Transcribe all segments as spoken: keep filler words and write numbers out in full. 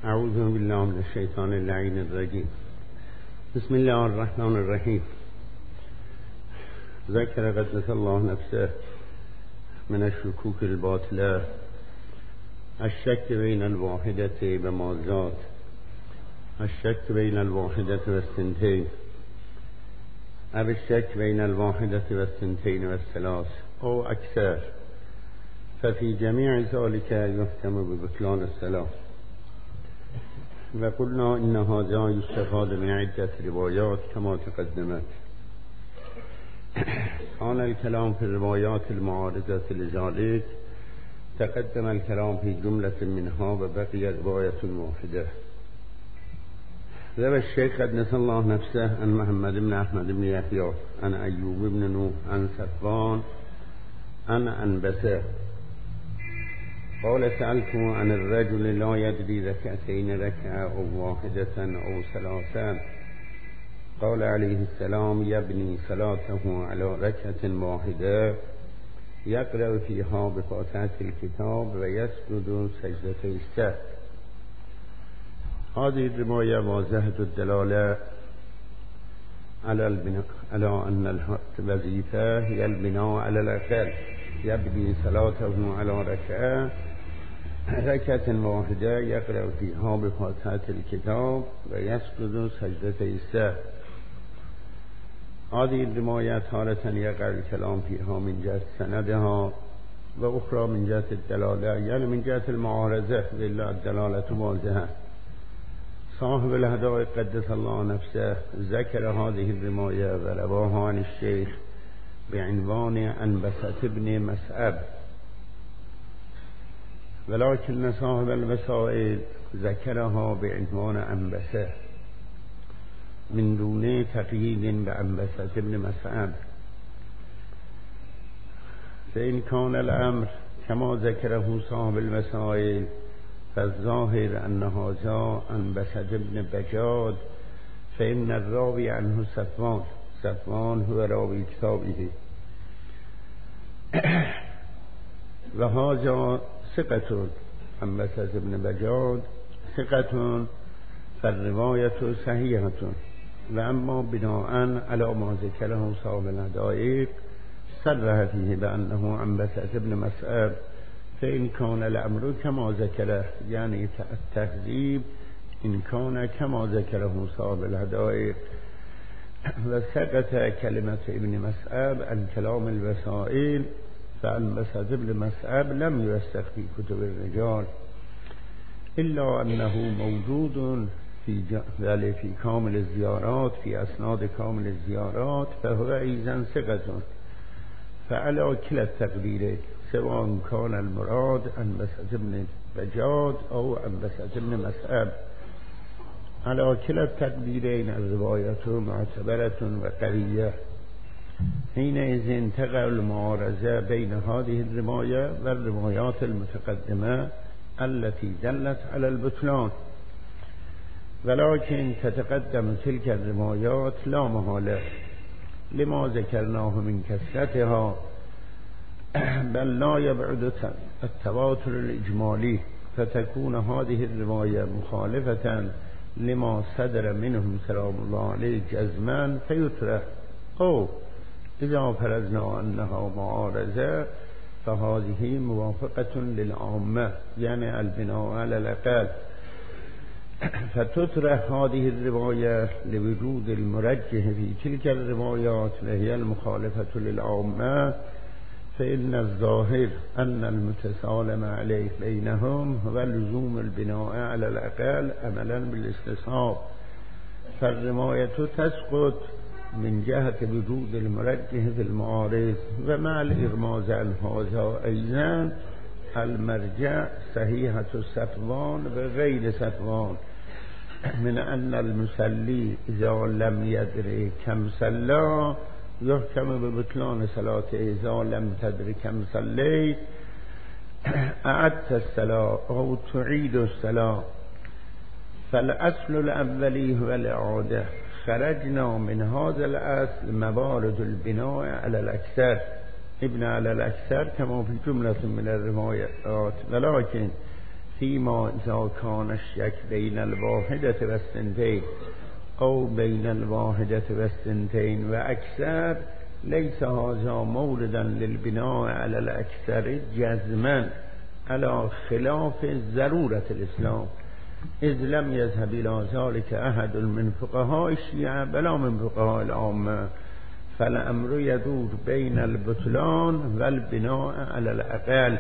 اعوذ بالله من الشیطان اللعین الرجیم. بسم الله الرحمن الرحیم. ذکر قدس الله نفسه من الشکوک الباطله الشک بین الواحدة و ما زاد، الشک بین الواحدة و الثنتین، او الشک بین الواحدة و الثنتین و الثلاث او اکثر، ففي جميع ذلك يحكم ببطلان الصلاة. وقلنا إن هذا يستفاد من عدة روايات كما تقدمت. كان الكلام في الروايات المعارضة لذلك، تقدم الكلام في جملة منها وبقي رواية واحدة. روى الشيخ قدس الله نفسه عن محمد بن أحمد بن يحيى عن أيوب بن نوح عن صفوان عن أنبسة قال سألت عن الرجل لا يدري ركعتين ركعة أو واحدة أو ثلاثا، قال عليه السلام يبني صلاته على ركعة واحدة يقرأ فيها بفاتحة الكتاب ويسجد سجدتي السهو. هذه الرواية واضحة الدلالة على البناء على أن الوظيفة هي البناء على الأقل، يبني صلاته على ركعة ركعة واحدة يقرأ فيها بفاتحة الكتاب ويسجد سجدتي السهو. هذه الرواية تارة يقع الكلام فيها من جهة سندها وأخرى من جهة الدلالة، يعني من جهة المعارضة، لله الدلالة واضحة. صاحب الهداية قدس الله نفسه ذكر هذه الرواية ورواها عن الشيخ بعنوان أنبسة بن مسعب، ولكن صاحب الوسائل ذكرها بعنوان أنبسة من دون تقييد بأنبسة بن مسعب. فإن كان الأمر كما ذكره صاحب الوسائل فالظاهر أن هذا أنبسة بن بجاد، فإن الراوي عنه صفوان صفوان هو راوي كتابه، وهذا ثقة أنبسة بن بجاد ثقة، فالرواية صحيحة. وأما بناء على ما ذكره صاحب الهدائق صرح فيه بأنه أنبسة بن مسعب، فإن كان الأمر كما ذكره، يعني التكذيب إن كان كما ذكره صاحب الهدائق، وسقط كلمة ابن مسعب عن كلام الوسائل، فأنبسة بن مسعب لم يوثق في كتب الرجال، إلا أنه موجود في ج... في كامل الزيارات، في أسناد كامل الزيارات، فهو أيضا ثقة. فعلى كلا التقديرين سواء كان المراد أنبسة بن بجاد أو أنبسة بن مسعب، على كلا التقديرين الرواية معتبرة وقوية. حينئذ تقع المعارضة بين هذه الرواية والروايات المتقدمة التي دلت على البطلان، ولكن تتقدم تلك الروايات لا محالة لما ذكرناه من كثرتها، بل لا يبعد التواتر الإجمالي، فتكون هذه الرواية مخالفة لما صدر منهم سلام الله عليه جزما فيترك، أو إذا فرضنا أنها معارضة فهذه موافقة للعامة، يعني البناء على الأقل، فتترك هذه الرواية لوجود المرجح في تلك الروايات وهي المخالفة للعامة. فإن الظاهر أن المتسالم عليه بينهم هو لزوم البناء على الأقل عملا بالاستصحاب، فالرواية تسقط من جهة وجود المرجح في المعارض. ومع الإغماز عن هذا أيضا المرجع صحيحة صفوان وغير صفوان، من أن المصلي إذا لم يدري كم صلى يحكم ببطلان صلاته، إذا لم تدري كم صليت أعدت الصلاة أو تعيد الصلاة. فالأصل الأولي هو الإعادة. خرجنا من هذا الأصل موارد البناء على الأكثر، ابن على الأكثر كما في جملة من الروايات، ولكن فيما إذا كان الشك بين الواحدة والثنتين أو بين الواحدة والثنتين وأكثر ليس هذا موردا للبناء على الأكثر جزما على خلاف ضرورة الإسلام، إذ لم يذهب إلى ذلك أحد من فقهاء الشيعة بلا من فقهاء العامة، فالأمر يدور بين البطلان والبناء على الأقل.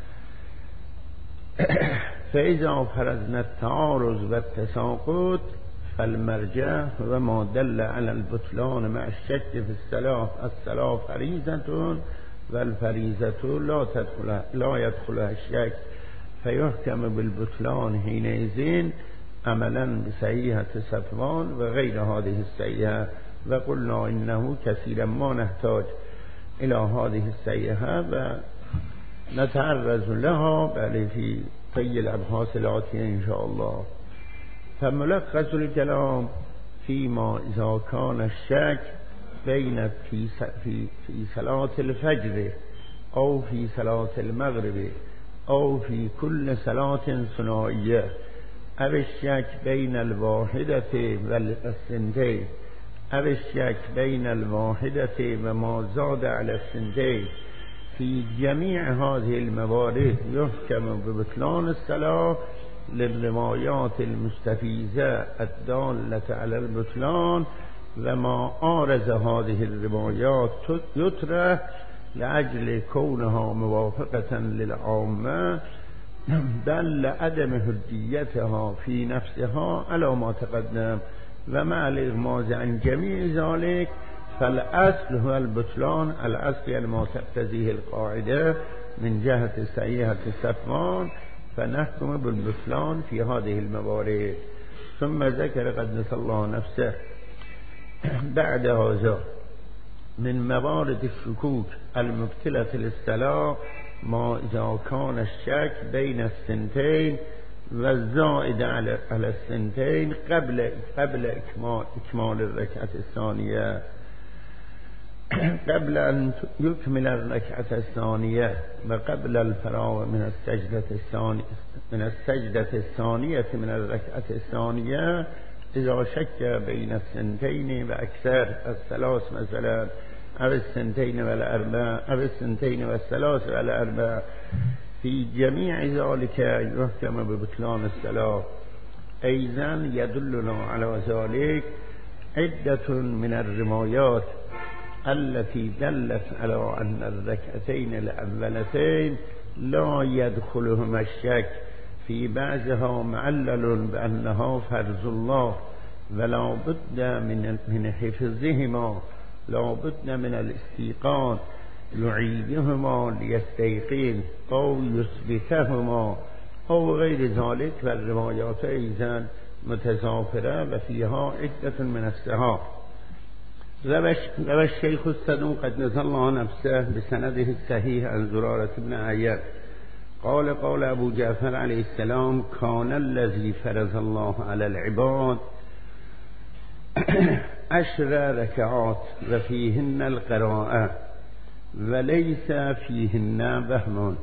فإذا فرضنا التعارض والتساقط فالمرجع وما دل على البطلان مع الشك في الصلاة. الصلاة فريضة والفريضة لا تدخل لا يدخلها الشك، فيحكم بالبطلان حينئذ عملا بصحيحة صفوان وغير هذه الصحيحة. وقلنا إنه كثيرا ما نحتاج إلى هذه الصحيحة ونتعرض لها بل في طي الأبحاث الآتية إن شاء الله. فملخص الكلام فيما إذا كان الشك بين في في في صلاة الفجر أو في صلاة المغرب أو في كل صلاة ثنائية، أو الشك بين الواحدة والثنتين، أو الشك بين الواحدة وما زاد على الثنتين، في جميع هذه الموارد يحكم ببطلان الصلاة للروايات المستفيزة الدالة على البطلان، وما عارض هذه الروايات يطرح لأجل كونها موافقة للعامة بل عدم حجيتها في نفسها على ما تقدم. ومع الإغماز عن جميع ذلك فالأصل هو البطلان، الأصل يعني ما تقتضيه القاعدة من جهة صحيحة صفوان، فنحكم بالبطلان في هذه الموارد. ثم ذكر قدس الله نفسه بعد هذا من موارد الشكوك المبتلة للصلاة ما إذا كان الشك بين الثنتين والزائد على على الثنتين قبل قبل إكمال إكمال الركعة الثانية، قبل أن يكمل الركعة الثانية وقبل الفراغ من السجدة الثانية من السجدة الثانية من الركعة الثانية، إذا شك بين الثنتين وأكثر الثلاث مثلا أو الثنتين والأربع أو الثنتين والثلاث والأربع، في جميع ذلك يحكم ببطلان الصلاة. أيضا يدلنا على ذلك عدة من الروايات التي دلت على أن الركعتين الأولتين لا يدخلهما الشك، في بعضها معلل بأنها فرض الله ولا بد من من حفظهما، لا بد من الاستيقاظ يعيدهما ليستيقظ أو يثبتهما أو غير ذلك. والروايات أيضا متزافرة وفيها عدة من الصحاح. روى الشيخ الصدوق قدس الله نفسه بسنده الصحيح عن زرارة بن عياض قال قال أبو جعفر عليه السلام: كان الذي فرض الله على العباد عشر ركعات وفيهن القراءة وليس فيهن وهم،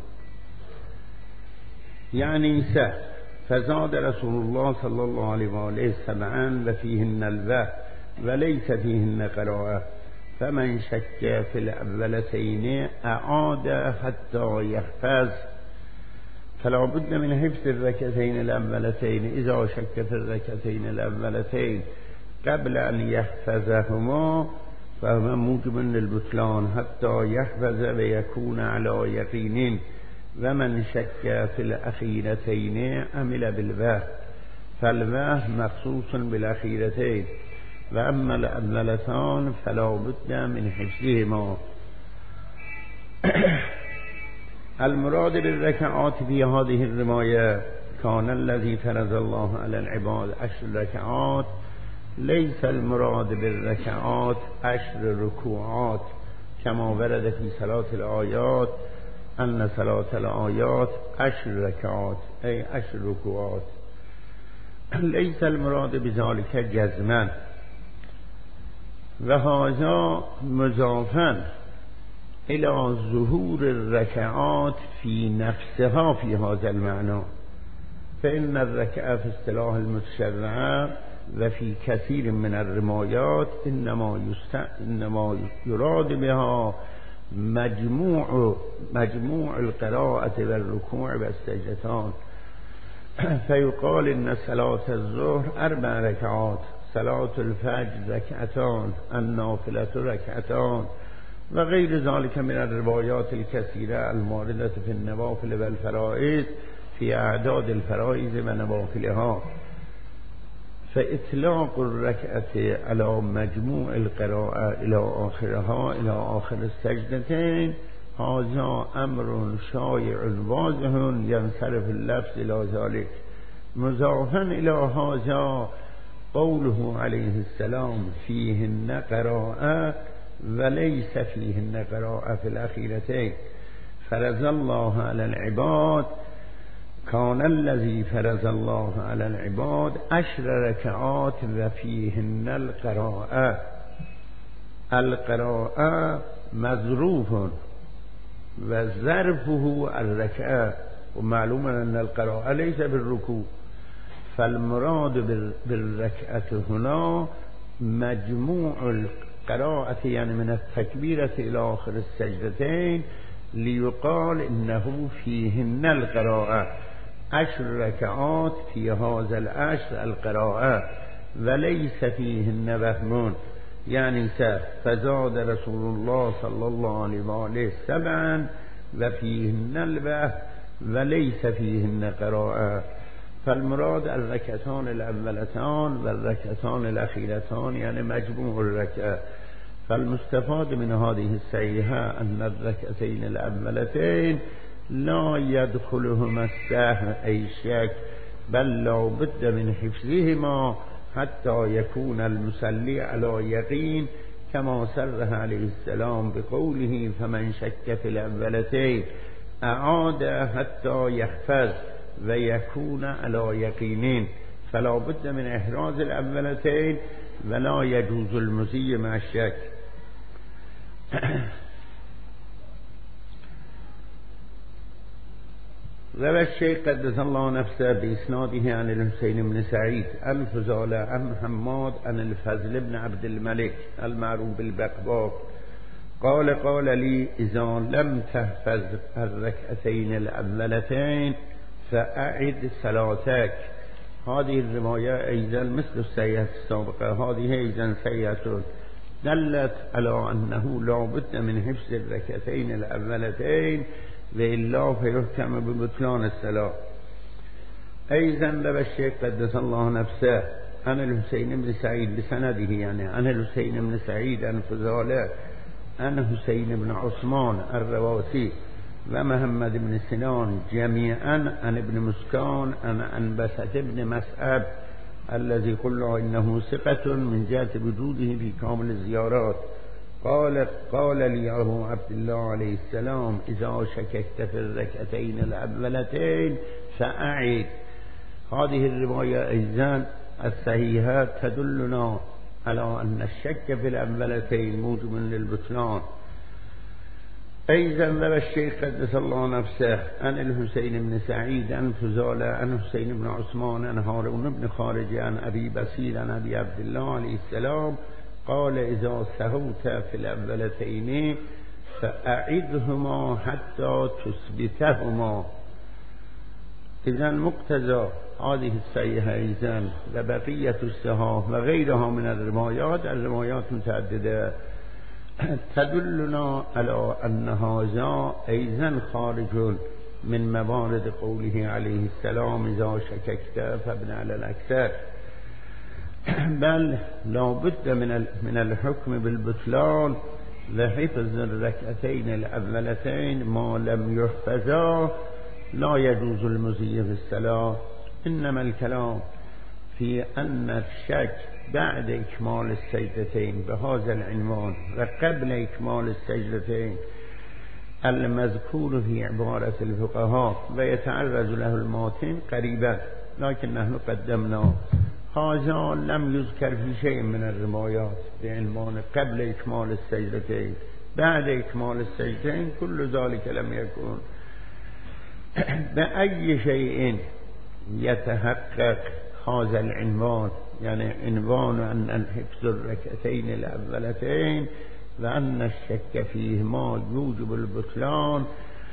يعني سهل. فزاد رسول الله صلى الله عليه وآله سبعا وفيهن الوهم وليس فيهن قراءة، فمن شك في الأولتين أعاد حتى يحفظ. فلا بد من حفظ الركعتين الأولتين إذا شك في الركعتين الأولتين قبل أن يحفظهما، فهو موجب للبطلان حتى يحفظ ويكون على يقين. ومن شك في الأخيرتين عمل بالوهم، فالوهم مخصوص بالأخيرتين، وأما الأولتان فلا بد من حفظهما. المراد بالركعات في هذه الرواية كان الذي فرض الله على العباد عشر ركعات، ليس المراد بالركعات عشر ركوعات كما ورد في صلاة الآيات أن صلاة الآيات عشر ركعات أي عشر ركوعات، ليس المراد بذلك جزما. وهذا مضافا إلى ظهور الركعات في نفسها في هذا المعنى، فإن الركعة في اصطلاح المتشرع وفي كثير من الرمايات إنما يست... إنما يراد بها مجموع مجموع القراءة والركوع والسجدتان. فيقال إن صلاة الظهر أربع ركعات، صلاة الفجر ركعتان، النافلة ركعتان، وغير ذلك من الروايات الكثيرة الموردة في النوافل والفرائض في أعداد الفرائض ونوافلها. فإطلاق الركعة على مجموع القراءة إلى آخرها إلى آخر السجدتين هذا أمر شائع واضح ينصرف اللفظ إلى ذلك. مضافا إلى هذا قوله عليه السلام فيهن قراءة وليس فيهن قراءة في الأخيرتين. فرض الله على العباد كان الذي فرض الله على العباد عشر ركعات وفيهن القراءة. القراءة مظروف وظرفه الركعة، ومعلوم أن القراءة ليس بالركوع، فالمراد بالركعة هنا مجموع القراءة يعني من التكبيرة إلى آخر السجدتين، ليقال إنه فيهن القراءة. عشر ركعات في هذا العشر القراءة وليس فيهن وهم، يعني سه فزاد رسول الله صلى الله عليه وآله سبعا وفيهن الوهم وليس فيهن قراءة. فالمراد الركعتان الأولتان والركعتان الأخيرتان يعني مجموع الركعة. فالمستفاد من هذه الصحيحة أن الركعتين الأولتين لا يدخلهما السهو أي شك، بل لا بد من حفظهما حتى يكون المصلي على يقين، كما صرح عليه السلام بقوله فمن شك في الأولتين أعاد حتى يحفظ ويكون على يقينين. فلا بد من إحراز الأولتين ولا يجوز المزي مع الشك. روى الشيخ قدس الله نفسه بإسناده عن الحسين بن سعيد الفضالي عن حماد عن الفضل بن عبد الملك المعروف بالبقباق قال قال لي إذا لم تحفظ الركعتين الأولتين فأعد صلاتك. هذه الرواية أيضا مثل السيئة السابقة، هذه أيضا سيئة دلت على أنه لا بد من حفظ الركعتين الأولتين وإلا فيحكم ببطلان الصلاة. أيضا روى الشيخ قدس الله نفسه عن الحسين بن سعيد بسنده يعني عن الحسين بن سعيد عن فضالة عن حسين بن عثمان الرواسي ومحمد بن سنان جميعا عن ابن مسكان عن أنبسة بن مسعب الذي قلنا إنه ثقة من جهة وجوده في كامل الزيارات. قال قال لي أبو عبد الله عليه السلام إذا شككت في الركعتين الأولتين فأعد. هذه الرواية أيضا الصحيحة تدلنا على أن الشك في الأولتين موجب للبطلان. أيضا روى الشيخ قدس الله نفسه عن الحسين بن سعيد عن فضالة عن حسين بن عثمان عن هارون بن خارجة عن أبي بصير عن أبي عبد الله عليه السلام قال إذا سهوت في الأولتين فأعدهما حتى تثبتهما. إذا مقتضى هذه الصحيحة أيضا وبقية السهاه وغيرها من الروايات الروايات متعددة تدلنا على أن هذا أيضا خارج من موارد قوله عليه السلام إذا شككت فابن على الأكثر، بل لا بد من من الحكم بالبطلان وحفظ الركعتين الأولتين ما لم يحفظا لا يجوز المزي في الصلاة. إنما الكلام في أن الشك بعد إكمال السجدتين بهذا العنوان وقبل إكمال السجدتين المذكور في عبارة الفقهاء ويتعرض له الماتن قريبا، لكن نحن قدمنا هذا لم يذكر في شيء من الروايات بعنوان قبل إكمال السجدتين بعد إكمال السجدتين، كل ذلك لم يكن. بأي شيء يتحقق هذا العنوان، يعني عنوان أن الحفظ الركعتين الأولتين وأن الشك فيهما يوجب البطلان،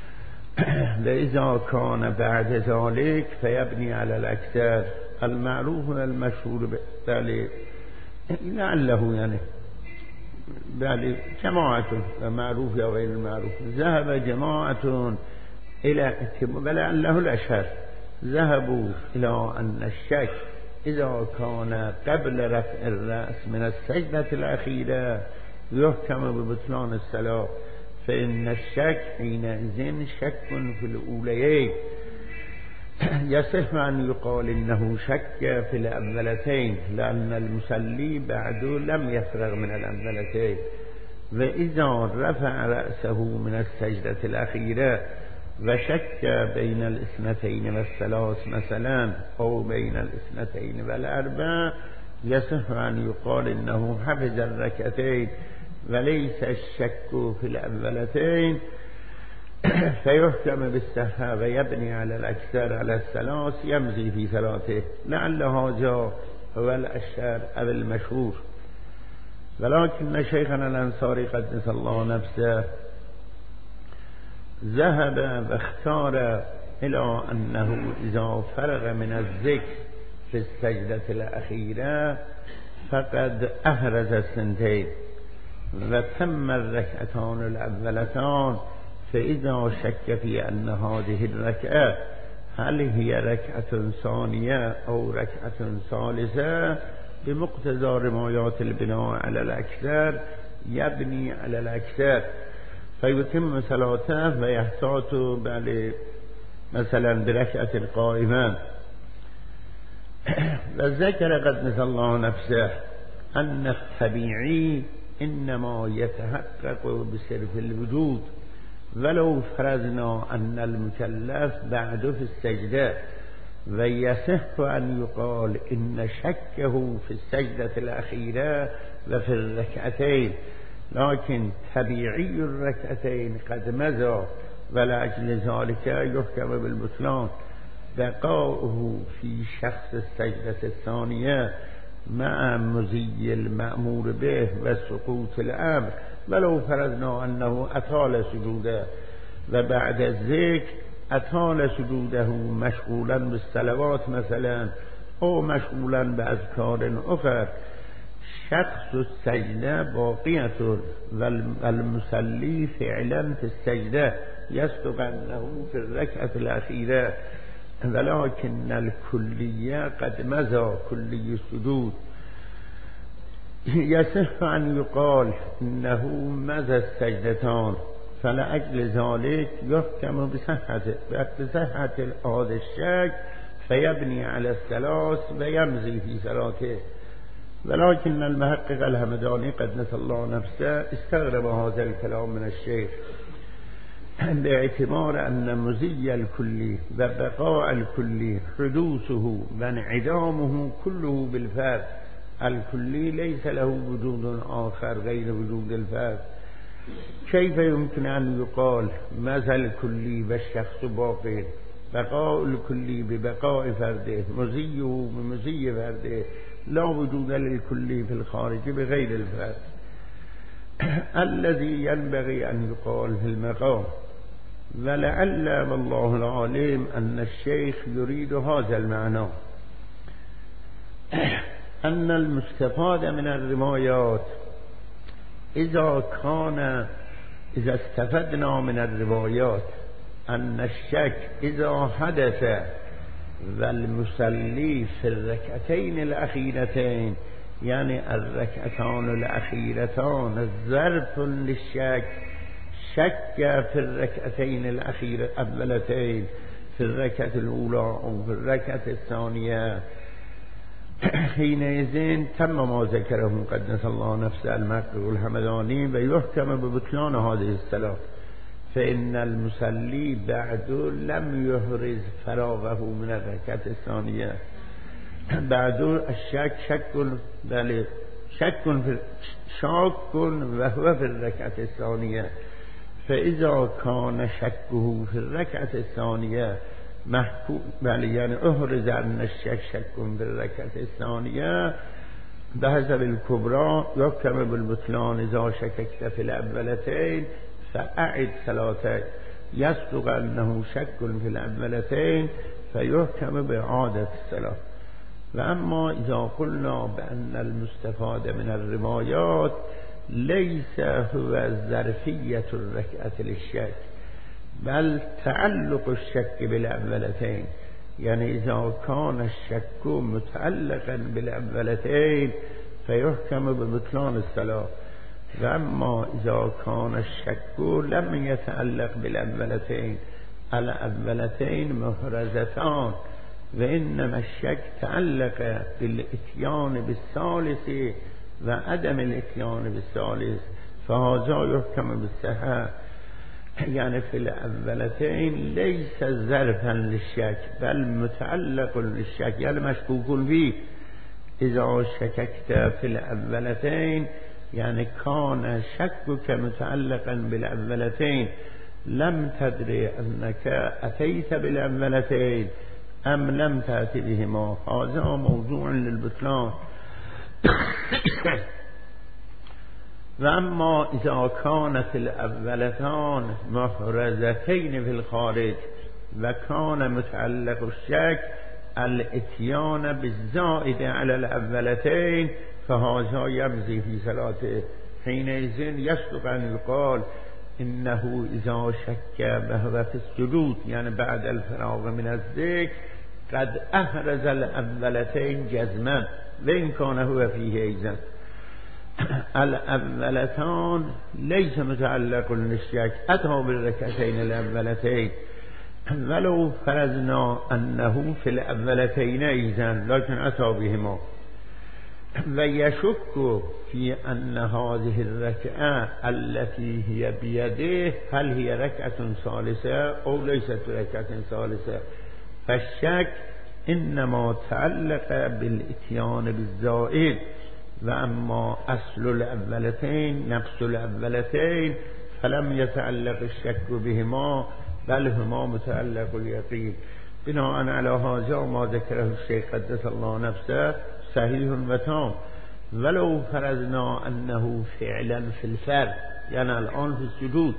وإذا كان بعد ذلك فيبني على الأكثر. المعروف المشهور بالتالي لعله يعني بل جماعة معروف يا غير المعروف، ذهب جماعة إلى ولعله الأشهر، ذهبوا إلى أن الشك إذا كان قبل رفع الرأس من السجدة الأخيرة يحكم ببطلان الصلاة، فإن الشك حينئذ شك في الأوليين، يصح أن يقال إنه شك في الأولتين لأن المصلي بعد لم يفرغ من الأولتين، وإذا رفع رأسه من السجدة الأخيرة وشك بين الاثنتين والثلاث مثلا أو بين الاثنتين والأربع يصح أن يقال إنه حفظ الركعتين وليس الشك في الأولتين، فيحكم بالسهى ويبني على الأكثر على الثلاث يمضي في صلاته، لعل هذا هو الأشهر أو المشهور. ولكن شيخنا الأنصاري قدس الله نفسه ذهب واختار إلى أنه إذا فرغ من الذكر في السجدة الأخيرة فقد أحرز السنتين وتم الركعتان الأولتان، فإذا شك في أن هذه الركعة هل هي ركعة ثانية أو ركعة ثالثة بمقتضى روايات البناء على الأكثر يبني على الأكثر فيتم صلاته ويحتاط بل مثلا بركعة القائمة. وذكر قدس الله نفسه أن الطبيعي إنما يتحقق بصرف الوجود، ولو فرضنا أن المكلف بعد في السجدة ويصح أن يقال إن شكه في السجدة الأخيرة وفي الركعتين، لكن طبيعي الركعتين قد مضى ولأجل ذلك يحكم بالبطلان، بقاؤه في شخص السجدة الثانية مع مزي المأمور به وسقوط الأمر، ولو فرضنا أنه أطال سجوده وبعد الذكر أطال سجوده مشغولا بالصلوات مثلا أو مشغولا بأذكار أخرى، شخص السجدة باقية والمصلي فعلا في السجدة يصدق أنه في الركعة الأخيرة، ولكن الكلية قد مضى كلي السجود. يصح أن يقال إنه مضى السجدتان، فلأجل ذلك يحكم بصحته بصحة هذا الشك فيبني على الثلاث ويمضي في صلاته. ولكن المحقق الهمداني قدس الله نفسه استغرب هذا الكلام من الشيخ باعتبار أن مزي الكلي وبقاء الكلي حدوثه وانعدامه كله بالفرد، الكلي ليس له وجود آخر غير وجود الفرد، كيف يمكن أن يقال مضى الكلي والشخص باقي، بقاء الكلي ببقاء فرده، مزيه بمزي فرده، لا وجود للكلي في الخارج بغير الفرد الذي ينبغي أن يقال في المقام. ولعل والله العالم أن الشيخ يريد هذا المعنى، أن المستفاد من الروايات إذا كان إذا استفدنا من الروايات أن الشك إذا حدث والمصلي في الركعتين الأخيرتين، يعني الركعتان الأخيرتان ظرف للشك، شك في الركعتين الأخيرة أولتين في الركعة الأولى أو في الركعة الثانية، حينئذ تم ما ذكره قدس الله نفسه المحقق الهمداني ويحكم ببطلان هذه الصلاة، فإن المصلي بعد لم يحرز فراغه من الركعة الثانية، بعد الشك شك بل شك في شاك وهو في الركعة الثانية، فإذا كان شكه في الركعة الثانية محکوم بله یعنی احرز ان الشک شک بالرکعت الثانیه به حسب الکبرى یحکم بالبطلان اذا شککت فی الاولتین فاعد صلاتک یصدق انه شک فی الاولتین فیحکم باعادة الصلاة. و اما اذا قلنا بان المستفاد من الروایات لیس هو ظرفیة الرکعت للشک بل تعلق الشک بالاولتین، یعنی اذا کان الشک متعلقا بالاولتین فیحکم ببطلان الصلاة. و اما اذا کان الشک لم يتعلق بالاولتین الاولتین محرزتان و انما الشک تعلق بالاتیان بالثالث و عدم الاتیان بالثالث فهذا يحكم بالصحة، يعني في الأولتين ليس ظرفا للشك بل متعلق للشك، يعني مشكوك فيه. إذا شككت في الأولتين يعني كان شكك متعلقا بالأولتين لم تدري أنك أتيت بالأولتين أم لم تأتي بهما، هذا موضوع للبطلان. و اما اذا كانت الاولتان محرزتين في الخارج و كان متعلق الشك الاتيان بالزائد على الاولتين فهذا يمضي في صلاته. حينئذ يصدق ان يقال انه اذا شك وهو في السجود يعني بعد الفراغ من الذكر قد احرز الاولتين جزما وإن كان هو فيه أيضا. الأولتان ليس متعلق للشك أتى بالركعتين الأولتين ولو فرضنا أنه في الأولتين أيضا لكن أتى بهما، ويشك في أن هذه الركعة التي هي بيده هل هي ركعة ثالثة أو ليست ركعة ثالثة، فالشك إنما تعلق بالاتيان بالزائد. و اما اصل الاولتين نفس الاولتين فلم يتعلق الشك بهما بل هما متعلق اليقين. بناء على هذا ما ذكره الشيخ قدس الله نفسه صحيح وتام. ولو فرضنا انه فعلا في الفرض يعني الان في السجود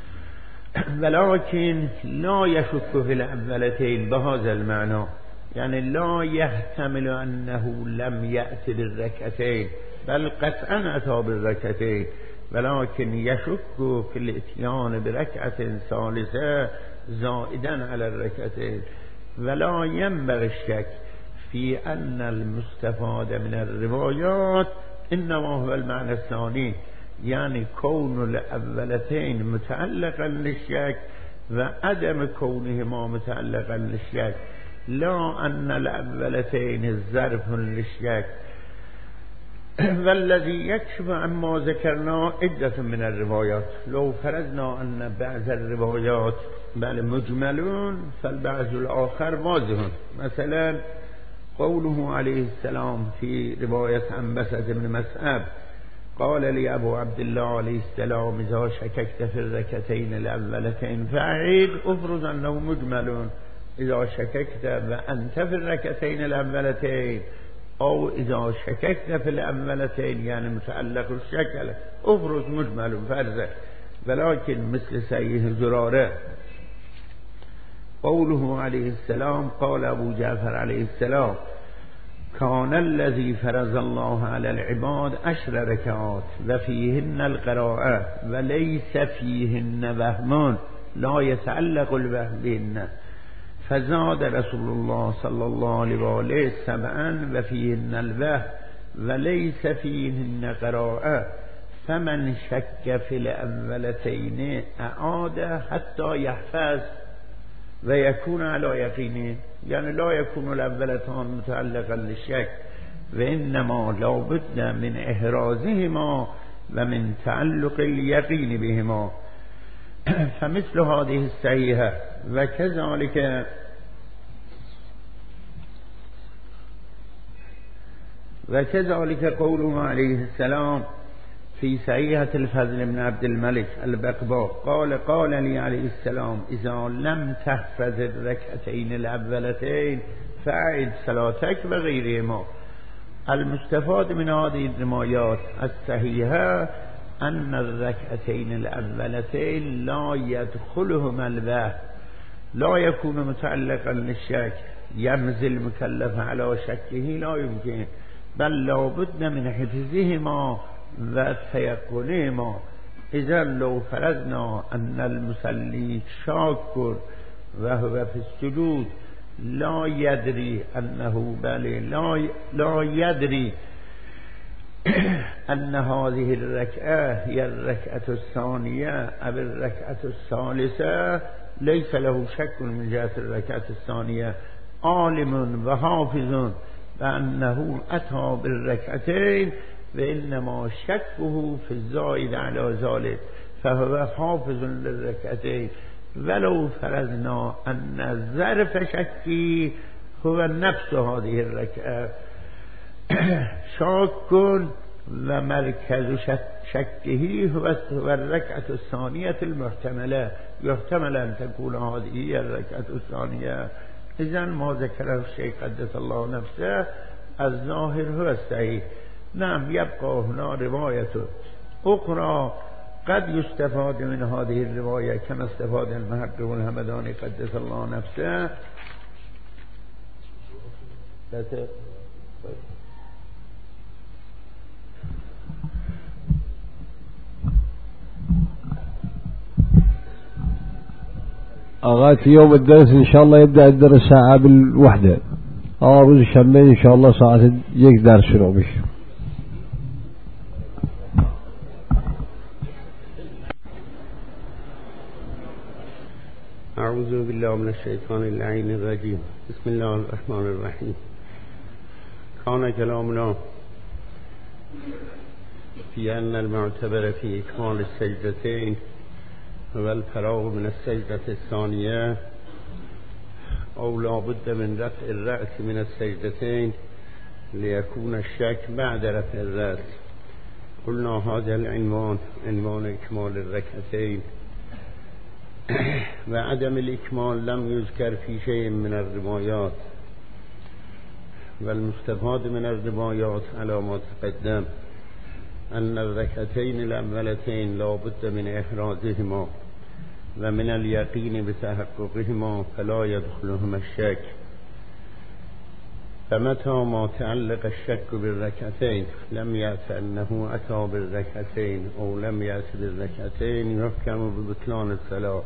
ولكن لا يشك في الاولتين بهذا المعنى، يعني لا يحتمل أنه لم يأتي بالركعتين بل قطعا أتى بالركعتين، ولكن يشك في الاتيان بركعة ثالثة زائدا على الركعتين. ولا ينبغي الشك في أن المستفاد من الروايات إنما هو المعنى الثاني، يعني كون الأولتين متعلقا للشك وعدم كونهما متعلقا للشك، لا أن الأولتين ظرف للشك. والذي يكشف عما ذكرنا عدة من الروايات. لو فرضنا أن بعض الروايات بل مجملون فالبعض الآخر واضح، مثلا قوله عليه السلام في رواية عنبسة بن مسعب قال لي أبو عبد الله عليه السلام إذا شككت في الركعتين الأولتين فأعيد، أفرض أنه مجملون إذا شككت وأنت في الركعتين الأولتين أو إذا شككت في الأولتين يعني متعلق الشكل أفرض مجمل فرزة. ولكن مثل سيد زرارة قوله عليه السلام قال أبو جعفر عليه السلام كان الذي فرض الله على العباد عشر ركعات وفيهن القراءة وليس فيهن وهم لا يتعلق الوهم بهن، فزاد رسول الله صلى الله عليه وآله سبعا وفيهن الوهم وليس فيهن قراءة، فمن شك في الأولتين أعاد حتى يحفظ ويكون على يقين، يعني لا يكون الأولتان متعلقا للشك وإنما لا بد من إحرازهما ومن تعلق اليقين بهما. فمثل هذه الصحيحة وكذلك وكذلك قوله عليه السلام في صحيحة الفضل بن عبد الملك البقباء قال قال لي عليه السلام إذا لم تحفظ الركعتين الأولتين فأعد صلاتك وغيرهما. المستفاد من هذه الروايات الصحيحة أن الركعتين الأولتين لا يدخلهما الوهم، لا يكون متعلقا للشك، يمزي المكلف على شكه لا يمكن، بل لا بد من حفظهما و تيقنهما. إذا لو فرضنا أن المصلي شاك وهو في السجود لا يدري أنه بل لا, لا يدري أن هذه الركعة هي الركعة الثانية أو الركعة الثالثة، ليس له شك من جهة الركعة الثانية، عالم وحافظ بأنه أتى بالركعتين وإنما شكه في الزائد على ذلك، فهو حافظ للركعتين. ولو فرضنا أن ظرف شكي هو نفس هذه الركعة، شاك ومركز شكه هو الركعة الثانية المحتملة، يحتمل أن تكون هذه هي الركعة الثانية. إذن ما ذكره الشيخ قدس الله نفسه الظاهر هو الصحيح. نعم، يبقى هنا رواية أخرى قد يستفاد من هذه الرواية كما استفاد المحقق الهمداني قدس الله نفسه. أغاد في يوم الدرس إن شاء الله يبدأ الدرس ساعة بالوحدة، أو الشمين إن شاء الله ساعة يقدر شنو بش. أعوذ بالله من الشيطان اللعين الرجيم. بسم الله الرحمن الرحيم. كان كلامنا في أن المعتبر في إكمال السجدتين هو الفراغ من السجدة الثانية، أو لا بد من رفع الرأس من السجدتين ليكون الشك بعد رفع الرأس. قلنا هذا العنوان عنوان إكمال الركعتين، وعدم الإكمال لم يذكر في شيء من الروايات، والمستفاد من الروايات على ما تقدم أن الركعتين الأولتين لا بد من إحرازهما ومن اليقين بتحققهما فلا يدخلهما الشك. فمتى ما تعلق الشك بالركعتين لم يأت أنه أتى بالركعتين أو لم يأت بالركعتين يحكم ببطلان الصلاة.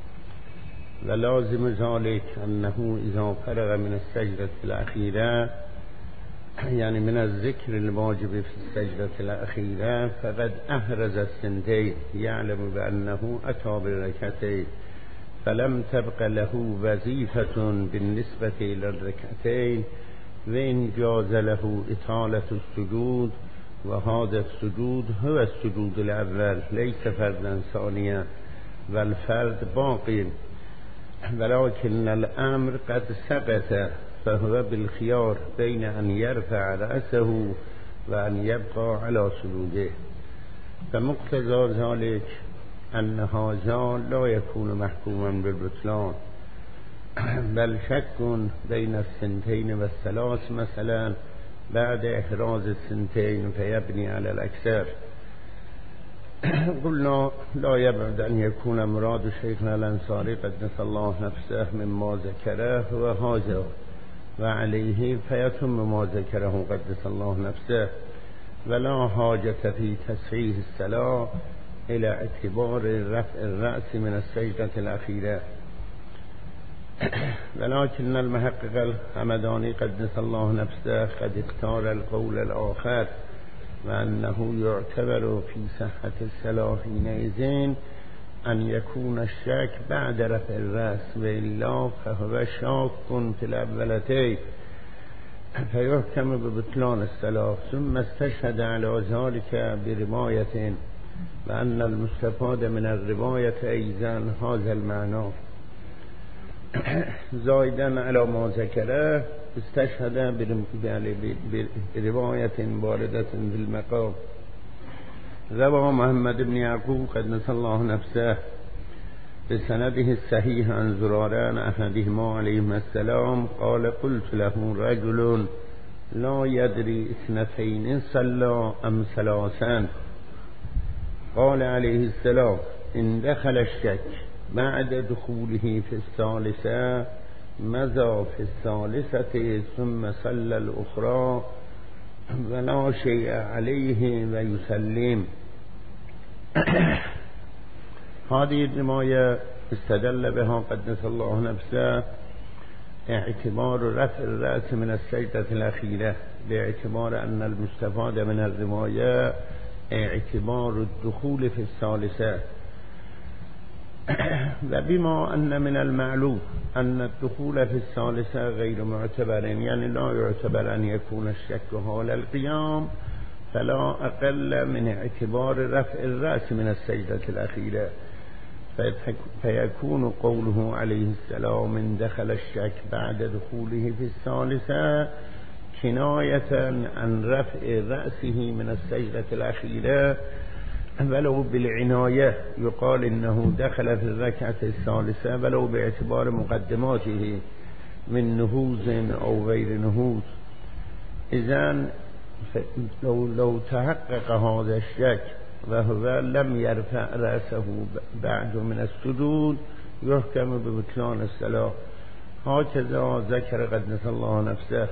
ولازم ذلك أنه إذا فرغ من السجدة الأخيرة، يعني من الذكر الواجب في السجدة الأخيرة، فقد أحرز السنتين، يعلم بأنه أتى بالركعتين، فلم تبق له وظيفة بالنسبة إلى الركعتين، وإن جاز له إطالة السجود، وهذا السجود هو السجود الأول ليس فردا ثانيا، والفرد باقي، ولكن الأمر قد سقط، فهو بالخيار بين أن يرفع رأسه وأن يبقى على سجوده. فمقتضى ذلك أن هذا لا يكون محكوما بالبطلان، بل شك بين السنتين والثلاث مثلا بعد إحراز السنتين فيبني على الأكثر. قلنا لا يبعد أن يكون مراد شيخنا الأنصاري قدس الله نفسه مما ذكره هو هذا، وعليه فيتم ما ذكره قدس الله نفسه، ولا حاجة في تصحيح الصلاة إلى اعتبار رفع الرأس من السجدة الأخيرة. ولكن المحقق الهمداني قدس الله نفسه قد اختار القول الآخر، وأنه يعتبر في صحة الصلاة حينئذ أن يكون الشك بعد رفع الرأس، وإلا فهو شاك في الأولتين فيحكم ببطلان الصلاة. ثم استشهد على ذلك برواية، وأن المستفاد من الرواية أيضا هذا المعنى زائدا على ما ذكره، استشهد برواية واردة بالمقام روى محمد بن يعقوب قدس الله نفسه بسنده الصحيح عن زراران أحدهما عليهما السلام قال قلت له رجل لا يدري اثنتين صلى أم ثلاثا قال عليه السلام إن دخل الشك بعد دخوله في الثالثة مضى في الثالثة ثم صلى الأخرى ولا شيء عليه ويسلم. هذه الرواية استدل بها قدس الله نفسه اعتبار رفع الرأس من السجدة الأخيرة، باعتبار أن المستفاد من الرواية اعتبار الدخول في الثالثة، وبما أن من المعلوم أن الدخول في الثالثة غير معتبر، يعني لا يعتبر أن يكون الشك حال القيام، فلا أقل من اعتبار رفع الرأس من السجدة الأخيرة، فيكون قوله عليه السلام من دخل الشك بعد دخوله في الثالثة كناية عن رفع رأسه من السجدة الأخيرة، ولو بالعناية يقال إنه دخل في الركعة الثالثة ولو باعتبار مقدماته من نهوض أو غير نهوض. إذن لو, لو تحقق هذا الشك وهو لم يرفع رأسه بعد من السجود يحكم ببطلان الصلاة، هكذا ذكر قدس الله نفسه.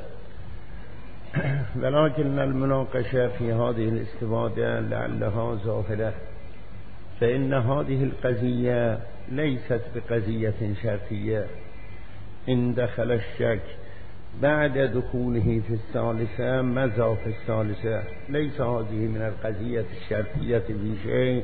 ولكن المناقشة في هذه الاستفادة لعلها ظاهرة، فإن هذه القضية ليست بقضية شرطية. إن دخل الشك بعد دخوله في الثالثة مضى في الثالثة، ليس هذه من القضية الشرطية في شيء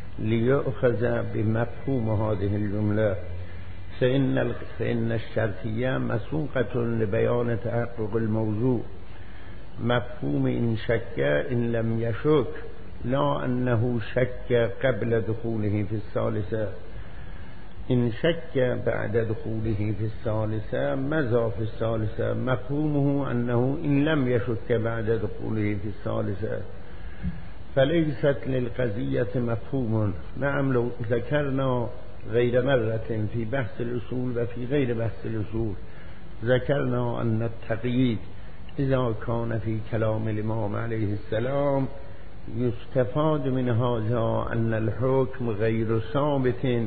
ليؤخذ بمفهوم هذه الجملة، فإن فإن الشرطية مسوقة لبيان تحقق الموضوع. مفهوم إن شك إن لم يشك، لا أنه شك قبل دخوله في الثالثة. إن شك بعد دخوله في الثالثة مضى في الثالثة، مفهومه أنه إن لم يشك بعد دخوله في الثالثة، فليست للقضية مفهوم. نعم، لو ذكرنا غير مرة في بحث الأصول وفي غير بحث الأصول ذكرنا أن التقييد إذا كان في كلام الإمام عليه السلام يستفاد من هذا أن الحكم غير ثابت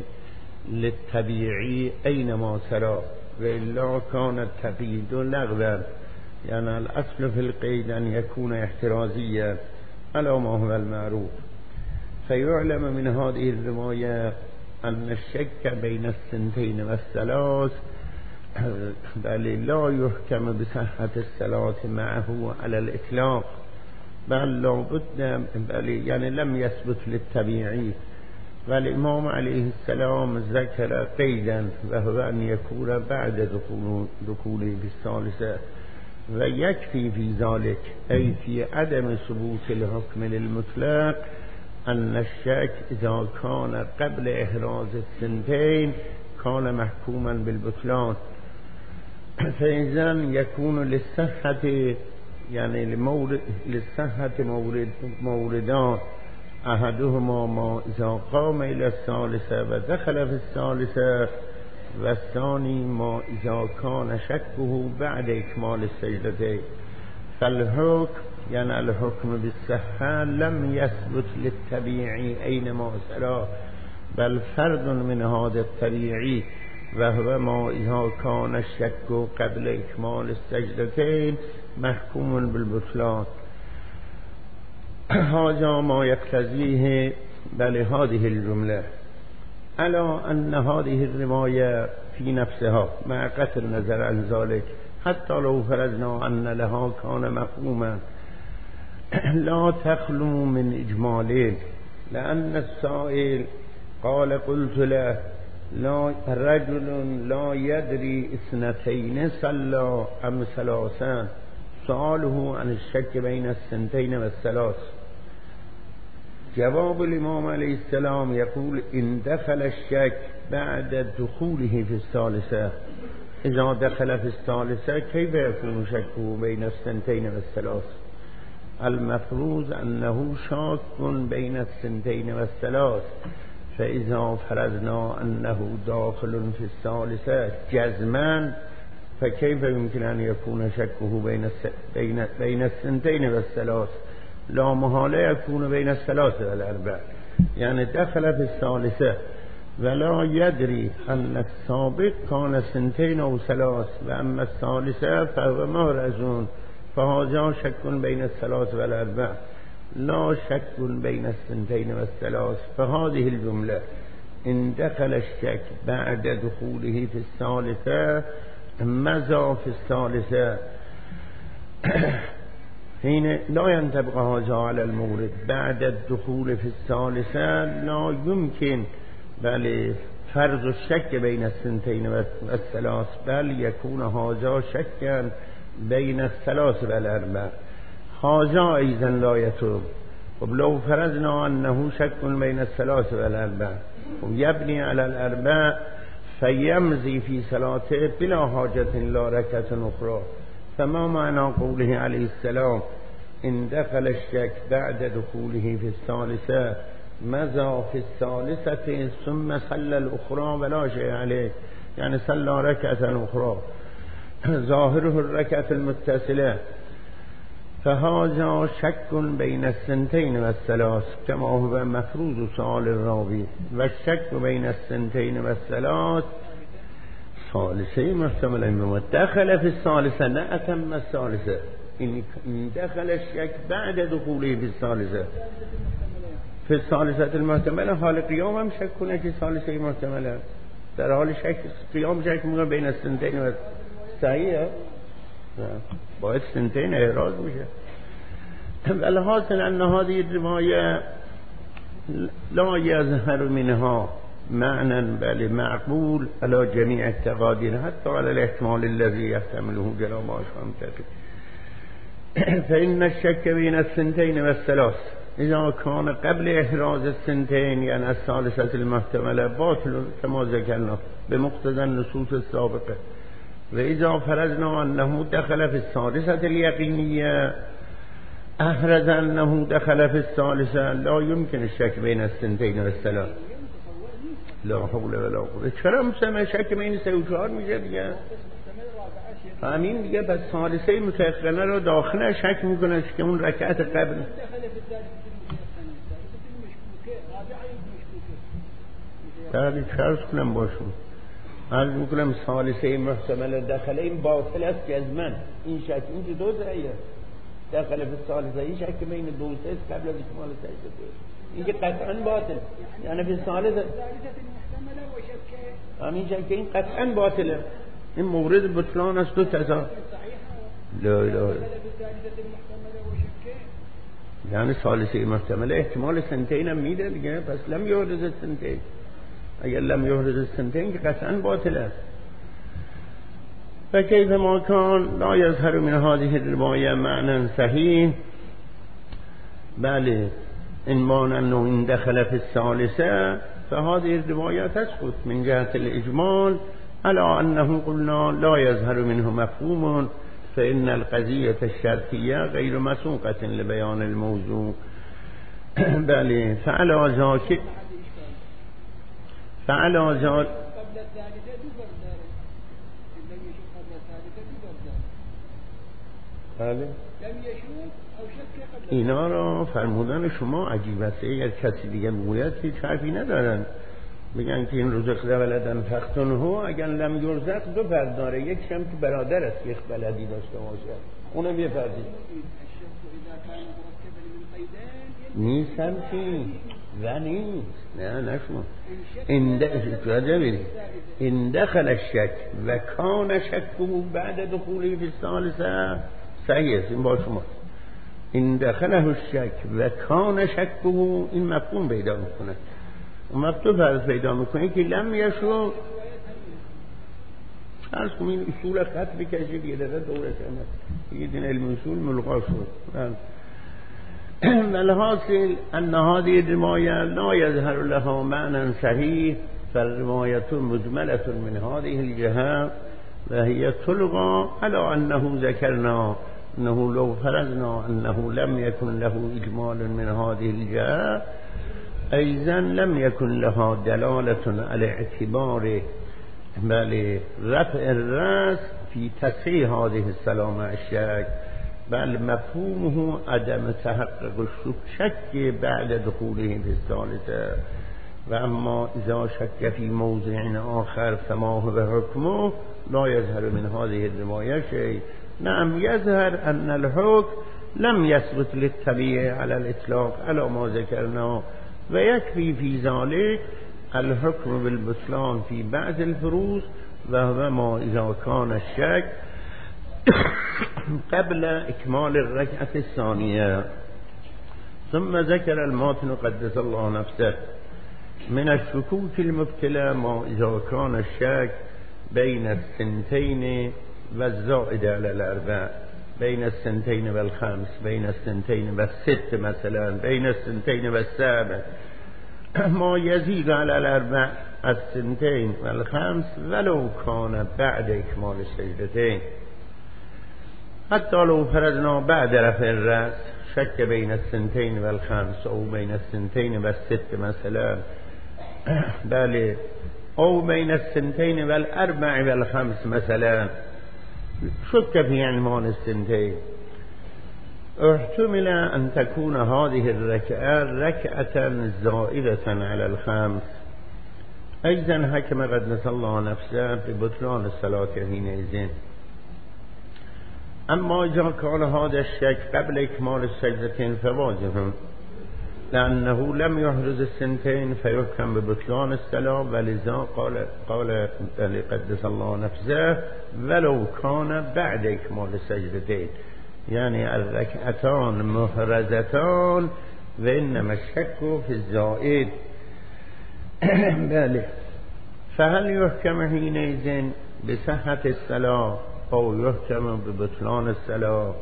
للطبيعي أينما سرى، وإلا كان التقييد لغوا، يعني الأصل في القيد أن يكون احترازيا على ما هو المعروف. فيعلم من هذه الرواية أن الشك بين السنتين والثلاث بل لا يحكم بصحة الصلاة معه على الإطلاق، بل لا بد بل يعني لم يثبت للطبيعي. والإمام عليه السلام ذكر قيدا وهو أن يكون بعد دخوله في الثالثة، ويكفي في ذلك أي في عدم ثبوت الحكم للمطلق أن الشك إذا كان قبل إحراز السنتين كان محكوما بالبطلان. فإذا يكون للصحة يعني لمورد للصحة مورد موردان، أحدهما ما إذا قام إلى الثالثة ودخل في الثالثة، والثاني ما إذا كان شكه بعد إكمال السجدتين. فالحكم يعني الحكم بالصحة لم يثبت للطبيعي أينما سرى، بل فرد من هذا الطبيعي، وهو ما إذا كان الشك قبل إكمال السجدتين محكوم بالبطلان. هذا ما يقتضيه بل هذه الجملة، ألا أن هذه الرواية في نفسها مع قطع النظر عن ذلك حتى لو فرضنا أن لها كان مفهوما لا تخلو من إجمالين، لأن السائل قال قلت له لا رجل لا يدري اثنتين صلى أم ثلاثا، سؤاله عن الشك بين السنتين والثلاث. جواب الإمام عليه السلام يقول إن دخل الشك بعد دخوله في الثالثة. إذا دخل في الثالثة كيف يكون شكه بين السنتين والثلاث؟ المفروض انه شاک بین الثنتین و الثلاث فاذا فرضنا انه داخل فی الثالثه جزما فكيف يمكن ان يكون شكه بين بين بين الثنتين والثلاث لا محاله يكون بين الثلاث والاربع يعني دخل في الثالثه ولا يدري ان السابق كان الثنتين او ثلاث واما الثالثه فهو محرز فهذا شك بين الثلاث والاربع لا شك بين الثنتين والثلاث فهذه الجمله ان دخل الشك بعد دخوله في الثالثه ماذا في الثالثة حين لا ينطبق هذا على المورد بعد الدخول في الثالثة لا يمكن بل فرض الشك بين الثنتين والثلاث بل يكون هذا شكا بين الثلاث والأربع هذا أيضا لا يتوب ولو فرضنا أنه شك بين الثلاث والأربع ويبني على الأربع فيمضي في صلاته بلا حاجة لا ركعة أخرى فما معنى قوله عليه السلام إن دخل الشك بعد دخوله في الثالثة مضى في الثالثة ثم صلى الأخرى ولا شيء عليه يعني صلى ركعة أخرى ظاهره الركعة المتصلة فهذا شك بين الثنتين والثلاث كما هو مفروض سؤال الراوي والشك بين الثنتين والثلاث ثالثة محتمل دخل في الثالثة لا أتم الثالثة إن دخل الشك بعد دخوله في الثالثة في الثالثة المحتملة حال قيام هم شك کنه که ثالثة محتملة در حال شک قیام شک میکنه بین الثنتين و صحیحه باید سنتين اعراض میشه والحاصل ان هذه الرواية لا يظهر منها معنى بل معقول على جميع التقادير حتى على الاحتمال الذي يحتمله جناب آشام تقي فإن الشك بين السنتين والثلاث إذا كان قبل إحراز السنتين يعني الثالثة المحتملة باطل كما ذكرنا بمقتضى النصوص السابقة وإذا فرضنا أنه دخل في الثالثة اليقينية أحرز أنه دخل في الثالثة لا يمكن الشك بين السنتين والثلاث لا حول ولا قوة چرا مسمى شک بین سه و چهار میشه دیگه همین دیگه بس ثالثه متأخرانه رو داخل شک میکنه که اون رکعت قبل بعد چرس کنم باشون عرض میکنم ثالثه محتمل دخله این باطل است جزمن این شک این که دو ضعیه دخل به ثالثه این شک بین دو سه قبل از اکمال سجده این که قطعا باطل یعنی به ثالثه همین شک این قطعا باطله این مورد بطلان است دو تضاد لا اله یعنی ثالثه محتمل احتمال سنتین هم میده دیگه پس لم یحرز سنتین اگر لم یحرز سنتین که قطعا باطل است فكيف ما كان لا يظهر من هذه الرواية معنى صحيح بل إن ما أنه إن دخل في الثالثة فهذه الرواية تسقط من جهة الإجمال على أنه قلنا لا يظهر منه مفهوم فإن القضية الشرطية غير مسوقة لبيان الموضوع بل فعلى ذاك فعلى ذاك بله اینا را فرمودن شما عجیب است اگر کسی دیگه بگوید هیچ حرفی ندارن میگن که این رزق ولدن فختنه اگر لم یرزق دو فرد داره یکیش هم که برادر است یک بلدی داشته باشه اونم یه فردی نیستم چی و نیست نه نشون این دخل الشک و کان شکه بعد دخولی فی الثالثه صحیح است این با شما این دخله الشک و کان شکه این مفهوم پیدا میکنه اون وقت تو فرض پیدا میکنه که لم یشو فرض کنم این اصول خط بکشید یه دقیقه دوره کنه یه دین علم اصول ملغا شد والحاصل ان هذه الرواية لا يظهر لها معنى صحيح فالرواية مجملة من هذه الجهة وهي تلغى على أنه ذكرنا أنه لو فرضنا أنه لم يكن له إجمال من هذه الجهة أيضا لم يكن لها دلالة على اعتبار بل رفع الرأس في تصحيح هذه الصلاة مع الشك، بل مفهومه عدم تحقق الشك بعد دخوله في الثالثة. وأما إذا شك في موضع آخر فما هو حكمه لا يظهر من هذه الرواية شيء. نعم يظهر أن الحكم لم يثبت للطبيعي على الإطلاق على ما ذكرنا، ويكفي في ذلك الحكم بالبطلان في بعض الفروض، وهو ما إذا كان الشك قبل إكمال الركعة الثانية. ثم ذكر الماتن قدس الله نفسه من الشكوك المبتلى ما إذا كان الشك بين السنتين والزائدة على الأربع، بين السنتين والخمس، بين السنتين والست مثلا، بين السنتين والسابع، ما يزيد على الأربع السنتين والخمس ولو كان بعد إكمال السجدتين. حتى لو فرضنا بعد رفع الرأس شك بين السنتين والخمس أو بين السنتين والست مثلا، بل أو بين السنتين والأربع والخمس مثلا، شك في عنوان السنتين، احتمل أن تكون هذه الركعة ركعة زائدة على الخمس، أيضا حكم قدس الله نفسه ببطلان الصلاة حينئذ. أما إذا كان هذا الشك قبل إكمال السجدتين فواجب، لأنه لم يحرز السنتين فيحكم ببطلان الصلاة، ولذا قال قال قدس الله نفسه ولو كان بعد إكمال السجدتين، يعني الركعتان محرزتان وإنما الشك في الزائد. بله، فهل يحكم حينئذ بصحة الصلاة أو يحكم ببطلان الصلاة؟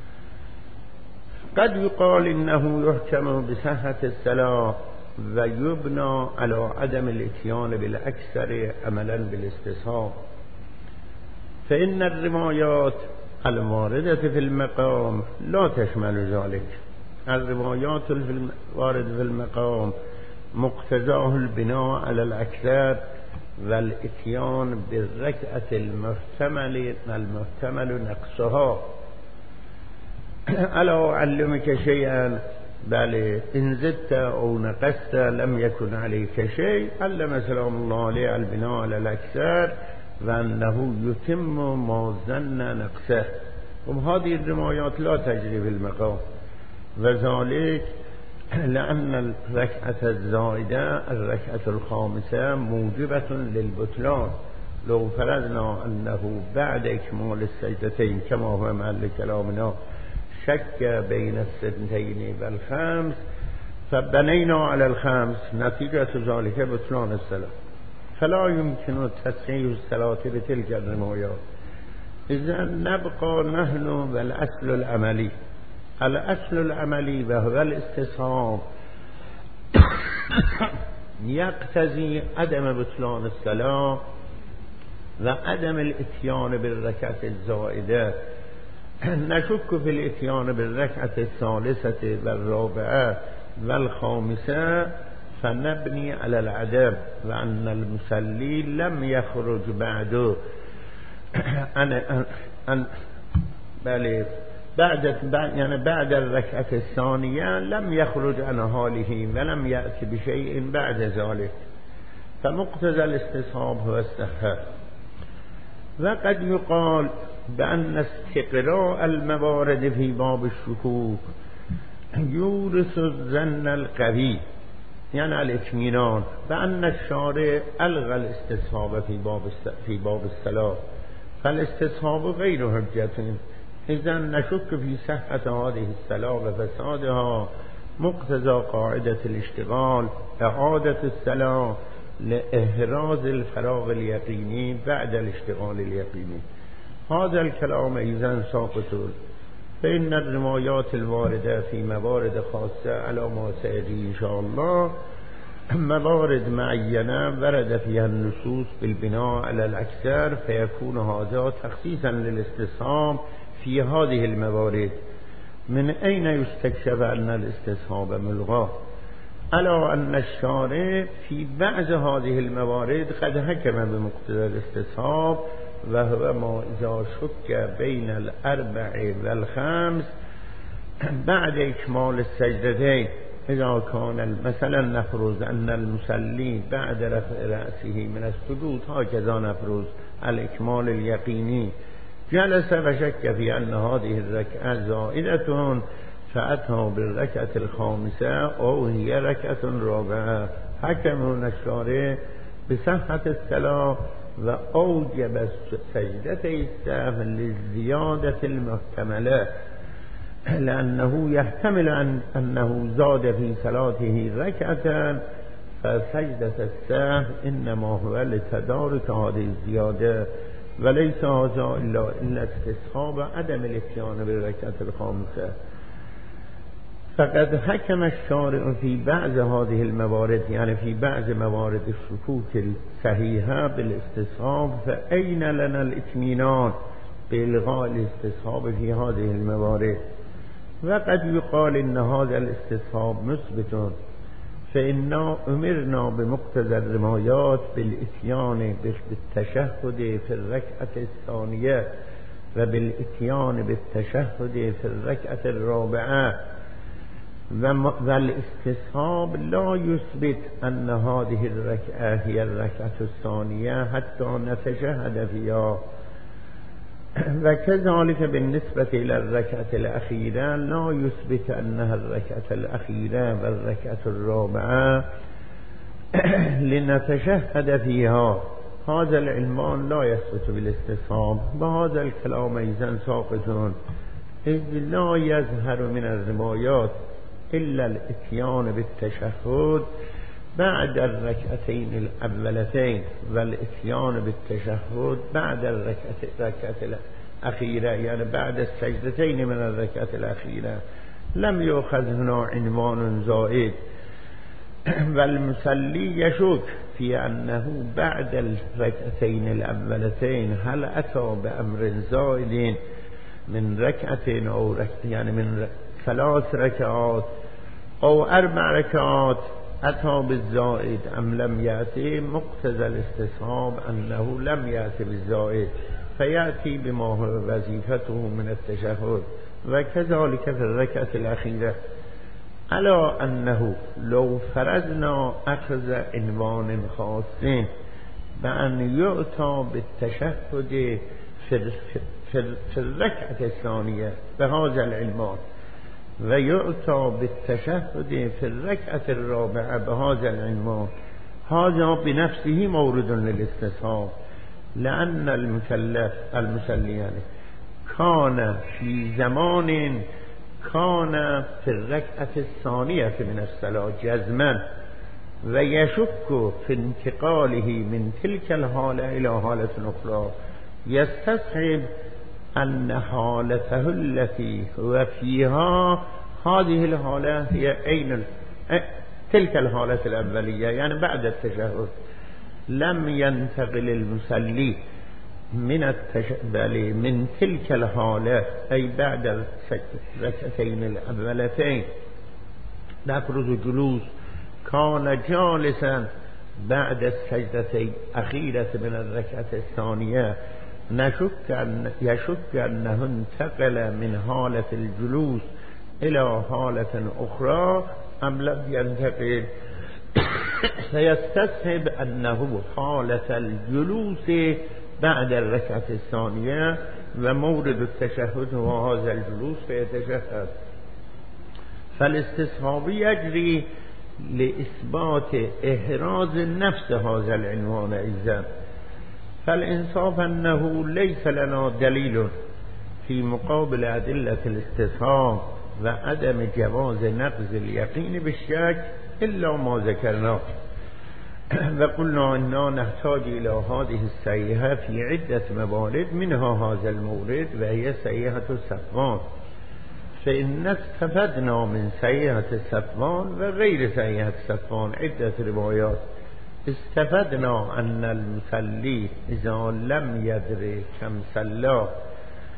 قد يقال إنه يحكم بصحة الصلاة ويبنى على عدم الاتيان بالأكثر عملا بالاستصحاب، فإن الروايات الواردة في المقام لا تشمل ذلك. الروايات الواردة في المقام مقتضاه البناء على الأكثر والاتيان بالركعة المحتمل المحتمل نقصها. ألا أعلمك شيئا؟ بل إن زدت أو نقصت لم يكن عليك شيء. علم سلام الله عليه البناء على الأكثر وأنه يتم ما ظن نقصه، وهذه الروايات لا تجري في المقام، وذلك لأن الركعة الزائدة الركعة الخامسة موجبة للبطلان. لو فرضنا أنه بعد إكمال السجدتين كما هو محل كلامنا شك بين السنتين والخمس فبنينا على الخمس، نتيجة ذلك بطلان الصلاة، فلا يمكن تصحيح الصلاة بتلك الروايات. إذا نبقى نحن بالأصل العملي. الأصل العملي وهو الاستصحاب يقتضي عدم بطلان الصلاة وعدم الاتيان بالركعة الزائدة. نشك في الاتيان بالركعة الثالثة والرابعة والخامسة فنبني على العدم، وأن المصلي لم يخرج بعده أن أن بل بعد يعني بعد الركعة الثانية لم يخرج عن حاله ولم يأتي بشيء بعد ذلك، فمقتضى الاستصحاب هو الصحة. وقد يقال بأن استقراء الموارد في باب الشكوك يورث الظن القوي، يعني الاطمئنان، بأن الشارع ألغى الاستصحاب في باب في باب الصلاة، فالاستصحاب غير حجة. إذا نشك في صحة هذه الصلاة وفسادها، مقتضى قاعدة الاشتغال إعادة الصلاة لإحراز الفراغ اليقيني بعد الاشتغال اليقيني. هذا الكلام إذا ساقط، فإن الروايات الواردة في موارد خاصة على ما سيجي إن شاء الله موارد معينة ورد فيها النصوص بالبناء على الأكثر، فيكون هذا تخصيصا للاستصحاب في هذه الموارد من أين يستكشف أن الاستصحاب ملغى؟ ألا أن الشارع في بعض هذه الموارد قد حكم بمقتضى الاستصحاب، وهو ما إذا شك بين الأربع والخمس بعد إكمال السجدتين. إذا كان مثلا نفرض أن المصلي بعد رفع رأسه من السجود، هكذا نفرض الإكمال اليقيني، جلس وشك في أن هذه الركعة زائدة فأتى بالركعة الخامسة أو هي ركعة رابعة، حكم الشارع بصحة الصلاة وأوجب سجدتي السهو للزيادة المحتملة، لأنه يحتمل أن أنه زاد في صلاته ركعة، فسجدة السهو إنما هو لتدارك هذه الزيادة، وليس هذا إلا إلا استصحاب عدم الاتيان بالركعة الخامسة. فقد حكم الشارع في بعض هذه الموارد، يعني في بعض موارد الشكوك الصحيحة بالاستصحاب، فأين لنا الاطمئنان بإلغاء الاستصحاب في هذه الموارد؟ وقد يقال إن هذا الاستصحاب مثبت، فإنا أمرنا بمقتضى الروايات بالإتيان بالتشهد في الركعة الثانية وبالإتيان بالتشهد في الركعة الرابعة، والاستصحاب لا يثبت أن هذه الركعة هي الركعة الثانية حتى نتشهد فيها. وكذلك بالنسبة إلى الركعة الأخيرة لا يثبت أنها الركعة الأخيرة والركعة الرابعة لنتشهد فيها. هذا العلمان لا يثبت بالاستصحاب، وهذا الكلام أيضا ساقط، إذ لا يظهر من الروايات إلا الاتيان بالتشهد بعد الركعتين الأولتين والاتيان بالتشهد بعد الركعة الأخيرة، يعني بعد السجدتين من الركعة الأخيرة. لم يؤخذ هنا عنوان زائد، والمصلي يشك في أنه بعد الركعتين الأولتين هل أتى بأمر زائد من ركعتين أو ركعة، يعني من ثلاث ركعات أو أربع ركعات أتى بالزائد أم لم يأتي. مقتضى الاستصحاب أنه لم يأتي بالزائد، فيأتي بما هو وظيفته من التشهد. وكذلك في الركعة الأخيرة، على أنه لو فرضنا أخذ عنوان خاص بأن يؤتى بالتشهد في في الركعة الثانية بهذا العنوان، ويؤتى بالتشهد في الركعة الرابعة بهذا العنوان، هذا بنفسه مورد للاستصحاب، لأن المكلف المصلي يعني كان في زمان كان في الركعة الثانية من الصلاة جزما، ويشك في انتقاله من تلك الحالة إلى حالة أخرى، يستصحب أن حالته التي هو فيها هذه الحالة هي أين تلك الحالة الأولية، يعني بعد التشهد لم ينتقل المصلي من التشهد من تلك الحالة، أي بعد الركعتين الأولتين. نفرض جلوس كان جالسا بعد السجدة الأخيرة من الركعة الثانية، نشك أن يشك أنه انتقل من حالة الجلوس إلى حالة أخرى أم لم ينتقل، فيستصحب أنه حالة الجلوس بعد الركعة الثانية، ومورد التشهد هو هذا الجلوس فيتشهد. فالاستصحاب يجري لإثبات إحراز النفس هذا العنوان أيضا. فالإنصاف أنه ليس لنا دليل في مقابل أدلة الاستصحاب وعدم جواز نقض اليقين بالشك إلا ما ذكرناه، وقلنا أننا نحتاج إلى هذه السيئة في عدة موارد، منها هذا المورد وهي سيئة الصفوان. فإن استفدنا من سيئة الصفوان وغير سيئة الصفوان عدة روايات. استفدنا أن المصلي إذا لم يدري كم صلى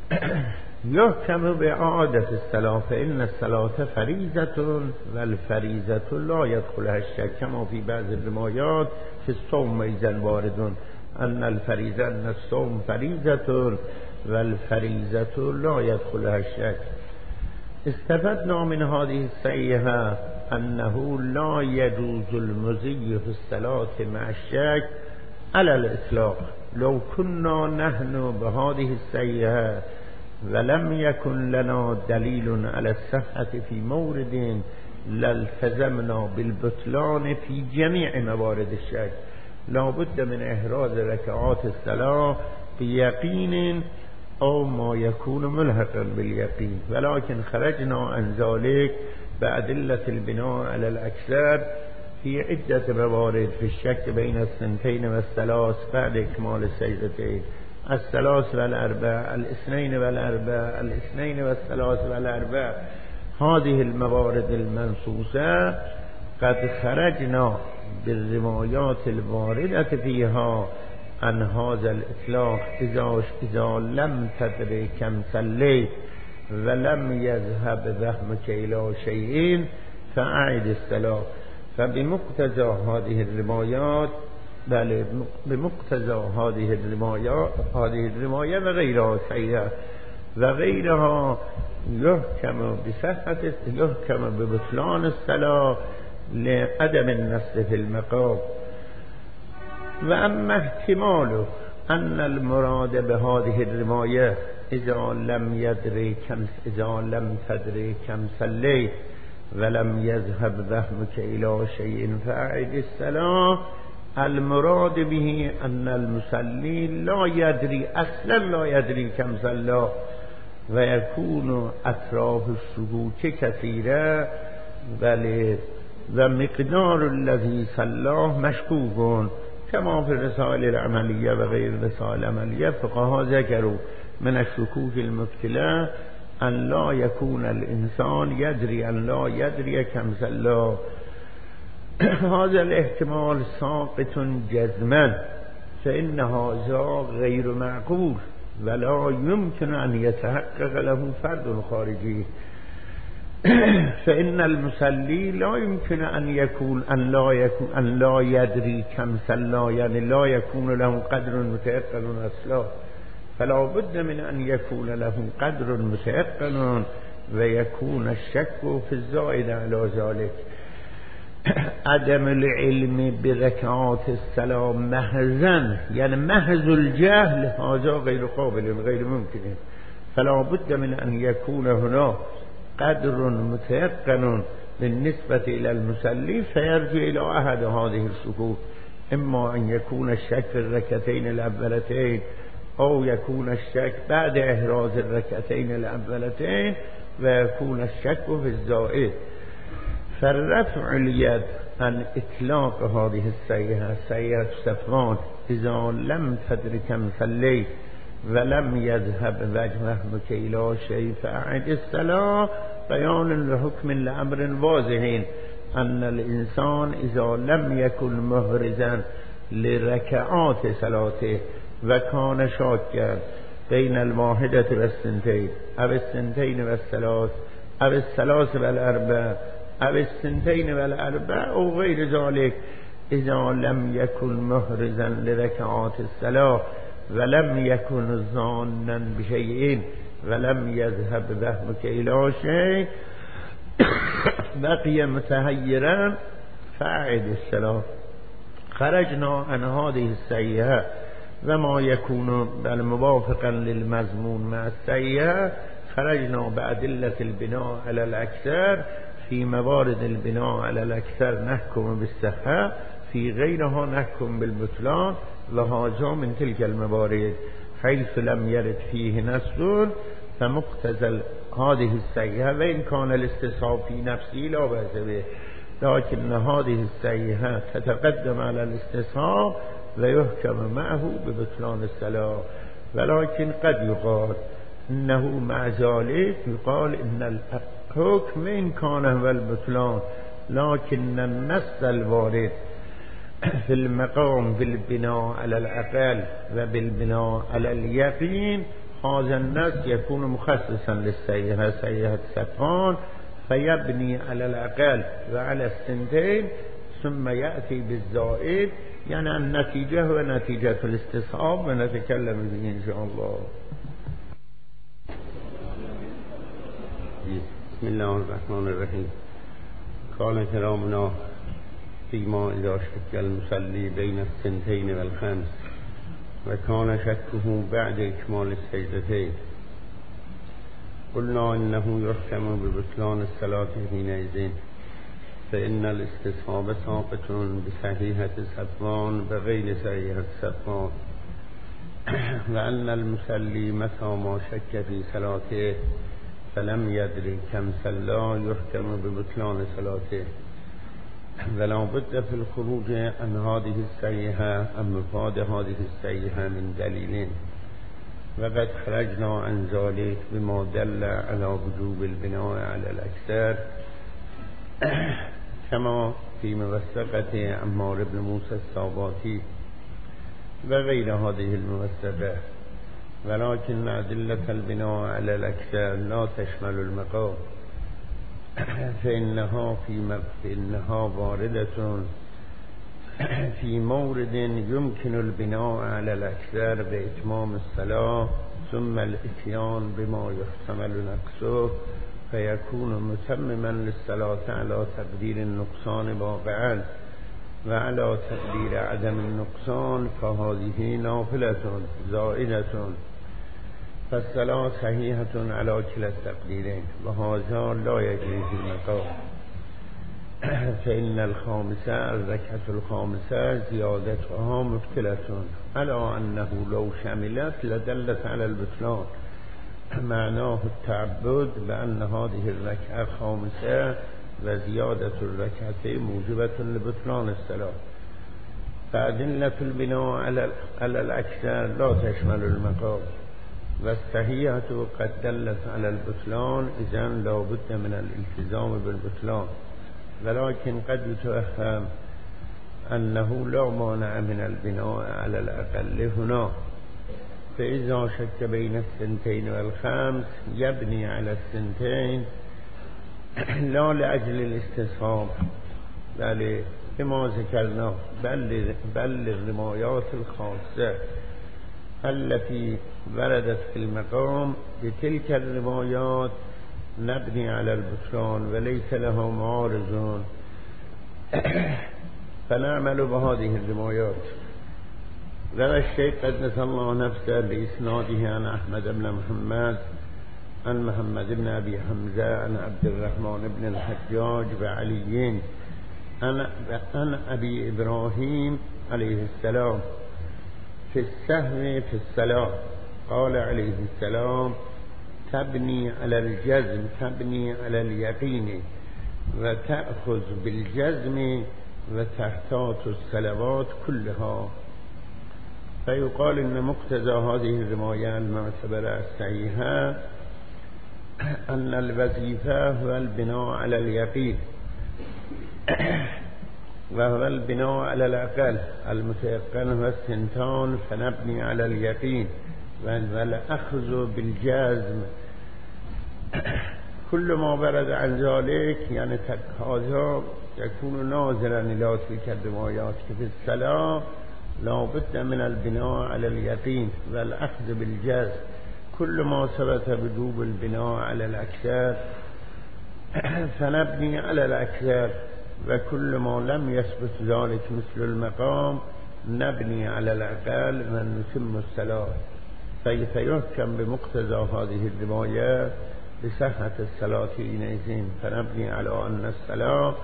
یحکم به عادت الصلاة فإن الصلاة فریضة والفریضة لا يدخلها الشک کما فی بعض الرمایات فی الصوم ایضا وارد ان الفریضة ان الصوم فریضة والفریضة لا يدخلها الشک. استفدنا من هذه الصحيحة أنه لا يجوز المزي في الصلاة مع الشك على الإطلاق. لو كنا نحن بهذه الصحيحة ولم يكن لنا دليل على الصحة في مورد لالتزمنا بالبطلان في جميع موارد الشك. لا بد من إحراز ركعات الصلاة بيقين أو ما يكون ملحقا باليقين، ولكن خرجنا عن ذلك بأدلة البناء على الأكثر في عدة موارد في الشك بين الثنتين والثلاث بعد إكمال السجدتين، الثلاث والأربع، الاثنين والأربع، الاثنين والثلاث والأربع. هذه الموارد المنصوصة قد خرجنا بالروايات الواردة فيها عن هذا الإطلاق إذا إذا لم تدري كم صليت ولم يذهب وهمك إلى شيء فأعد الصلاة. فبمقتضى هذه الروايات بل بمقتضى هذه الروايات هذه الرواية وغيرها صحيحة وغيرها يحكم بصحة يحكم ببطلان الصلاة لعدم النص في المقام. وأما احتمال أن المراد بهذه الرواية إذا لم يدري كم إذا لم تدري كم صليت ولم يذهب وهمك إلى شيء فأعد الصلاة، المراد به أن المصلي لا يدري أصلا لا يدري كم صلى ويكون أطراف الشكوك كثيرة بل ومقدار الذي صلاه مشكوك كما في الرسائل العملية وغير الرسائل العملية. فقهاء ذكروا من الشكوك المبتلى أن لا يكون الإنسان يدري أن لا يدري كم صلى. هذا الاحتمال ساقط جزما فإن هذا غير معقول ولا يمكن أن يتحقق له فرد خارجي. فإن المصلي لا يمكن أن يكون أن لا يكون أن لا يدري كم صلى، يعني لا يكون له قدر متيقن أصلا، فلا بد من أن يكون له قدر متيقن ويكون الشك في الزائد على ذلك. عدم العلم بركعات الصلاة محضا يعني محض الجهل هذا غير قابل غير ممكن، فلا بد من أن يكون هناك قدر متيقن بالنسبة إلى المصلي فيرجع إلى أحد هذه الشكوك، إما أن يكون الشك في الركعتين الأولتين أو يكون الشك بعد إحراز الركعتين الأولتين ويكون الشك في الزائد. فرفع اليد عن إطلاق هذه الصيحة صيحة صفوان إذا لم تدر كم صليت ولم يذهب وهمك إلى شيء فأعد الصلاة بيان لحكم لأمر واضح أن الإنسان إذا لم يكن مهرزا لركعات صلاته وكان شاكا بين الواحدة والسنتين أو السنتين والثلاث أو الثلاث والأربع أو السنتين والأربع أو غير ذلك، إذا لم يكن مهرزا لركعات الصلاة ولم يكن ظانا بشيء ولم يذهب وهمك إلى شيء بقي متهيرا فأعد الصلاة. خرجنا عن هذه الصيحة وما يكون بل موافقا للمضمون مع الصيحة، خرجنا بأدلة البناء على الأكثر. في موارد البناء على الأكثر نحكم بالصحة، في غيرها نحكم بالبطلان، وهذا من تلك الموارد حيث لم يرد فيه نص فمقتضى هذه الصيحة وإن كان الاستصحاب في نفسه لا بأس به، لكن هذه الصيحة تتقدم على الاستصحاب ويحكم معه ببطلان الصلاة. ولكن قد يقال إنه مع ذلك يقال إن الحكم إن كان هو البطلان، لكن النص الوارد في المقام بالبناء على الأقل وبالبناء على اليقين هذا النص يكون مخصصا للسيئة سيئة سبعان فيبني على الأقل وعلى السنتين ثم يأتي بالزائد، يعني النتيجة هو نتيجة الاستصحاب ونتكلم به إن شاء الله. بسم الله الرحمن الرحيم. قال كرامنا فيما إذا شك المصلي بين السنتين والخمس وكان شكه بعد إكمال السجدتين قلنا إنه يحكم ببطلان الصلاة حينئذ، فإن الاستصحاب ساقط بصحيحة الصفوان بغير صحيحة الصفوان، وأن المصلي متى ما شك في صلاته فلم يدري كم صلى يحكم ببطلان صلاته، ولا بد في الخروج عن هذه الصحيحة عن مفاد هذه الصحيحة من دليلين، وقد خرجنا عن ذلك بما دل على وجوب البناء على الأكثر كما في موثقة عمار بن موسى الصاباتي وغير هذه الموثقة، ولكن أدلة البناء على الأكثر لا تشمل المقام، فإنها, في فإنها واردة في مورد يمكن البناء على الأكثر بإتمام الصلاة ثم الإتيان بما يحتمل نقصه فيكون متمما للصلاة على تقدير النقصان واقعا، وعلى تقدير عدم النقصان فهذه نافلة زائدة، فالصلاة صحيحة على كلا التقديرين، وهذا لا يجري في المقام، فإن الخامسة الركعة الخامسة زيادتها مبطلة، على أنه لو شملت لدلت على البطلان، معناه التعبد بأن هذه الركعة الخامسة وزيادة الركعتين موجبة لبطلان الصلاة، فأدلة البناء على الأكثر لا تشمل المقام، والصحيحة قد دلت على البطلان، إذن لا بد من الالتزام بالبطلان، ولكن قد يتوهم أنه لا مانع من البناء على الأقل هنا، فإذا شك بين السنتين والخمس يبني على السنتين لا لأجل الاستصحاب بل كما ذكرنا بل, بل الرمايات الخاصة التي وردت في المقام، بتلك الرمايات نبني على البطلان وليس له معارضون، فنعمل بهذه الرمايات. روى الشيخ قدس الله نفسه بإسناده عن أحمد بن محمد عن محمد بن أبي حمزة عن عبد الرحمن بن الحجاج وعليين عن أبي إبراهيم عليه السلام في السهم في الصلاة قال عليه السلام: تبني على الجزم تبني على اليقين وتأخذ بالجزم وتحتاط الصلوات كلها. فيقال إن مقتضى هذه الرواية المعتبرة الصحيحة أن الوظيفة هو البناء على اليقين، وهو البناء على الأقل، المتيقن هو السنتان فنبني على اليقين، والأخذ بالجزم كل ما برد عن ذلك، يعني هذا يكون ناظرا إلى تلك الروايات في الصلاة لا بد من البناء على اليقين والأخذ بالجزم، كل ما ثبت وجوب البناء على الأكثر فنبني على الأكثر، وكل ما لم يثبت ذلك مثل المقام نبني على الأقل ونتم الصلاة، فيحكم بمقتضى هذه الرواية بصحة الصلاة حينئذ، فنبني على أن الصلاة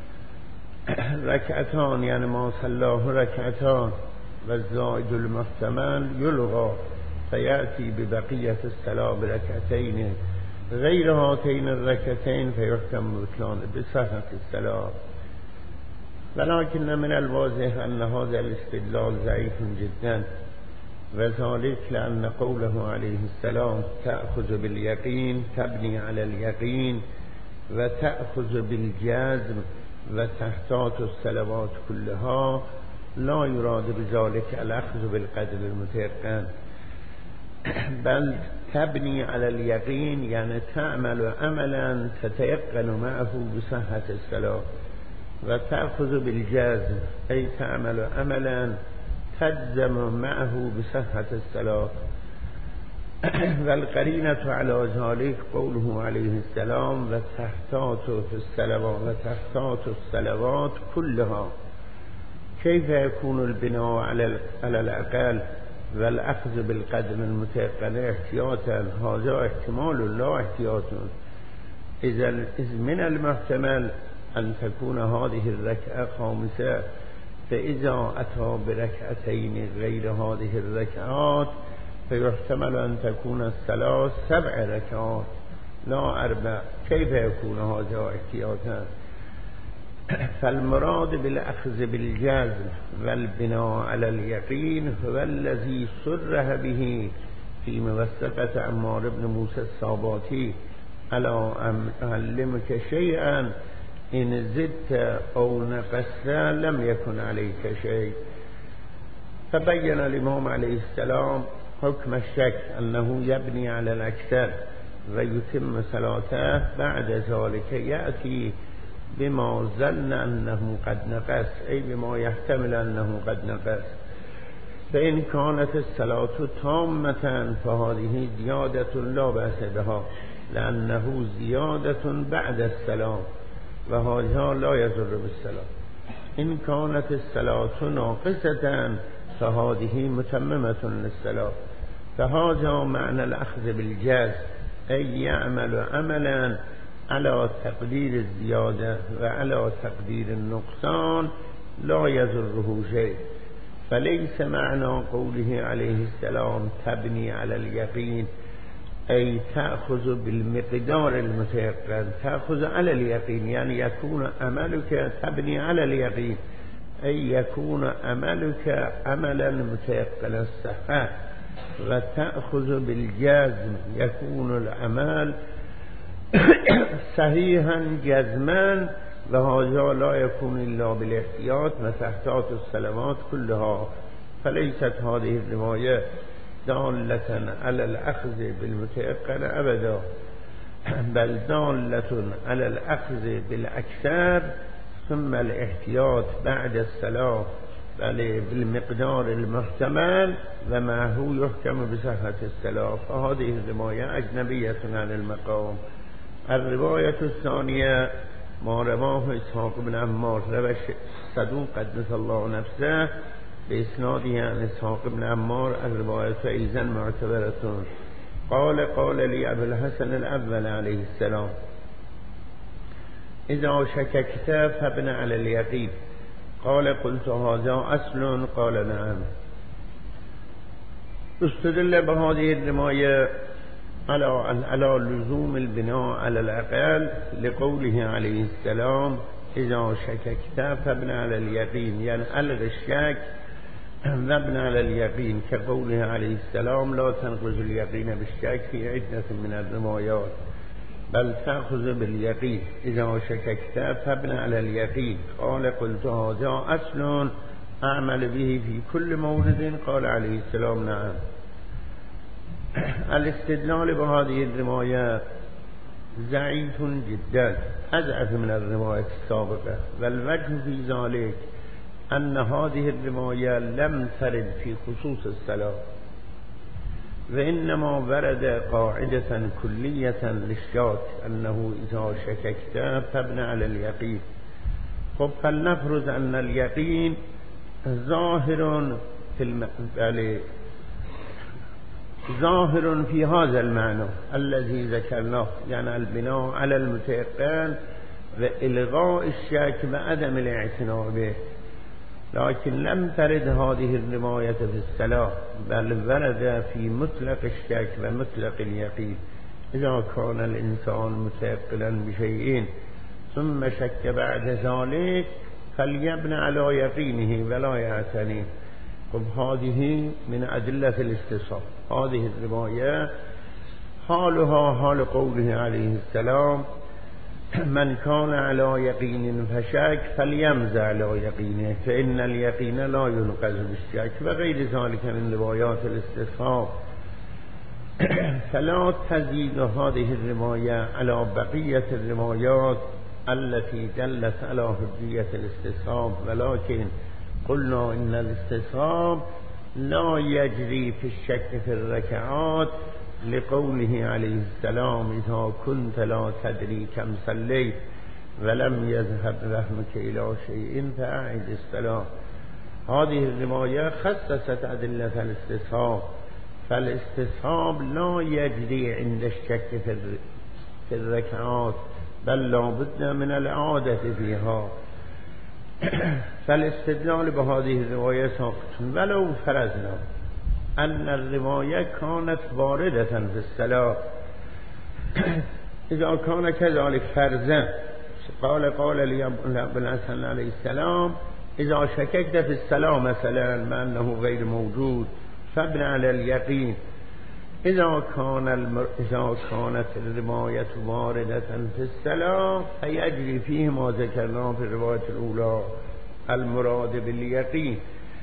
ركعتان، يعني ما صلاه ركعتان، والزائد المحتمل يلغى فيأتي ببقية الصلاة بركعتين غير هاتين الركعتين فيحكم بطلان بصحة الصلاة. ولكن من الواضح أن هذا الاستدلال ضعيف جدا، وذلك لأن قوله عليه السلام تأخذ باليقين تبني على اليقين وتأخذ بالجزم وتحتاط الصلوات كلها لا يراد بذلك الأخذ بالقدر المتيقن، بل تبني على اليقين يعني تعمل عملا تتيقن معه بصحة الصلاة، وتأخذ بالجازم أي تعمل عملا تجزم معه بصحة الصلاة. والقرينة على ذلك قوله عليه السلام وتحتاط في الصلوات وتحتاط الصلوات كلها. كيف يكون البناء على الأقل والأخذ بالقدم المتيقن احتياطا؟ هذا احتمال لا احتياط. إذا من المحتمل أن تكون هذه الركعة خامسة، فإذا أتى بركعتين غير هذه الركعات فيحتمل أن تكون الصلاة سبع ركعات لا أربع. كيف يكون هذا احتياطا؟ فالمراد بالأخذ بالجازم والبناء على اليقين هو الذي صرح به في موثقة عمار بن موسى الصاباتي ألا أعلمك شيئا إن زدت أو نقصت لم يكن عليك شيء. فبين الإمام عليه السلام حكم الشك أنه يبني على الأكثر ويتم صلاته، بعد ذلك يأتي بما ظن أنه قد نقص أي بما يحتمل أنه قد نقص. فإن كانت الصلاة تامة فهذه زيادة لا بأس بها لأنه زيادة بعد السلام وهذا لا يضر بالصلاة. إن كانت الصلاة ناقصة فهذه متممة للصلاة. فهذا معنى الأخذ بالجاز أي يعمل عملا على تقدير الزيادة وعلى تقدير النقصان لا يضره شيء. فليس معنى قوله عليه السلام تبني على اليقين أي تأخذ بالمقدار المتيقن، تأخذ على اليقين يعني يكون عملك تبني على اليقين أي يكون عملك عملا متيقن الصحة، وتأخذ بالجزم يكون العمل صحيحا جزما، وهذا لا يكون إلا بالاحتياط وتحتاط الصلوات كلها. فليست هذه الرواية دالة على الأخذ بالمتيقن أبدا، بل دالة على الأخذ بالأكثر ثم الاحتياط بعد الصلاة بل بالمقدار المحتمل ومعه يحكم بصحة الصلاة. فهذه الرواية أجنبية عن المقام. الرواية الثانية ما رواه إسحاق بن عمار رواه صدوق قدس الله نفسه بإسناده عن إسحاق بن عمار الرواية أيضا معتبرة. قال قال لي أبو الحسن الأول عليه السلام إذا شككت فابن على اليقين. قال قلت هذا أصل؟ قال نعم. استدل بهذه الرواية على على لزوم البناء على الأقل لقوله عليه السلام إذا شككت فابن على اليقين، يعني ألغ الشك وابن على اليقين، كقوله عليه السلام لا تنقض اليقين بالشك في عدة من الروايات، بل تأخذ باليقين إذا شككت فابن على اليقين. قال قلت هذا أصل أعمل به في كل مورد؟ قال عليه السلام نعم. الاستدلال بهذه الرواية ضعيف جدا أضعف من الرواية السابقة، والوجه في ذلك أن هذه الرواية لم ترد في خصوص الصلاة، وإنما ورد قاعدة كلية للشاك أنه إذا شككت فابن على اليقين. خب فلنفرض أن اليقين ظاهر في الم... ظاهر في هذا المعنى الذي ذكرناه، يعني البناء على المتيقن وإلغاء الشك وعدم الاعتناء به، لكن لم ترد هذه الرواية في الصلاة بل ورد في مطلق الشك ومطلق اليقين. إذا كان الإنسان متيقنا بشيء ثم شك بعد ذلك فليبنى على يقينه ولا يعتني. طب هذه من أدلة الاستصحاب. هذه الرواية حالها حال قوله عليه السلام من كان على يقين فشك فليمز على يقينه فإن اليقين لا ينقذ بالشك، وغير ذلك من روايات الاستصحاب. فلا تزيد هذه الرواية على بقية الروايات التي دلت على حجية الاستصحاب، ولكن قلنا إن الاستصحاب لا يجري في الشك في الركعات لقوله عليه السلام إذا كنت لا تدري كم صليت ولم يذهب وهمك إلى شيء فأعد الصلاة. هذه الرواية خصصت أدلة الاستصحاب، فالاستصحاب لا يجري عند الشك في الركعات بل لا بد من الإعادة فيها. فالاستدلال بهذه الرواية ساقط. ولو فرضنا أن الرواية كانت واردة في الصلاة، إذا كان كذلك فرضا قال قال لي أبو الحسن عليه السلام إذا شككت في الصلاة مثلا ما أنه غير موجود فابن على اليقين. إذا كان المر... إذا كانت الرواية واردة في الصلاة فيجري فيه ما ذكرناه في الرواية الأولى المراد باليقين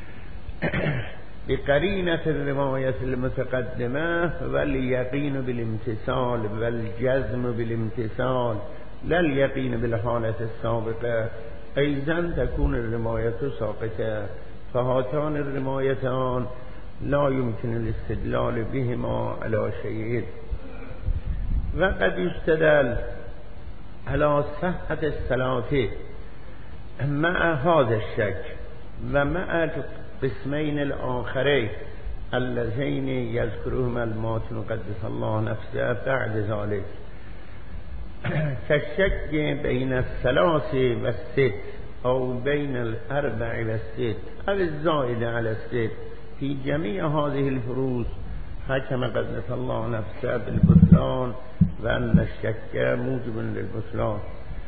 بقرينة الرواية المتقدمة، واليقين بالامتثال والجزم بالامتثال لا اليقين بالحالة السابقة، أيضا تكون الرواية ساقطة. فهاتان الروايتان لا يمكن الاستدلال بهما على شيء. وقد يستدل على صحة الصلاة مع هذا الشك ومع القسمين الآخرين اللذين يذكرهما الماتن قدس الله نفسه بعد ذلك، كالشك بين الثلاث والست أو بين الأربع والست أو الزائدة على الست في جميع هذه الفروض حكم قدس الله نفسه بالبطلان وأن الشك موجب للبطلان.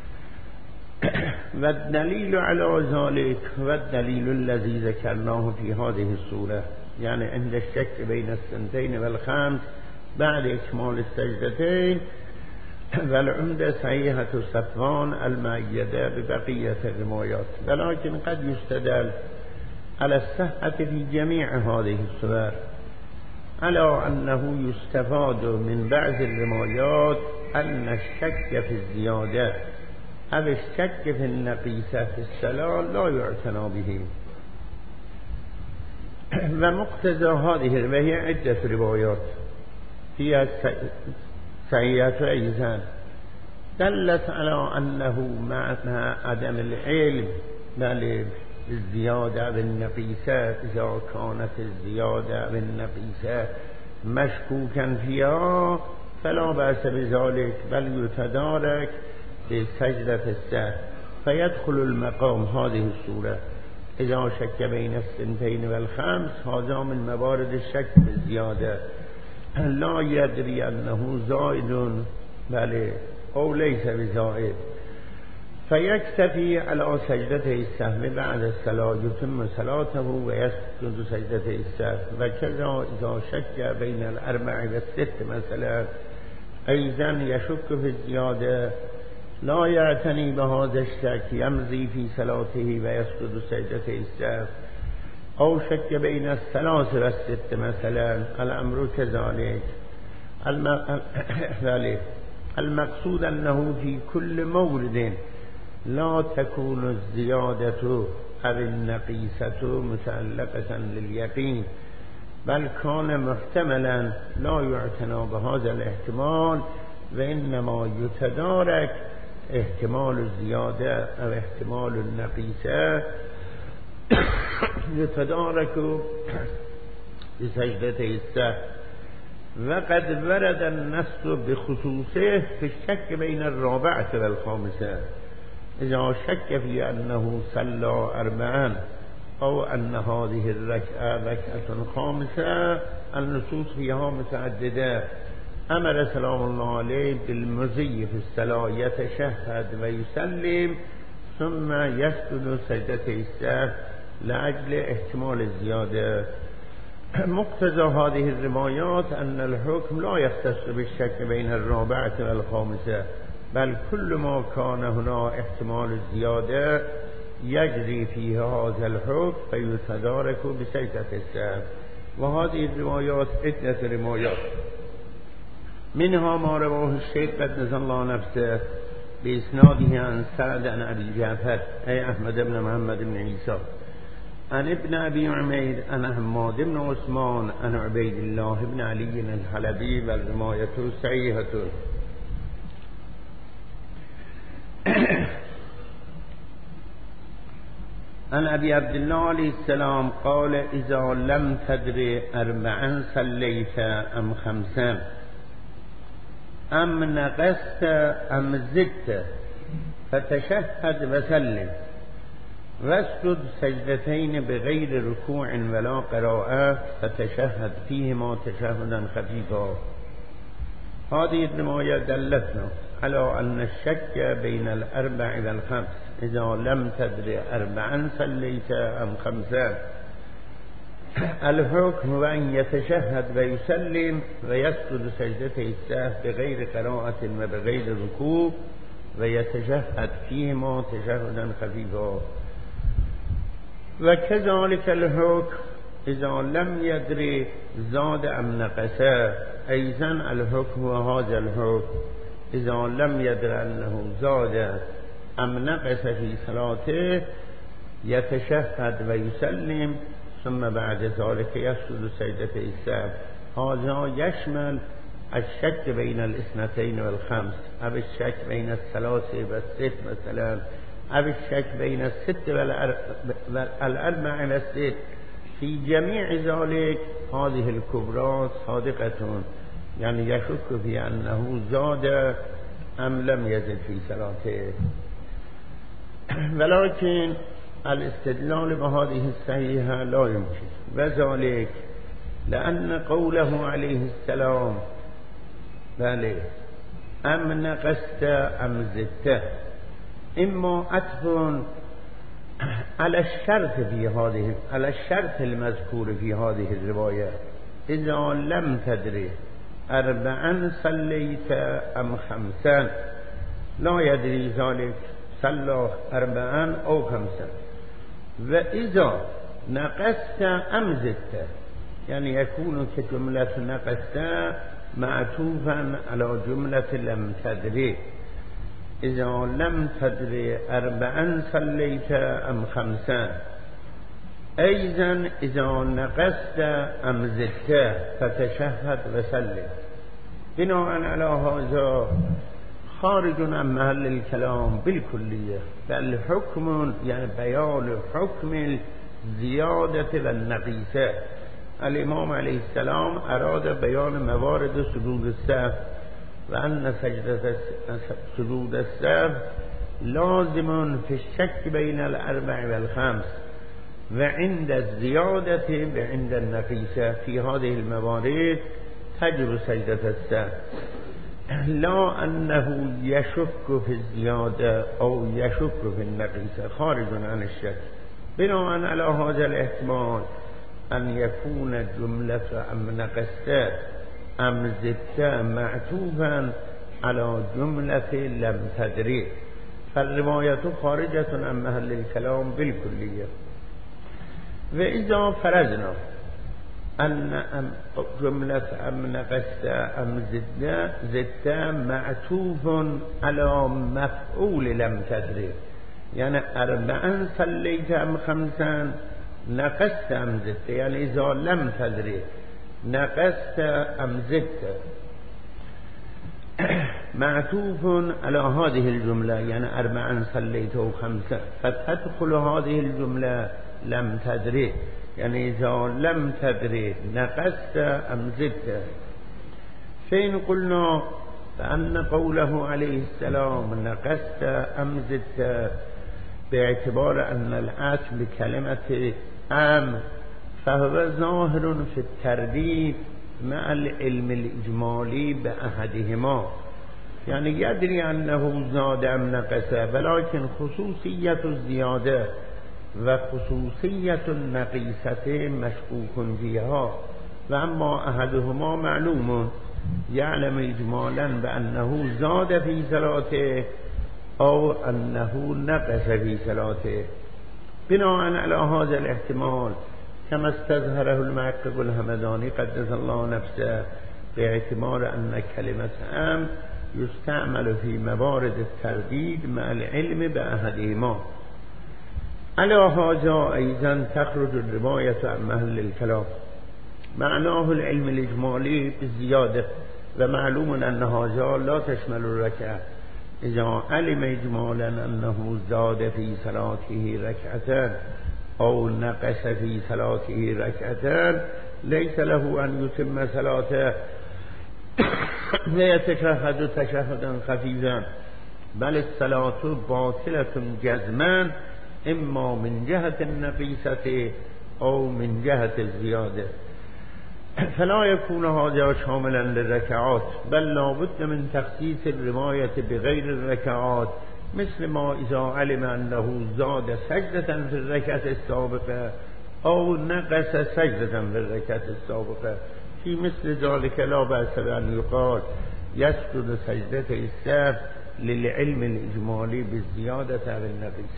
والدليل على ذلك والدليل الذي ذكرناه في هذه السورة، يعني عند الشك بين السنتين والخمس بعد إكمال السجدتين، والعمدة صحيحة صفوان المؤيدة ببقية الروايات. ولكن قد يستدل على الصحة في جميع هذه السور على أنه يستفاد من بعض الروايات أن الشك في الزيادة أو الشك في النقيصة في الصلاة لا يعتنى به. ومقتضى هذه وهي عدة روايات فيها صحيحة أيضا دلت على أنه مع عدم العلم بل الزيادة بالنقيصة إذا كانت الزيادة بالنقيصة مشكوكا فيها فلا بأس بذلك بل يتدارك بسجدة السهو فيدخل المقام هذه السورة إذا شك بين السنتين والخمس. هذا من موارد الشك بالزيادة لا يدري أنه زائد بل أو ليس بزائد، فيكتفي على سجدته السهو بعد الصلاة يتم صلاته ويسجد سجدته السهو. وكذا إذا شك بين الأربع والست مثلا أيضا يشك في الزيادة لا يعتني بهذا الشك يمضي في صلاته ويسجد سجدته السهو. أو شك بين الثلاث والست مثلا الأمر كذلك. المقصود أنه في كل مورد لا تكون الزيادة أو النقيصة متعلقة لليقين بل كان محتملا لا يعتنى بهذا الاحتمال وإنما يتدارك احتمال الزيادة أو احتمال النقيصة يتدارك بسجدته السهو. وقد ورد النص بخصوصه في الشك بين الرابعة والخامسة إذا شك في أنه صلى أربعا أو أن هذه الركعة ركعة خامسة. النصوص فيها متعددة. أمر سلام الله عليه بالمزي في الصلاة يتشهد ويسلم ثم يسجد سجدته السهو لأجل احتمال الزيادة. مقتضى هذه الروايات أن الحكم لا يختص بالشك بين الرابعة والخامسة بل كل ما كان هنا احتمال الزيادة يجري فيها هذا الحكم فيتدارك بسجدة السهو. وهذه الروايات عدة روايات منها ما رواه الشيخ قدس الله نفسه بإسناده عن سعد عن أبي جعفر أي أحمد بن محمد بن عيسى عن ابن أبي عمير عن حماد بن عثمان عن عبيد الله بن علي الحلبي والرواية صحيحة. عن أبي عبد الله عليه السلام قال إذا لم تدر أربعا صليت أم خمسا أم نقصت أم زدت فتشهد وسلم واسجد سجدتين بغير ركوع ولا قراءة فتشهد فيهما تشهدا خفيفا. هذه الرواية دلتنا على أن الشك بين الأربع والخمس إذا لم تدر أربعا صليت أم خمسا. الحكم هو أن يتشهد ويسلم ويسجد سجدتي السهو بغير قراءة وبغير ركوع ويتشهد فيهما تشهدا خفيفا. وكذلك الحكم إذا لم يدري زاد أم نقصا. أيضا الحكم وهذا الحكم إذا لم يدر أنه زاد أم نقص في صلاته يتشهد ويسلم ثم بعد ذلك يسجد سجدة السهو. هذا يشمل الشك بين الاثنتين والخمس أو الشك بين الثلاثة والست مثلا أو الشك بين الست والأربع والست. في جميع ذلك هذه الكبرى صادقة، يعني يشك في أنه زاد أم لم يزد في صلاته. ولكن الاستدلال بهذه الصحيحة لا يمكن، وذلك لأن قوله عليه السلام بله أم نقصت أم زدت إما عطف على الشرط في هذه على الشرط المذكور في هذه الرواية إذا لم تدري أربعا صليت أم خمسا لا يدري ذلك صلى أربعا أو خمسا. وإذا نقصت أم زدت يعني يكون كجملة نقصت معطوفا على جملة لم تدري. إذا لم تدري أربعا صليت أم خمسا. أيضا إذا نقصت أم زدت فتشهد وسلم. بناء على هذا خارج عن محل الكلام بالكلية، بل حكم يعني بيان حكم الزيادة والنقيصة. الإمام عليه السلام أراد بيان موارد سجود السهو وأن سجدة سجود السهو لازم في الشك بين الأربع والخمس وعند الزيادة وعند النقيصة في هذه الموارد تجب سجدة السهو، لا أنه يشك في الزيادة أو يشك في النقيصة، خارج عن الشك. بناء على هذا الاحتمال أن يكون جملة أم نقصت أم زدت معطوفا على جملة لم تدري، فالرواية خارجة عن محل الكلام بالكلية. وإذا فرضنا أن جملة أم نقصت أم زدت زدت معطوف على مفعول لم تدري، يعني أربعا صليت أم خمسا نقصت أم زدت، يعني إذا لم تدري نقصت أم زدت معطوف على هذه الجملة، يعني أربعا صليت وخمسة، فتدخل هذه الجملة لم تدري، يعني إذا لم تدري نقصت أم زدت. فإن قلنا فأن قوله عليه السلام نقصت أم زدت باعتبار أن العطف بكلمة أم فهو ظاهر في الترديد مع العلم الإجمالي بأحدهما، يعني يدري أنه زاد أم نقص، ولكن خصوصية الزيادة وخصوصية النقيصة مشكوك فيها، وأما أحدهما معلوم يعلم إجمالا بأنه زاد في صلاته أو أنه نقص في صلاته. بناء على هذا الاحتمال كما استظهره المحقق الهمداني قدس الله نفسه باعتبار أن كلمة أم يستعمل في موارد الترديد مع العلم بأحدهما. على هذا أيضا تخرج الرواية عن محل الكلام. معناه العلم الإجمالي بالزيادة، ومعلوم أن هذا لا تشمل الركعة. إذا علم إجمالا أنه زاد في صلاته ركعتان أو نقص في صلاته ركعتان ليس له أن يتم صلاته ويتشهد تشهدا خفيفا، بل الصلاة باطلة جزما، إما من جهة النقيصة أو من جهة الزيادة. فلا يكون هذا شاملا للركعات، بل لا بد من تخصيص الرواية بغير الركعات، مثل ما إذا علم أنه زاد سجدة في الركعة السابقة أو نقص سجدة في الركعة السابقة. في مثل ذلك لا بأس أن يقال يسجد سجدة السهو للعلم الإجمالي بالزيادة أو النقص.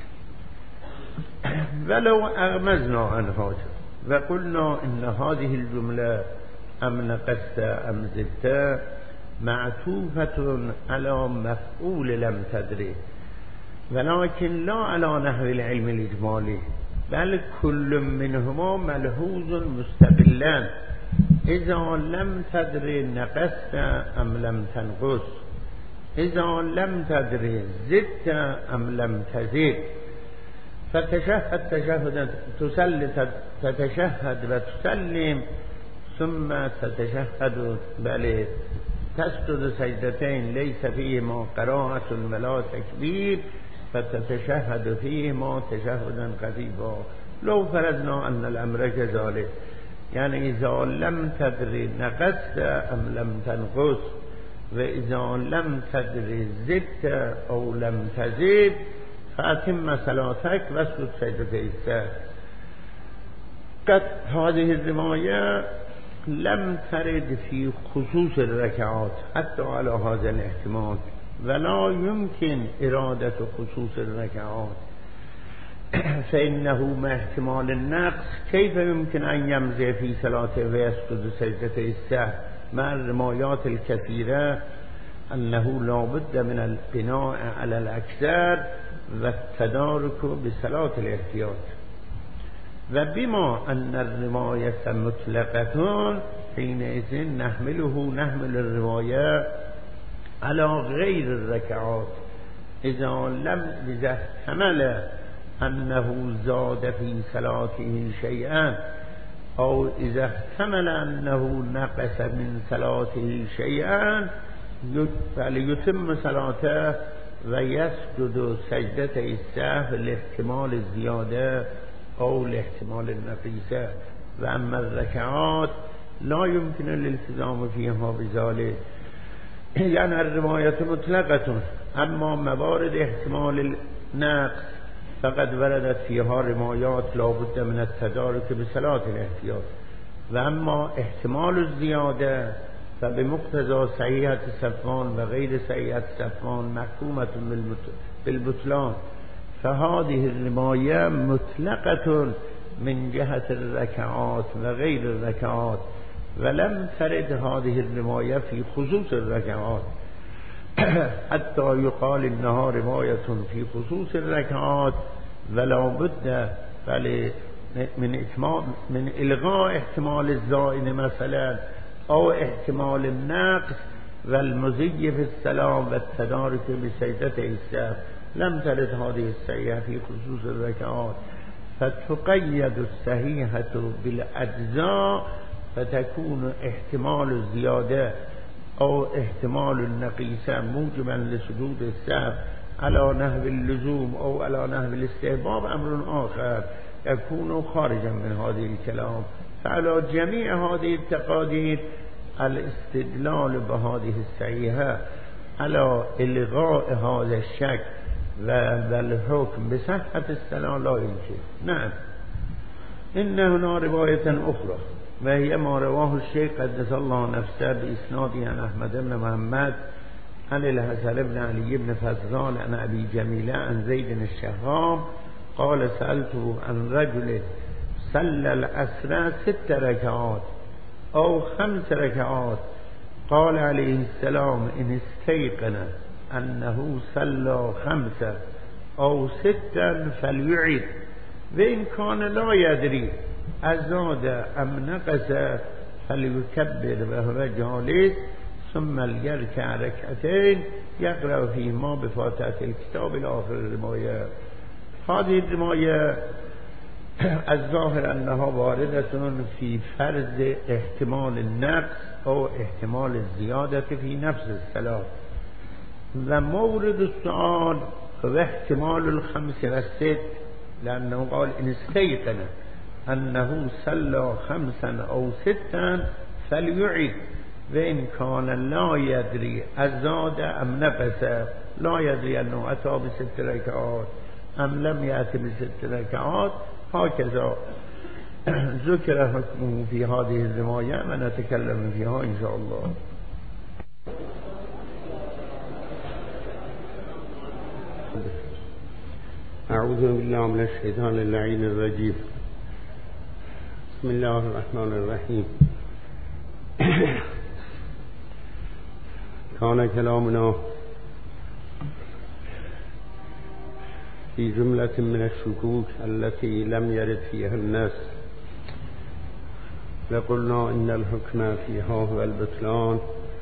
ولو أغمزنا عن هذا وقلنا إن هذه الجملة أم نقصت أم زدت معطوفة على مفعول لم تدري، ولكن لا على نحو العلم الإجمالي، بل كل منهما ملحوظ مستقلا. إذا لم تدري نقصت أم لم تنقص، إذا لم تدري زدت أم لم تزد. فتشهد تشهد تسل تتشهد وتسلم، ثم تتشهد بل تسجد سجدتين ليس فيهما قراءة ولا تكبير، فتتشهد فيهما تشهدا خفيفا. لو فرضنا أن الأمر كذلك، يعني إذا لم تدري نقصت أم لم تنقص، وإذا لم تدري زدت أو لم تزد، فأتم صلاتك واسجد سجدة السهو. قد هذه الرواية لم ترد في خصوص الركعات حتى على هذا الاحتمال، ولا يمكن إرادة خصوص الركعات، فإنه مع احتمال النقص كيف يمكن أن يمضي في صلاته ويسجد سجدة السهو مع الروايات الكثيرة أنه لا بد من البناء على الأكثر والتدارك بصلاة الاحتياط. وبما أن الرواية مطلقة حينئذ نحمله نحمل الرواية على غير الركعات. إذا لم إذا احتمل أنه زاد في صلاته شيئا، أو إذا احتمل أنه نقص من صلاته شيئا، فليتم صلاته ويسجد سجدة السهو لاحتمال الزيادة أو لاحتمال النقيصة. وأما الركعات لا يمكن الالتزام فيها بذلك، يعني الرواية مطلقة. أما موارد احتمال النقص فقد وردت فيها روايات لا بد من التدارك بصلاة الاحتياط. وأما احتمال الزيادة فبمقتضى صحيحة صفوان وغير صحيحة صفوان محكومة بالبطلان. فهذه الرواية مطلقة من جهة الركعات وغير الركعات، ولم ترد هذه الرواية في خصوص الركعات حتى يقال إنها رواية في خصوص الركعات، ولا بد من إتمام من إلغاء احتمال الزائد مثلا أو احتمال النقص والمزي في السلام والتدارك بسجدة السهو. لم ترد هذه الصحيحة في خصوص الركعات، فتقيد الصحيحة بالأجزاء، فتكون احتمال الزيادة أو احتمال النقيصة موجبا لسجود السهو على نحو اللزوم أو على نحو الاستحباب أمر آخر يكون خارجا من هذه الكلام. فعلى جميع هذه التقادير الاستدلال بهذه الصحيحة على إلغاء هذا الشك والحكم بصحة الصلاة لا يمكن. نعم، إن هنا رواية أخرى وهي ما رواه الشيخ قدس الله نفسه بإسناده عن أحمد بن محمد عن الحسن بن علي بن فضال عن أبي جميلة عن زيد الشهام قال سألته عن رجل صلى العصر ست ركعات أو خمس ركعات قال عليه السلام إن استيقن أنه صلى خمسة أو ستا فليعيد وإن كان لا يدري أزاد أم نقص فليكبر وهو جالس ثم ليركع ركعتين يقرأ فيهما بفاتحة الكتاب إلى آخر الرواية. هذه الرواية الظاهر أنها واردة في فرض احتمال النقص أو احتمال الزيادة في نفس الصلاة، ومورد السؤال هو احتمال الخمس والست، لأنه قال إن استيقن أنه صلى خمسا أو ستا فليعيد وإن كان لا يدري أزاد أم نقص، لا يدري أنه أتى بست ركعات أم لم يأتي بست ركعات. هكذا ذكر حكمه في هذه الرواية ونتكلم فيها إن شاء الله. أعوذ بالله من الشيطان اللعين الرجيم. بسم الله الرحمن الرحيم. كان كلامنا في جملة من الشكوك التي لم يرد فيها الناس، وقلنا إن الحكم فيها هو البطلان،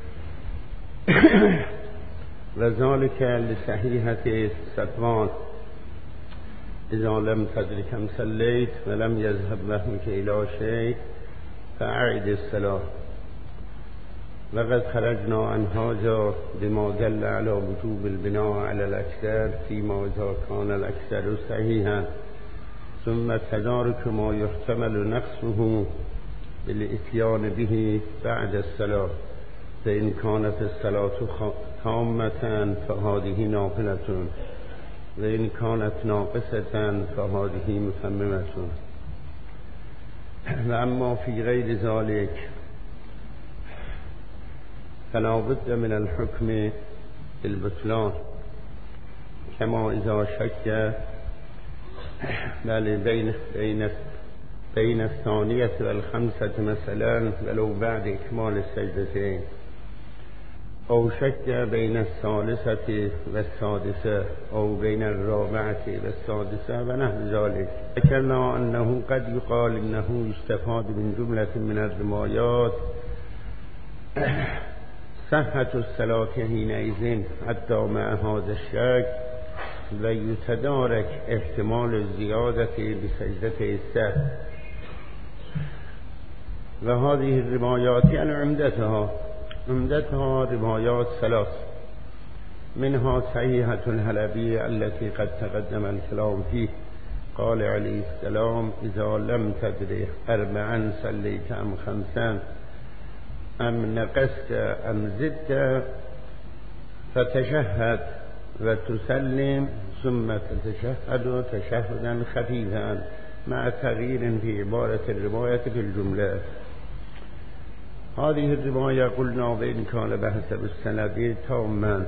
وذلك لصحيحة صفوان إذا لم تدر كم صليت ولم يذهب وهمك إلى شيء فأعد الصلاة. وقد خرجنا عن هذا بما دل على وجوب البناء على الأكثر فيما إذا كان الأكثر صحيحا، ثم تدارك ما يحتمل نقصه بالإتيان به بعد الصلاة، فإن كانت الصلاة تامة فهذه نافلة، وإن كانت ناقصة فهذه متممة. وأما في غير ذلك فلا بد من الحكم بالبطلان، كما إذا شك بل بين بين بين الثانية والخمسة مثلا ولو بعد إكمال السجدتين، أو شك بين الثالثة والسادسة أو بين الرابعة والسادسة ونحو ذلك. ذكرنا أنه قد يقال إنه يستفاد من جملة من الروايات صحة الصلاة حينئذ حتى مع هذا الشك، ويتدارك احتمال الزيادة بسجدة السهو. وهذه الروايات يعني عمدتها عمدتها روايات ثلاث، منها صحيحة الحلبي التي قد تقدم الكلام فيه. قال عليه السلام إذا لم تدري أربعا صليت أم خمسا أم نقصت أم زدت فتشهد وتسلم ثم تتشهد تشهدا خفيفا مع تغيير في عبارة الرواية في الجملة. هذه الرواية قلنا وإن كان بحسب السند تاما،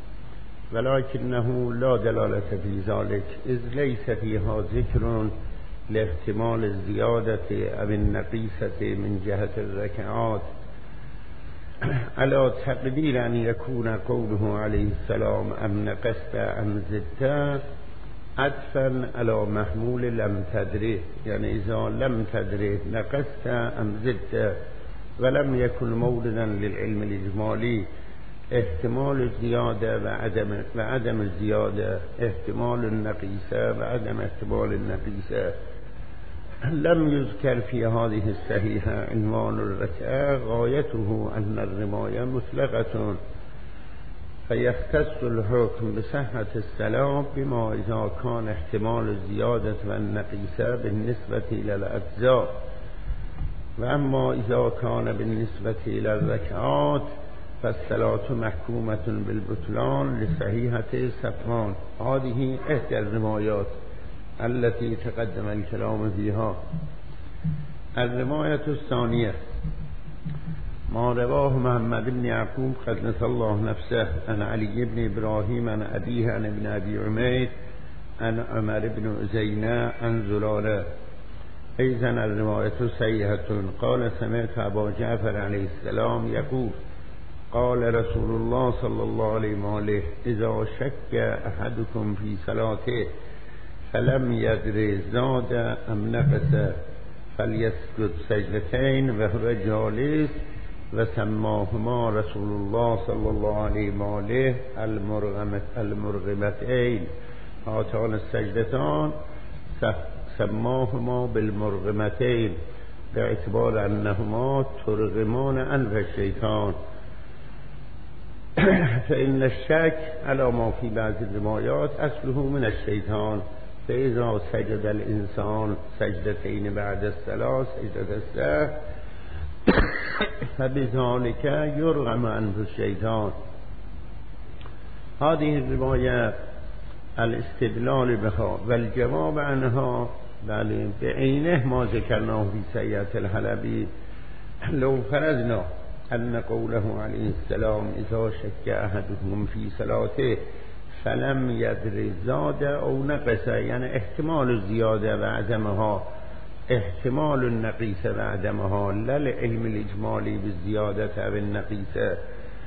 ولكنه لا دلالة في ذلك، إذ ليس فيها ذكر لاحتمال الزيادة أو النقيصة من جهة الركعات، على تقدير أن يكون قوله عليه السلام أم نقصت أم زدت عطفا على محمول لم تدري، يعني إذا لم تدري نقصت أم زدت، ولم يكن موردا للعلم الإجمالي احتمال الزيادة وعدم, وعدم الزيادة، احتمال النقيصة وعدم احتمال النقيصة. لم يذكر في هذه الصحيحة عنوان الركعة، غايته أن الرواية مطلقة، فيختص الحكم بصحة الصلاة بما إذا كان احتمال الزيادة والنقيصة بالنسبة إلى الأجزاء، وأما إذا كان بالنسبة إلى الركعات فالصلاة محكومة بالبطلان لصحيحة صفوان. هذه إحدى الروايات التي تقدم الكلام فيها. الرواية الثانية ما رواه محمد بن يعقوب قدس الله نفسه عن علي بن إبراهيم عن أبيه عن ابن أبي عمير عن عمر بن أزينة عن زرارة. أيضا الرواية صحيحة. قال سمعت أبا جعفر عليه السلام يقول قال رسول الله صلى الله عليه وآله اذا شك احدكم في صلاته فلم يدر زاد ام نقص فليسجد سجدتين وهو جالس وسماهما رسول الله صلى الله عليه وآله المرغمتين. هاتان السجدتان سماهما بالمرغمتين باعتبار انهما ترغمان انف الشيطان. فإن الشك على ما في بعض الروايات أصله من الشيطان. فإذا سجد الإنسان سجدتين بعد الصلاة سجدة السهو فبذلك يرغم أنف الشيطان. هذه الرواية الاستدلال بها والجواب عنها بل بعينه ما ذكرناه في سيئة الحلبي. لو فرضنا أن قوله عليه السلام إذا شك أحدكم في صلاته فلم يدر زاد أو نقص، يعني احتمال الزيادة وعدمها احتمال النقيص وعدمها، لا العلم الإجمالي بالزيادة والنقيص.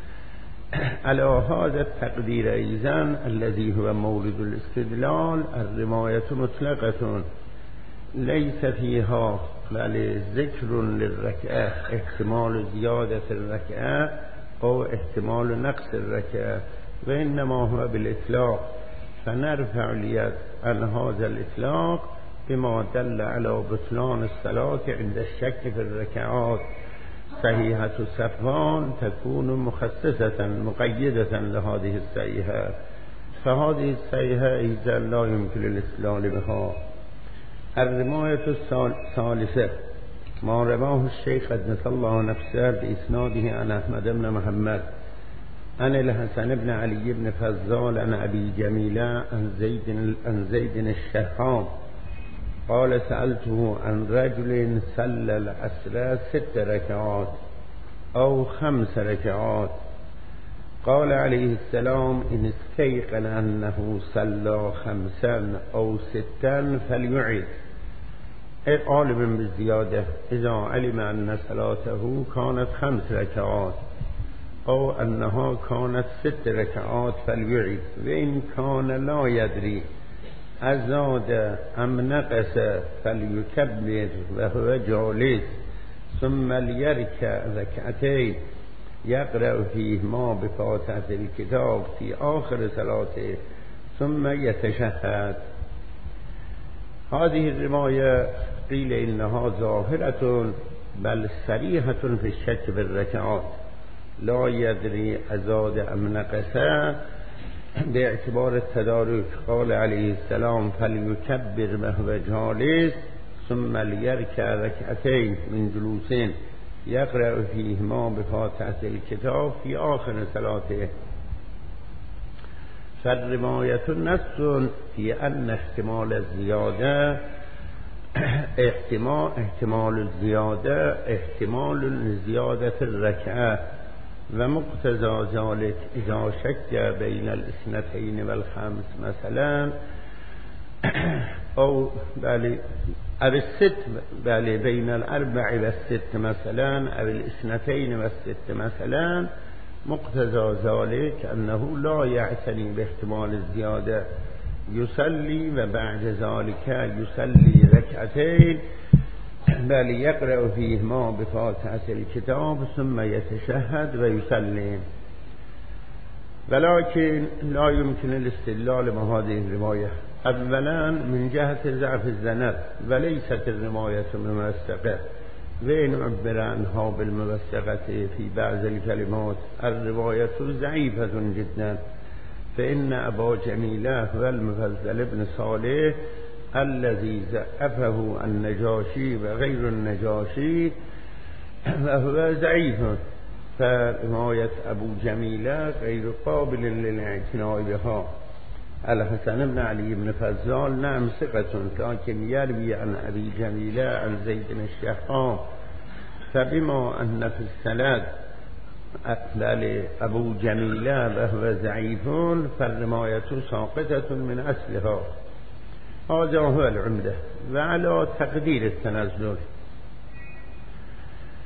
على هذا التقدير أيضا الذي هو مورد الاستدلال الرواية مطلقة ليس فيها بل ذكر للركعة احتمال زيادة الركعة أو احتمال نقص الركعة، وإنما هو بالإطلاق. فنرفع اليد عن هذا الإطلاق بما دل على بطلان الصلاة عند الشك في الركعات. صحيحة الصفوان تكون مخصصة مقيدة لهذه الصحيحة، فهذه الصحيحة إذا لا يمكن الاستدلال بها. الرواية الثالثة ما رواه الشيخ قدس الله نفسه بإسناده عن أحمد بن محمد عن الحسن بن علي بن فضال عن أبي جميلة عن زيد عن زيد الشهام قال سألته عن رجل صلى العصر ست ركعات أو خمس ركعات، قال عليه السلام إن استيقن أنه صلى خمسا أو ستا فليعد غالبا بالزيادة إذا علم أن صلاته كانت خمس ركعات أو أنها كانت ست ركعات فليعد، وإن كان لا يدري أزاد أم نقص فليكبر وهو جالس ثم ليركع ركعتين يقرأ فيهما بفاتحة الكتاب في آخر صلاته ثم يتشهد. هذه الرواية قيل إنها ظاهرة بل صريحة في الشك بالركعات، لا يدري أزاد أم نقص باعتبار التدارك. قال عليه السلام فليكبر وهو جالس ثم ليركع ركعتين من جلوسين يقرأ فيهما بفاتحة الكتاب في آخر صلاته. فالرواية نص في أن احتمال الزيادة احتمال احتمال الزيادة احتمال زيادة الركعة، ومقتضى ذلك إذا شك بين الاثنتين والخمس مثلا أو بل أو الست بل بين الأربع والست مثلا أو الاثنتين والست مثلا، مقتضى ذلك أنه لا يعتني باحتمال الزيادة، يصلي وبعد ذلك يصلي ركعتين بل يقرأ فيهما بفاتحة الكتاب ثم يتشهد ويسلم. ولكن لا يمكن الاستدلال بهذه الرواية أولا من جهة ضعف السند، وليست الرواية ممسكة، وإن عبر عنها بالموثقة في بعض الكلمات الرواية ضعيفة جدا. فإن أبا جميلة هو المفضل بن صالح الذي ضعفه النجاشي وغير النجاشي وهو ضعيف، فرواية أبو جميلة غير قابل للاعتناء بها. الحسن بن علي بن فضال نعم ثقة لكن يروي عن أبي جميلة عن زيد الشهام، فبما أن في السند أقلال أبو جميلة وهو ضعيف فالرواية ساقطة من أصلها. هذا هو العمدة. وعلى تقدير التنزل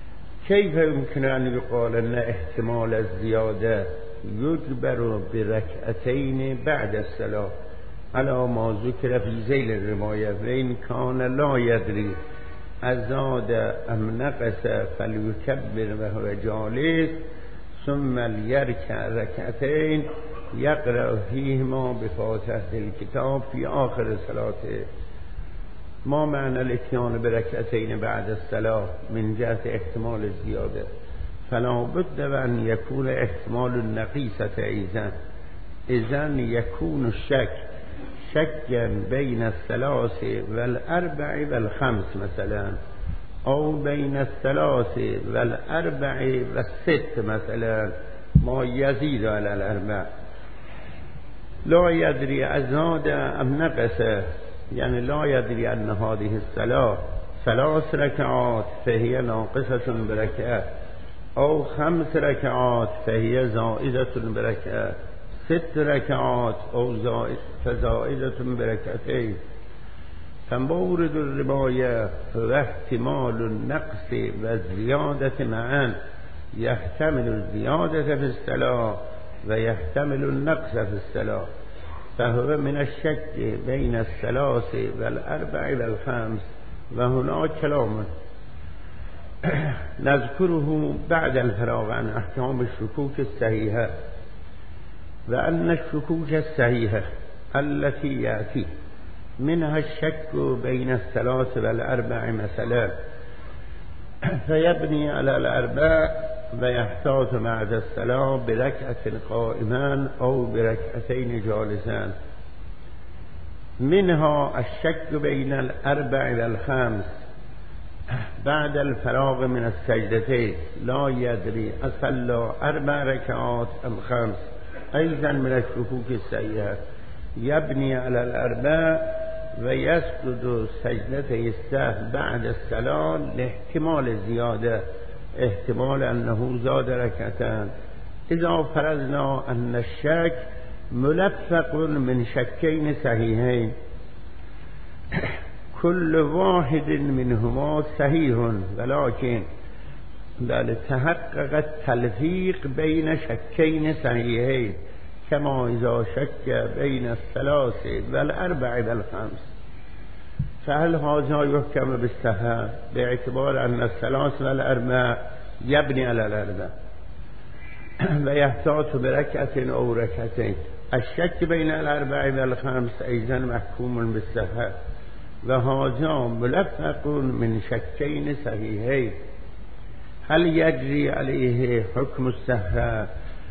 كيف يمكن أن يقال أن احتمال الزيادة يجبر بركعتين بعد الصلاة على ما ذكر في ذيل الرواية، وإن كان لا يدري أزاد أم نقص فليكبر وهو جالس ثم ليركع ركعتين يقرأ فيهما بفاتحة الكتاب في آخر صلاته. ما معنى الاتيان بركعتين بعد الصلاة من جهة احتمال الزيادة؟ فلا بد أن يكون احتمال النقيصة أيضا، إذن يكون الشك شكا بين الثلاث والأربع والخمس مثلا، أو بين الثلاث والأربع والست مثلا، ما يزيد على الأربع. لا يدري أزاد أم نقص، يعني لا يدري أن هذه الصلاة ثلاث ركعات فهي ناقصة بركعة، أو خمس ركعات فهي زائدة بركعة، ست ركعات أو زائد فزائدة بركعتين. فمورد الرواية واحتمال النقص والزيادة معا، يحتمل الزيادة في الصلاة ويحتمل النقص في الصلاة، فهو من الشك بين الثلاث والأربع والخمس. وهناك كلام نذكره بعد الفراغ عن أحكام الشكوك الصحيحة، وأن الشكوك الصحيحة التي يأتي منها الشك بين الثلاث والأربع مثلا، فيبني على الأربع ويحتاط بعد الصلاة بركعة قائما أو بركعتين جالسان. منها الشك بين الأربع والخمس بعد الفراغ من السجدتين، لا يدري أصلى أربع ركعات أم خمس، أيضا من الشكوك السيئة. يبني على الأربع ويسجد سجدتي السهو بعد الصلاة لاحتمال الزيادة، احتمال أنه زاد ركعتان. إذا فرضنا أن الشك ملفق من شكين صحيحين كل واحد منهما صحيح، ولكن بل تحقق التلفيق بين شكين صحيحين، كما إذا شك بين الثلاث والأربع والخمس، فهل هذا يحكم بالصحة باعتبار أن الثلاث والأربع يبني على الأربع ويحتاط بركعة أو ركعتين؟ الشك بين الأربع والخمس أيضا محكوم بالصحة، وهذا ملفق من شكين صحيحين. هل يجري عليه حكم الصحة،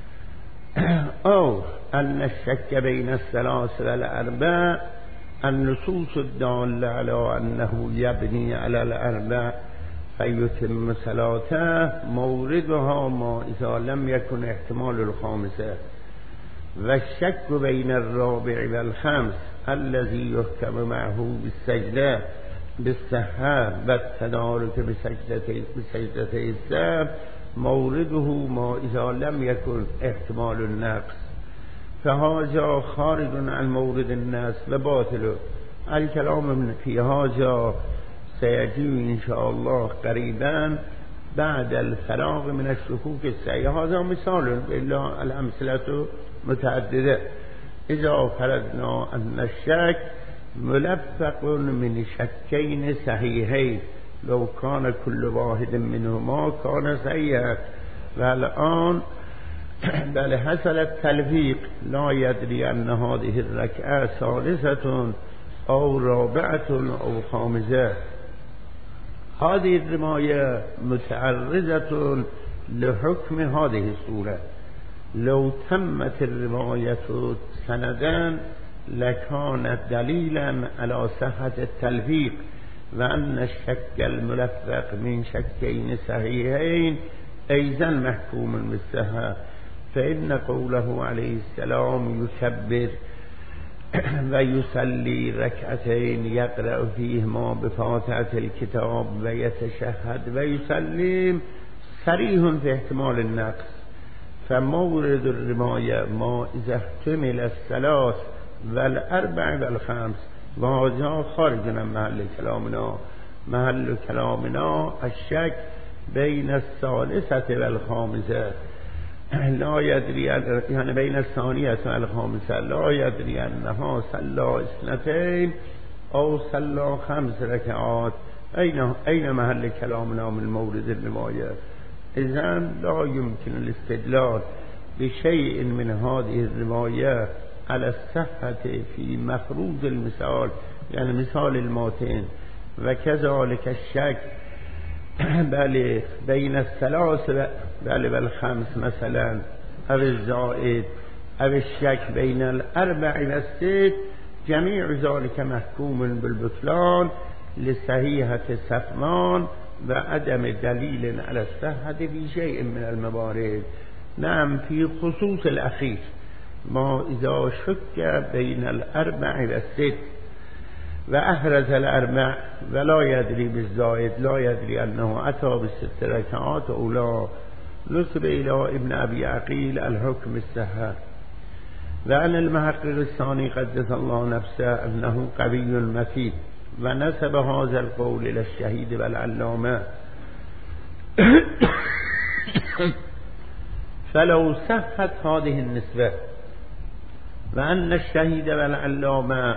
أو أن الشك بين الثلاث والأربع النصوص الدالة على أنه يبني على الأربع فيتم صلاته موردها ما إذا لم يكن احتمال الخامسة، والشك بين الرابع والخامس الذي يحكم معه بالسجدة بالصحة والتدارك بسجدتي بسجدتي السهو مورده ما إذا لم يكن احتمال النقص، فهذا خارج عن مورد الناس وباطل. الكلام في هذا سيجي إن شاء الله قريبا بعد الفراغ من الشكوك السيئة. هذا مثال، إلا الأمثلة متعددة. إذا فرضنا أن الشك ملفق من شكين صحيحين، لو كان كل واحد منهما كان صحيحا، والآن بل حصل التلفيق، لا يدري أن هذه الركعة ثالثة أو رابعة أو خامسة. هذه الرواية متعرضة لحكم هذه الصورة. لو تمت الرواية سندان لكانت دليلا على صحة التلفيق، وأن الشك الملفق من شكين صحيحين أيضا محكوم بالصحة. فإن قوله عليه السلام يكبر ويصلي ركعتين يقرأ فيهما بفاتحة الكتاب ويتشهد ويسلم صريح في احتمال النقص، فمورد الرواية ما إذا احتمل الثلاث والأربع والخمس، وهذا خارج عن محل كلامنا. محل كلامنا الشك بین الثالثة و الخامسة لا يدري، يعني بين الثانية و الخامسة لا يدري أنها صلى اثنتين أو صلى خمس ركعات. أين أين محل كلامنا من مورد الرواية؟ إذن لا يمكن الاستدلال بشيء من هذه الرواية على الصحة في مفروض المثال، يعني مثال الماتين، وكذلك الشك بل بين الثلاث بل بالخمس مثلا أو الزائد أو الشك بين الأربع والست، جميع ذلك محكوم بالبطلان لصحيحة صفوان وعدم دليل على الصحة في شيء من الموارد. نعم، في خصوص الأخير ما إذا شك بين الأربع والست وأحرز الأربع ولا يدري بالزائد، لا يدري أنه أتى بالست ركعات أو لا، نسب إلى ابن أبي عقيل الحكم الصحة. وعن المحقق الثاني قدس الله نفسه أنه قوي متين، ونسب هذا القول إلى الشهيد والعلامة. فلو صحت هذه النسبة وأن الشهيد والعلامة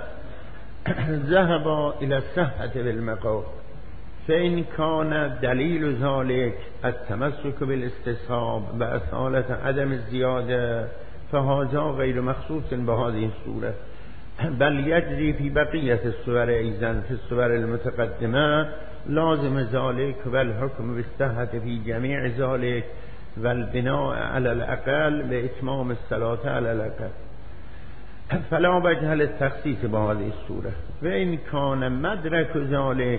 ذهب إلى الصحة بالمقام، فإن كان دليل ذلك التمسك بالاستصحاب وأصالة عدم الزيادة فهذا غير مخصوص بهذه الصورة، بل يجري في بقية الصور أيضا في الصور المتقدمة لازم ذلك، والحكم بالصحة في جميع ذلك والبناء على الأقل بإتمام الصلاة على الأقل. فلا وجه للتخصيص بهذه الصورة. وإن كان مدرك ذلك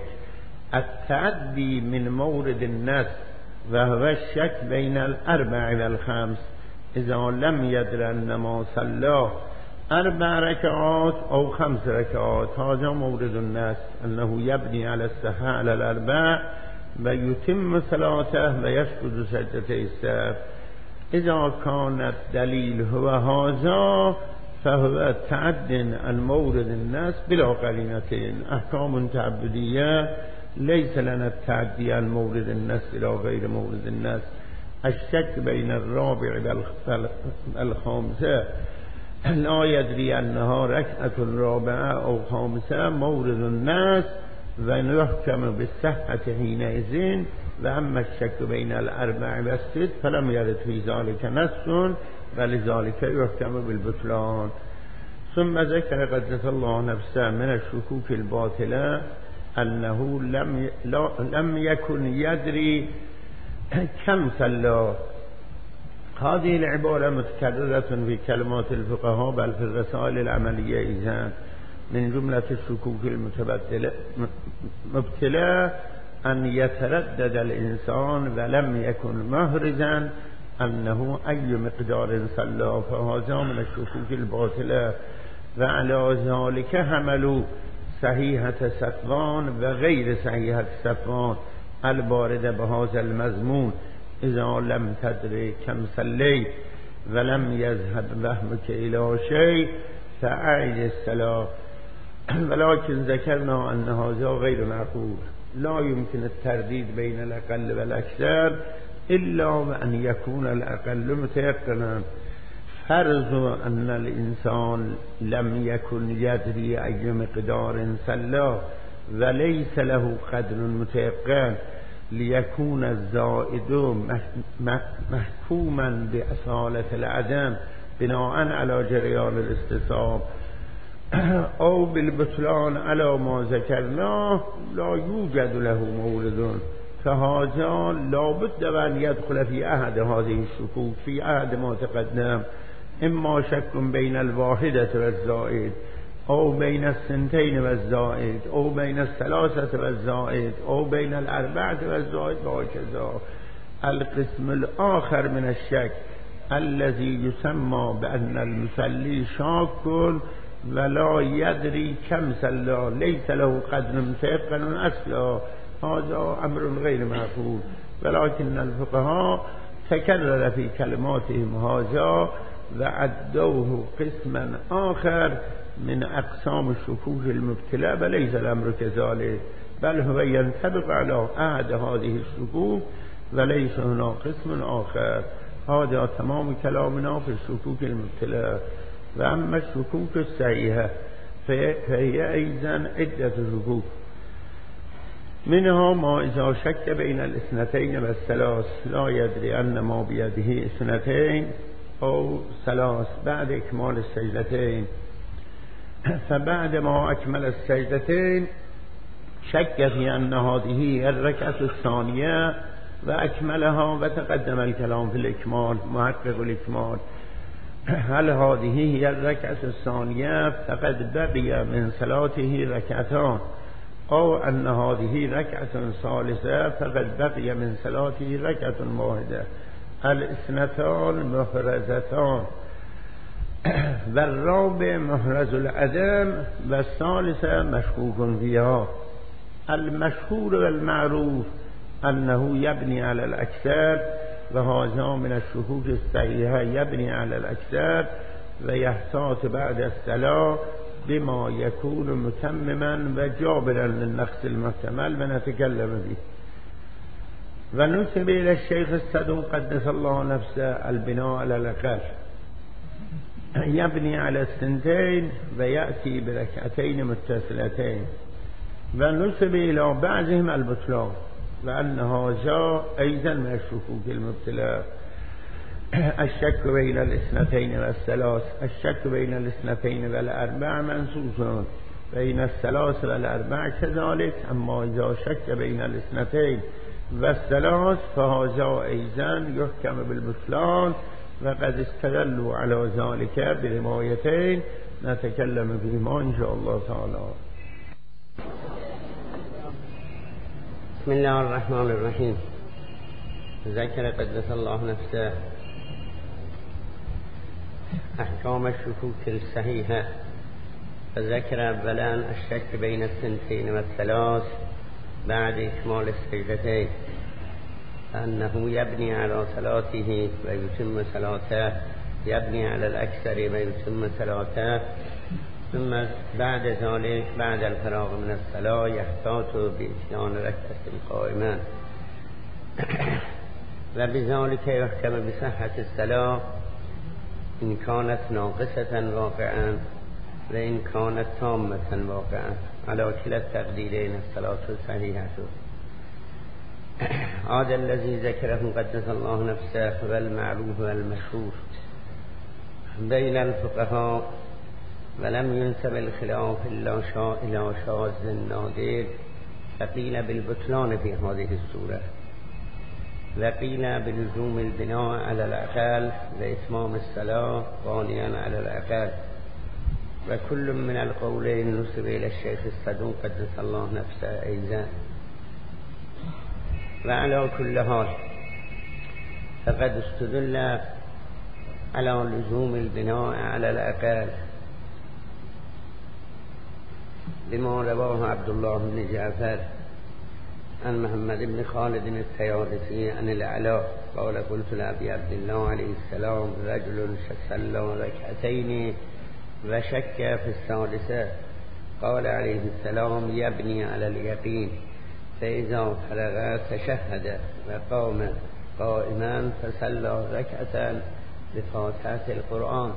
التعدي من مورد النص وهو الشك بين الأربع والخمس، إذا لم يدر أن ما صلى أربع ركعات أو خمس ركعات هذا مورد النص، أنه يبني على الصحة على الأربع ويتم صلاته ويسجد سجدتي السهو. إذا كان الدليل هو هذا فهو تعد عن مورد النص بلا قرينتين، أحكام تعبدية ليس لنا التعدي عن مورد النص إلى غير مورد النص. الشك بين الرابع والخامسة لا يدري أنها ركعة رابعة أو خامسة مورد النص ونحكم بالصحة حينئذ. وأما الشك بين الأربع والست فلم يرد في ذلك نص ولذلك يحكم بالبطلان. ثم ذكر قدس الله نفسه من الشكوك الباطلة أنه لم لم يكن يدري كم صلى. هذه العبارة متكررة في كلمات الفقهاء بل في الرسائل العملية إذن. من جملة الشكوك المتبدلة مبتلى أن يتردد الإنسان ولم يكن محرزا أنه أي مقدار صلى، فهذا من الشكوك الباطلة. وعلى ذلك حملوا صحيحة صفوان وغير صحيحة صفوان الباردة بهذا المضمون، إذا لم تدري كم صليت ولم يذهب وهمك إلى شيء فأعد الصلاة. ولكن ذكرنا أن هذا غير معقول، لا يمكن الترديد بين الأقل والأكثر إلا وأن يكون الأقل متيقنا. فرض أن الإنسان لم يكن يدري أي مقدار صلى وليس له قدر متيقن ليكون الزائد محكوما بأصالة العدم بناء على جريان الاستصحاب أو بالبطلان على ما ذكرناه، لا يوجد له مورد، فهذا لا بد أن يدخل في أحد هذه الشكوك في أحد ما تقدم، إما شك بين الواحدة والزائد أو بين السنتين والزائد أو بين الثلاثة والزائد أو بين الأربعة والزائد وهكذا. القسم الآخر من الشك الذي يسمى بأن المصلي شاك ولا يدري كم صلى ليس له قدر متيقن أصلا، هذا أمر غير معقول. ولكن الفقهاء تكرر في كلماتهم هذا وعدوه قسما آخر من أقسام الشكوك المبتلى، وليس الأمر كذلك، بل هو ينطبق على أحد هذه الشكوك وليس هنا قسم آخر. هذا تمام كلامنا في الشكوك المبتلى. وأما الشكوك الصحيحة فهي أيضا عدة شكوك، منها ما إذا شك بين الاثنتين والثلاث لا يدري أن ما بيده اثنتين أو ثلاث بعد إكمال السجدتين، فبعد ما أكمل السجدتين شك في أن هذه الركعة الثانية وأكملها وتقدم الكلام في الإكمال محقق الإكمال، هل هذه هي الركعة الثانية فقد بقي من صلاته ركعتان، أو أن هذه ركعة ثالثة فقد بقي من صلاته ركعة واحدة. الاثنتان محرزتان، والرابع محرز العدم، والثالثة مشكوك فيها. المشهور والمعروف أنه يبني على الأكثر، وهذا من الشكوك الصحيحة يبني على الأكثر ويحتاط بعد الصلاة بما يكون متمما وجابرا للنقص المحتمل ونتكلم به. ونسب إلى الشيخ الصدوق قدس الله نفسه البناء على الأقل، يبني على السنتين ويأتي بركعتين متصلتين. ونسب إلى بعضهم البطلان، وأن هذا أيضا من الشكوك المبتلى. الشك بين الاثنتين والثلاث، الشك بين الاثنتين والأربع منسوس، بين الثلاث والأربع كذلك. أما إذا شك بين الاثنتين والثلاث فهذا أيضا يحكم بالبطلان، وقد استدلوا على ذلك بروايتين نتكلم فيهما إن شاء الله تعالى. بسم الله الرحمن الرحيم. ذكر قدس الله نفسه أحكام الشكوك الصحيحة، فذكر أولا الشك بين الثنتين والثلاث بعد إكمال السجدتين، أنه يبني على صلاته ويتم صلاته، يبني على الأكثر ويتم صلاته، ثم بعد ذلك بعد الفراغ من الصلاة يحتاط بإتيان ركعة القائمة، وبذلك يحكم بصحة الصلاة إن كانت ناقصة واقعا وإن كانت تامة واقعا. على كلا التقديرين الصلاة صحيحة. هذا الذي ذكره قدس الله نفسه والمعروف والمشهور بين الفقهاء، ولم ينسب الخلاف إلا إلى شاذ نادر، فقيل بالبطلان في هذه السورة، وقيل بلزوم البناء على الأقل وإتمام الصلاة بانيا على الأقل. وكل من القولين نسب إلى الشيخ الصدوق قدس الله نفسه أيضا. وعلى كل حال فقد استدل على لزوم البناء على الأقل بما رواه عبد الله بن جعفر عن محمد بن خالد الطيالسي عن العلاء قال قلت لأبي عبد الله عليه السلام رجل صلى ركعتين وشك في الثالثة، قال عليه السلام يبني على اليقين، فإذا فرغ تشهد وقام قائما فصلى ركعة بفاتحة القرآن.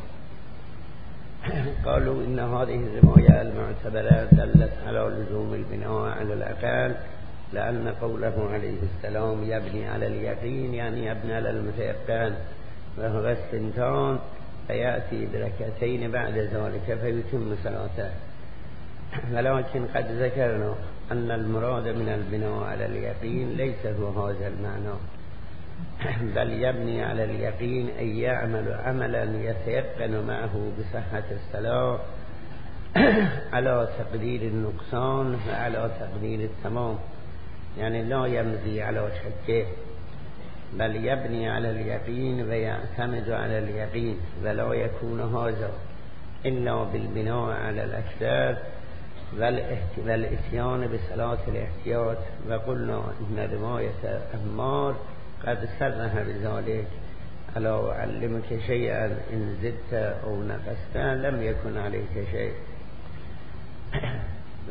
قالوا إن هذه الرواية المعتبرة دلت على لزوم البناء على الأقل، لأن قوله عليه السلام يبني على اليقين يعني يبني على المتيقن، وهو السنتان، فيأتي بركعتين بعد ذلك فيتم صلاته. ولكن قد ذكرنا أن المراد من البناء على اليقين ليس هو هذا المعنى، بل يبني على اليقين أي يعمل عملا يتيقن معه بصحة الصلاة على تقدير النقصان وعلى تقدير التمام، يعني لا يمضي على شكه، بل يبني على اليقين ويعتمد على اليقين، ولا يكون هذا إلا بالبناء على الأكثر والإتيان بصلاة الاحتياط. وقلنا إن رواية أمار قد صرح بذلك، ألا أعلمك شيئا إن زدت أو نقصت لم يكن عليك شيء.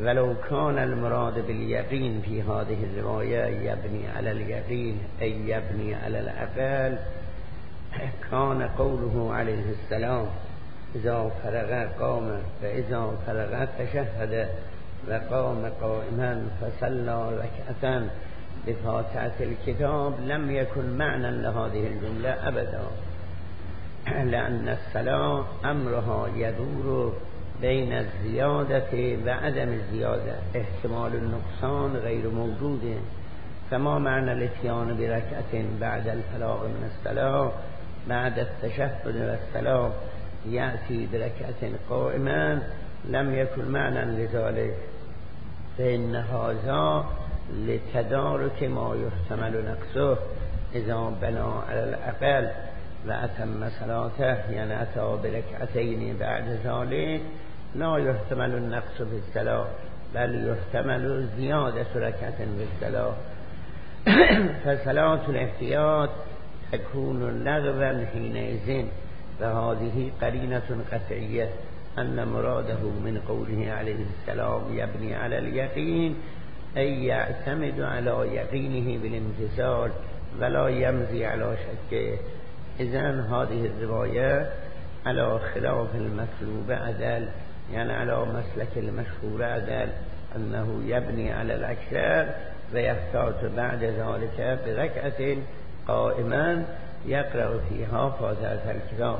ولو كان المراد باليقين في هذه الرواية يبني على اليقين أي يبني على العقل، كان قوله عليه السلام إذا فرغ قام فإذا فرغ تشهد وقام قائما فصلى ركعة بفاتحة الكتاب لم يكن معنى لهذه الجملة أبدا، لأن الصلاة أمرها يدور بين الزيادة وعدم الزيادة، احتمال النقصان غير موجود. فما معنى الاتيان بركعة بعد الفراغ من الصلاة بعد التشهد والسلام يأتي بركعة قائما لم يكن معنى لذلك، فإن هذا لتدارك ما يحتمل نقصه إذا بنى على الأقل وأتم صلاته، يعني أتى بركعتين بعد ذلك لا يحتمل النقص في الصلاة بل يحتمل زيادة ركعة في الصلاة. فصلاة الاحتياط تكون لغوا حينئذ، فهذه قرينة قطعية أن مراده من قوله عليه السلام يبني على اليقين أي يعتمد على يقينه بالامتثال ولا يمضي على شكه. إذن هذه الرواية على خلاف المطلوب عدل، يعني على مسلك المشهور عدل أنه يبني على الأكثر ويفتات بعد ذلك بركعة قائما يقرأ فيها فاتحة الكتاب.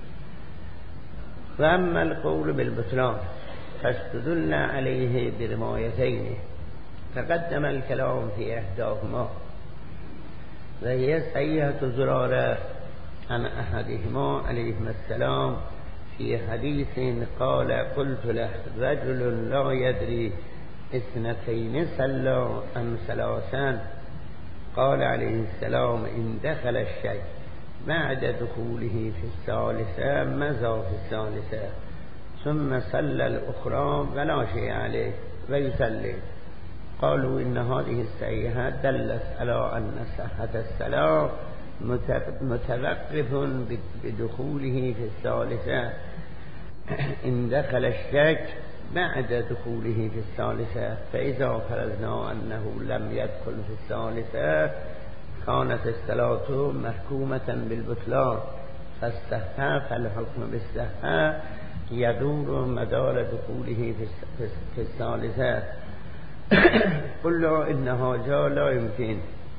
وأما القول بالبطلان فاستدل عليه بروايتين تقدم الكلام في إحداهما وهي صحيحة زرارة عن أحدهما عليه السلام في حديث قال قلت له رجل لا يدري اثنتين صلى أم ثلاثا، قال عليه السلام إن دخل الشيء بعد دخوله في الثالثة مضى في الثالثة ثم صلى الأخرى ولا شيء عليه ويصلي. قالوا إن هذه الصحيحة دلت على أن صحة الصلاة متوقف بدخوله في الثالثة. إن دخل الشك بعد دخوله في الثالثة فإذا فرضنا أنه لم يدخل في الثالثة كانت الصلاة محكومة بالبطلان، فالصحة فالحكم بالصحة يدور مدار دخوله في الثالثة. قلنا إن هذا لا يمكن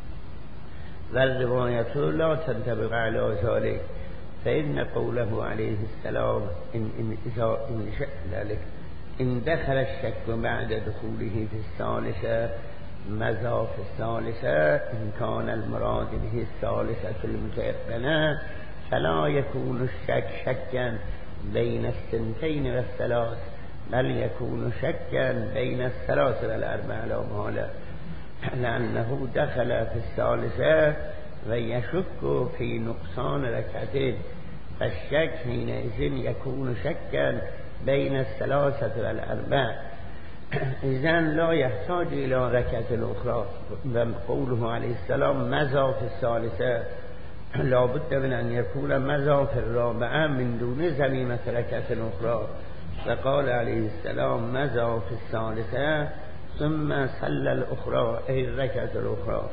والرواية لا تنطبق على ذلك، فإن قوله عليه السلام إن, إن, إذا إن شاء ذلك إن دخل الشك بعد دخوله في الثالثة مضى في الثالثة، إن كان المراد به الثالثة المتيقنة فلا يكون الشك شكا بين السنتين والثلاث بل يكون شكا بين الثلاث والأربع لا محالة، لأنه دخل في الثالثة ويشك في نقصان ركعتين، فالشك حينئذ يكون شكا بين الثلاثة والأربع. إذن لا يحتاج إلى ركعة أخرى. قوله عليه السلام مضى في الثالثة لا بد من أن يكون مضى في الرابعة من دون زميمة ركعة أخرى، فقال عليه السلام مضى في الثالثة ثم صلى الأخرى أي الركعة الأخرى.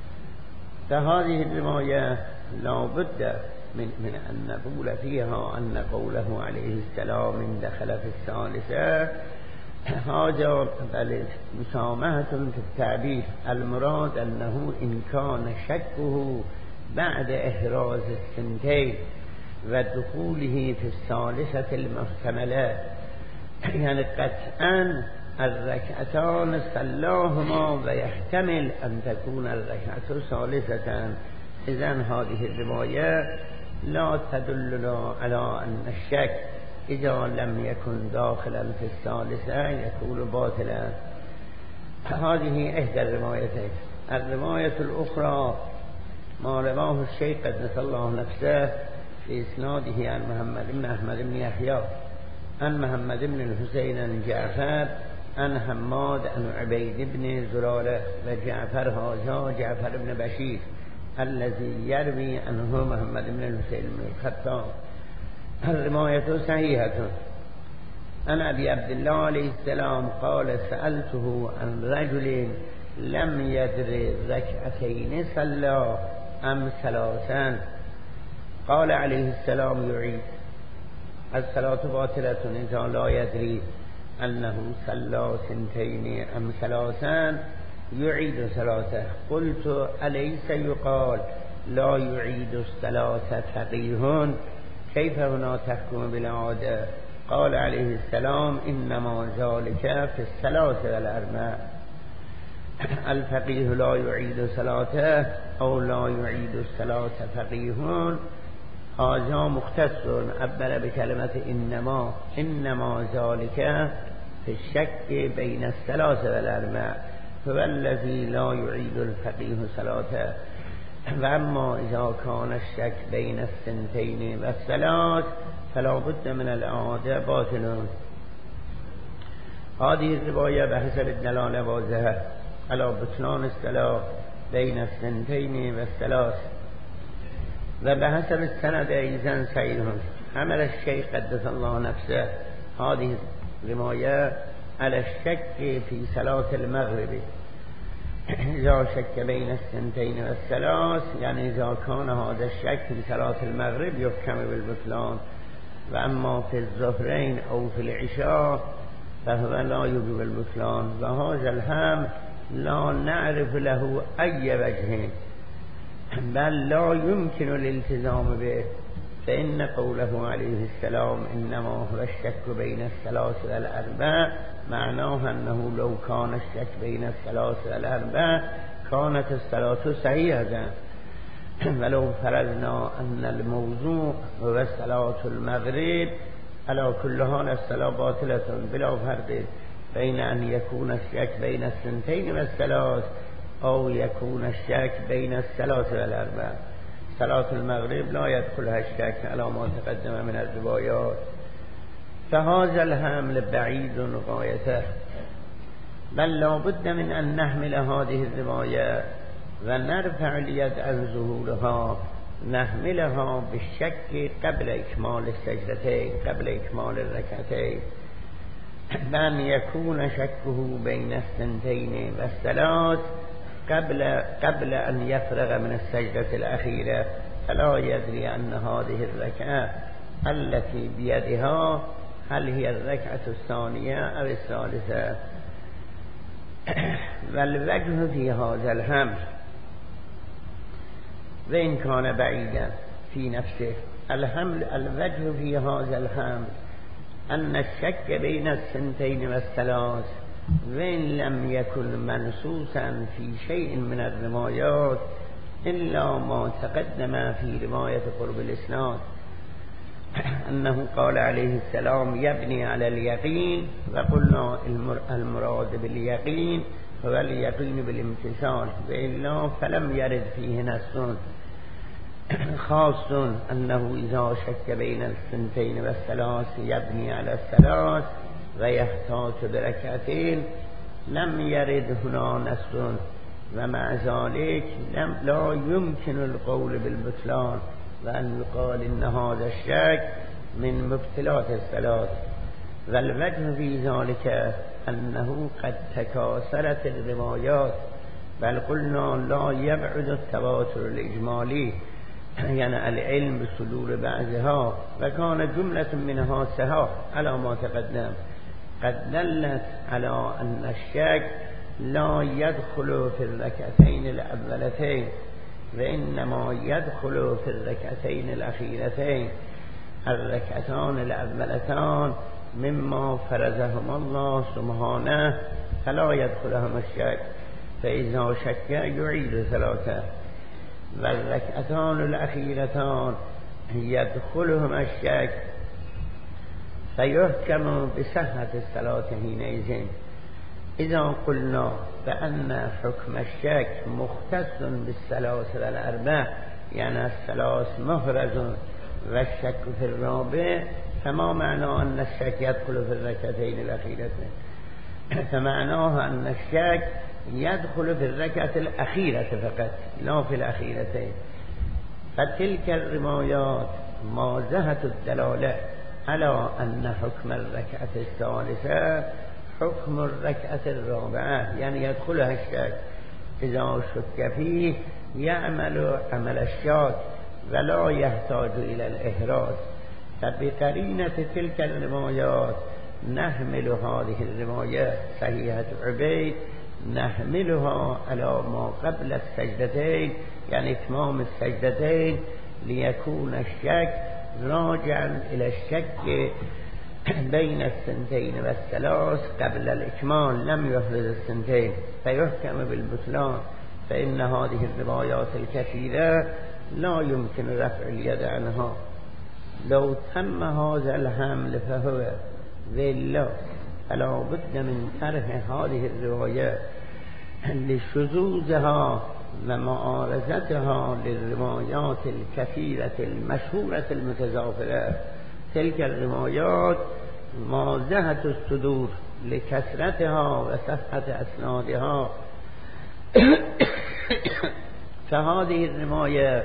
فهذه الرواية لا بد من, من أن نقول فيها أن قوله عليه السلام من دخل في الثالثة هذا بل مسامحة في التعبير، المراد أنه إن كان شكه بعد إحراز السنتين ودخوله في الثالثة المحتملة، يعني قطعا الركعتان صلاهما ويحتمل أن تكون الركعة ثالثة. إذن هذه الرواية لا تدلنا على أن الشك إذا لم يكن داخلا في الثالثة يكون باطلا. هذه إحدى الروايتين. الرواية الأخرى ما رواه الشيخ قدس الله نفسه في إسناده عن محمد بن أحمد بن يحيى عن محمد بن الحسين عن جعفر عن حماد عن عبيد بن زرارة وجعفر هذا جعفر بن بشير الذي يروي عنه محمد بن الحسين بن الخطاب. الرواية صحيحة عن ابي عبد الله عليه السلام قال سألته عن رجل لم يدر ركعتين صلى ام ثلاثا قال عليه السلام يعيد الصلاة باطلة إذا لا يدري أنه صلى سنتين أم ثلاثا يعيد صلاته. قلت أليس يقال لا يعيد الصلاة فقيه؟ كيف هنا تحكم بالعادة؟ قال عليه السلام إنما ذلك في الصلاة والأربع. الفقيه لا يعيد صلاته أو لا يعيد الصلاة فقيه، هذا مختص عبر بكلمة إنما إنما ذلك في الشك بين الثلاث والأربع، فالذي لا يعيد الفقيه صلاته. وأما إذا كان الشك بين الثنتين والثلاث فلا بد من الإعادة باطل. هذه الرواية بحسب الدلالة واضحة على بطلان الصلاة بين الثنتين والثلاث، وبحسب السند أيضا صحيح. حمل الشيخ قدس الله نفسه هذه الرواية على الشك في صلاة المغرب، إذا شك بين الثنتين والثلاث، يعني إذا كان هذا الشك في صلاة المغرب يحكم بالبطلان، وأما في الظهرين أو في العشاء فهو لا يوجب البطلان، وهذا الهم لا نعرف له أي وجه بل لا يمكن الالتزام به، فإن قوله عليه السلام إنما هو الشك بين الثلاث والأربع معناه أنه لو كان الشك بين الثلاث والأربع كانت الصلاة صحيحة، ولو فرضنا أن الموضوع هو صلاة المغرب على كل حال الصلاة باطلة بلا فرق بين أن يكون الشك بين الثنتين والثلاث أو يكون الشك بين الثلاث والأربع. صلاة المغرب لا يدخلها الشك على ما تقدم من الروايات، فهذا الحمل بعيد غايته، بل لا بد من أن نحمل هذه الرواية ونرفع اليد عن ظهورها، نحملها بالشك قبل إكمال السجدتين قبل إكمال الركعتين، بأن يكون شكه بين الثنتين والثلاث قبل قبل أن يفرغ من السجدة الأخيرة، فلا يدري أن هذه الركعة التي بيدها هل هي الركعة الثانية أو الثالثة. والوجه في هذا الحمل وإن كان بعيدا في نفسه، الحمل الوجه في هذا الحمل أن الشك بين الثنتين والثلاث وإن لم يكن منصوصا في شيء من الروايات إلا ما تقدم في رواية قرب الإسناد أنه قال عليه السلام يبني على اليقين، وقلنا المراد باليقين هو اليقين بالامتثال، وإلا فلم يرد فيه نص خاص أنه إذا شك بين الثنتين والثلاث يبني على الثلاث ويحتاج بركعتين، لم يرد هنا نص، ومع ذلك لم لا يمكن القول بالبطلان وأن يقال إن هذا الشك من مبطلات الصلاة. والوجه في ذلك أنه قد تكاثرت الروايات، بل قلنا لا يبعد التواتر الإجمالي، يعني العلم بصدور بعضها، وكان جملة منها صحاح على ما تقدم قد دلت على أن الشك لا يدخل في الركعتين الأولتين، وإنما يدخل في الركعتين الأخيرتين. الركعتان الأولتان مما فرزهما الله سبحانه فلا يدخلهما الشك، فإذا شك يعيد صلاته، والركعتان الأخيرتان يدخلهما الشك فيحكم بصحة الصلاة حينئذ. إذا قلنا بأن حكم الشك مختص بالثلاث والأربع، يعني الثلاث محرز والشك في الرابع، فما معنى أن الشك يدخل في الركعتين الأخيرتين؟ فمعناه أن الشك يدخل في الركعة الأخيرة فقط لا في الأخيرتين. فتلك الروايات واضحة الدلالة الا ان حکم الرکعت الثالثه حکم الرکعت الرابعه، یعنی یدخلها الشک اذا شک فیه یعمل عمل الشاک ولا يحتاج الى الاحراز. فبقرینة تلك الروايات نحمل هذه الرواية صحيحة عبيد نحملها على ما قبل السجدتين، يعني اتمام السجدتين، ليكون الشك راجعا الى الشك بين السنتين والثلاث قبل الإكمال لم يحرز السنتين فيحكم بالبطلان. فإن هذه الروايات الكثيرة لا يمكن رفع اليد عنها. لو تم هذا الحمل فهو ذلة، فلا بد من طرح هذه الروايات لشذوذها ومعارضتها للروايات الكثيرة المشهورة المتزافرة. تلك الروايات مازحة الصدور لكثرتها وصحة أسنادها. فهذه الرواية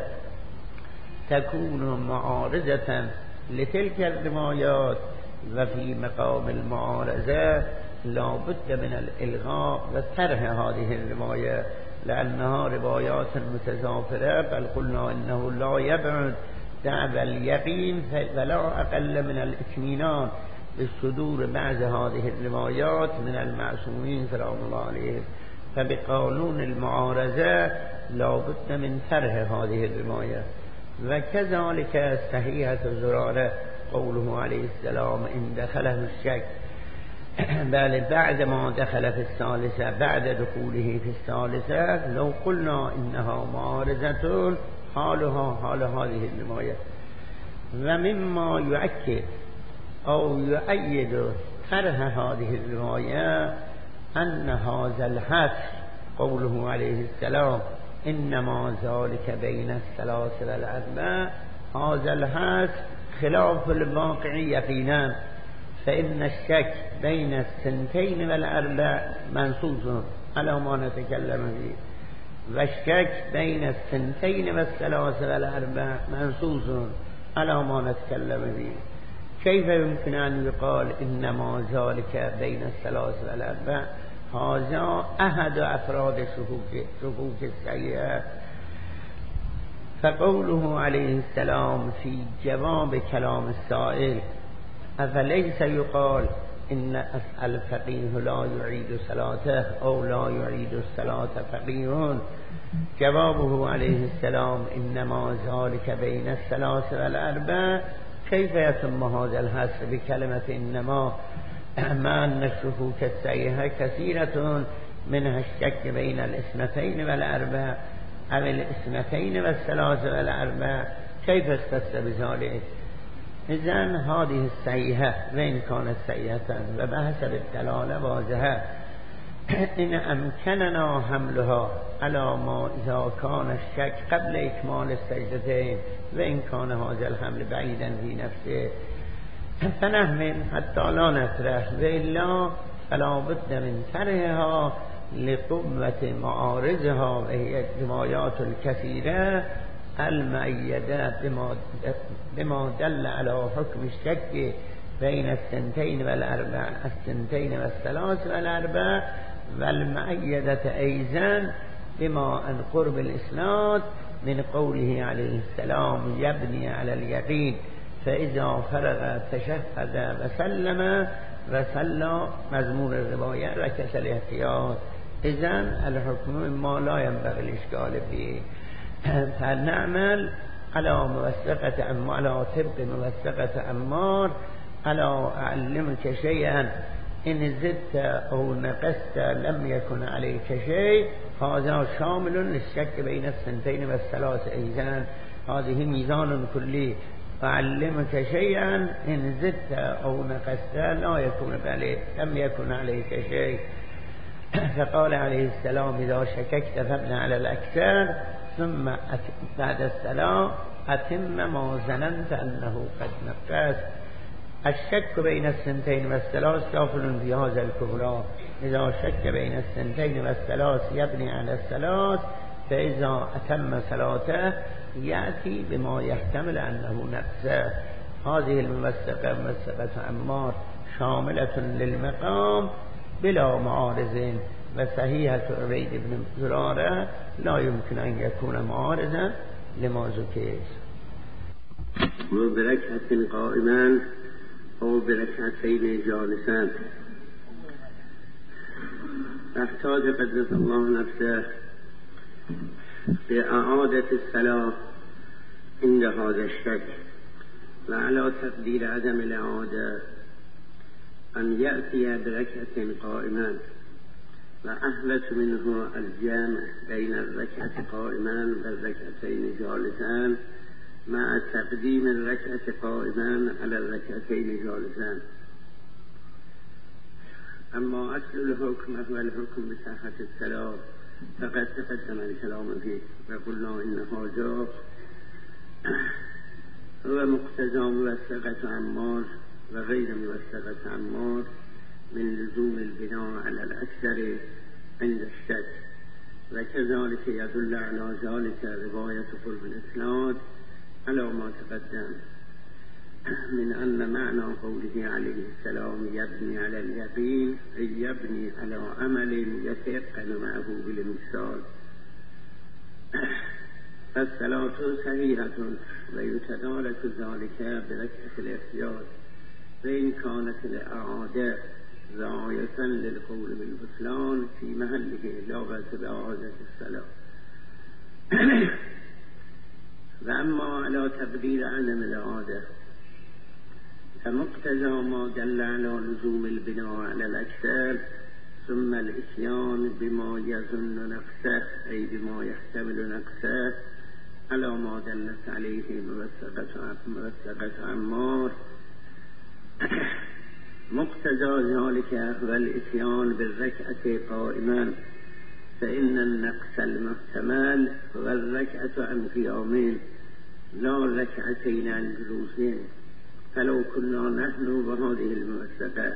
تكون معارضة لتلك الروايات، وفي مقام المعارضة لا بد من الإلغاء وطرح هذه الرواية لأنها روايات متزافرة، بل قلنا إنه لا يبعد دعوى اليقين ولا أقل من الإطمئنان بالصدور بعض هذه الروايات من المعصومين سلام الله عليهم. فبقانون المعارضة لا بد من طرح هذه الرواية. وكذلك صحيحة زرارة قوله عليه السلام إن دخله الشك، بل بعد ما دخل في الثالثة بعد دخوله في الثالثة لو قلنا إنها معارضة حالها حال هذه الرواية. ومما يؤكد أو يؤيد طرح هذه الرواية أن هذا الحث قوله عليه السلام إنما ذلك بين الثلاث والأربع، هذا الحث خلاف الواقع يقينا، فإن الشك بين السنتين والأربع منصوص على ما نتكلم فيه، والشك بين السنتين والثلاث والأربع منصوص على ما نتكلم فيه. كيف يمكن أن يقال إنما ذلك بين الثلاث والأربع؟ هذا أحد أفراد شكوك السيئة. فقوله عليه السلام في جواب كلام السائل أفليس يقال إن الفقيه لا يعيد صلاته أو لا يعيد الصلاة فقيه؟ جوابه عليه السلام إنما ذلك بين الثلاث والأربع. كيف يتم هذا الحصر بكلمة إنما مع أن الشكوك السيئة كثيرة منها الشك بين الاثنتين والأربع أو الاثنتين والثلاث والأربع؟ كيف استفسر بذلك؟ إذن هذه السيئة وإن كانت سيئة وبحسب الدلالة واضحة إن أمكننا حملها على ما إذا كان الشك قبل إكمال السجدتين وإن كان هذا الحمل بعيدا في نفسه فنحمل حتى لا نطرح، وإلا فلا بد من طرحها لقوة معارضها وهي الروايات الكثيرة المؤيدة بما, بما دل على حكم الشك بين السنتين والأربع السنتين والثلاث والأربع، والمؤيدة أيضا بما أن قرب الإسناد من قوله عليه السلام يبني على اليقين فإذا فرغ تشهد وسلم وصلى مضمون الرواية ركعة الاحتياط. إذن الحكم ما لا ينبغي الإشكال فيه، فنعمل على موثقة أمار على طبق موثقة أمار على أعلمك شيئا إن زدت أو نقصت لم يكن عليك شيء، هذا شامل للشك بين السنتين والثلاث. أيضا هذه ميزان كلي. أعلمك شيئا إن زدت أو نقصت لا يكون عليك لم يكن عليك شيء. فقال عليه السلام إذا شككت فابن على الأكثر ثم بعد السلام أتم ما ظننت أنه قد نقص. الشك بين السنتين والثلاث كافل في هذا الكبرى. إذا شك بين السنتين والثلاث يبني على الثلاث، فإذا أتم صلاته يأتي بما يحتمل أنه نقص. هذه الموثقة موثقة عمار شاملة للمقام بلا معارض وصحيحة عبيد بن زرارة لا يمكن أن يكون معارضا لما ذكر. وبركعة قائما أو بركعتين جالسا. احتاج قدس الله نفسه بإعادة الصلاة عند هذا الشك، وعلى تقدير عدم الإعادة أن يأتي بركعة قائما، وأهلت منه الجمع بين الركعة قائما والركعتين جالسان مع تقديم الركعة قائما على الركعتين جالسان. أما أصل الحكم هو الحكم بصحة الصلاة فقد تقدم الكلام فيه، وقلنا إن هذا هو مقتضى موثقة عمار وغير موثقة عمار من لزوم البناء على الأكثر عند الشك، وكذلك يدل على ذلك رواية قرب الإسناد على ما تقدم من أن معنى قوله عليه السلام يبني على اليقين أي يبني على عمل يتيقن معه بالامتثال. فالصلاة صحيحة ويتدارك ذلك بركعة الاحتياط، وإن كانت الإعادة رعاية للقول بالبطلان في محله لا بأس بإعادة الصلاة. وأما على تقدير عدم الإعادة فمقتضى ما دل على لزوم البناء على الأكثر ثم الإتيان بما يظن نقصه أي بما يحتمل نقصه على ما دلت عليه موثقة عمار. مقتضى ذلك هو الإتيان بالركعة قائما، فإن النقص المحتمل هو الركعة عن قيامين لا الركعتين عن جلوسين. فلو كنا نحن وهذه الموثقة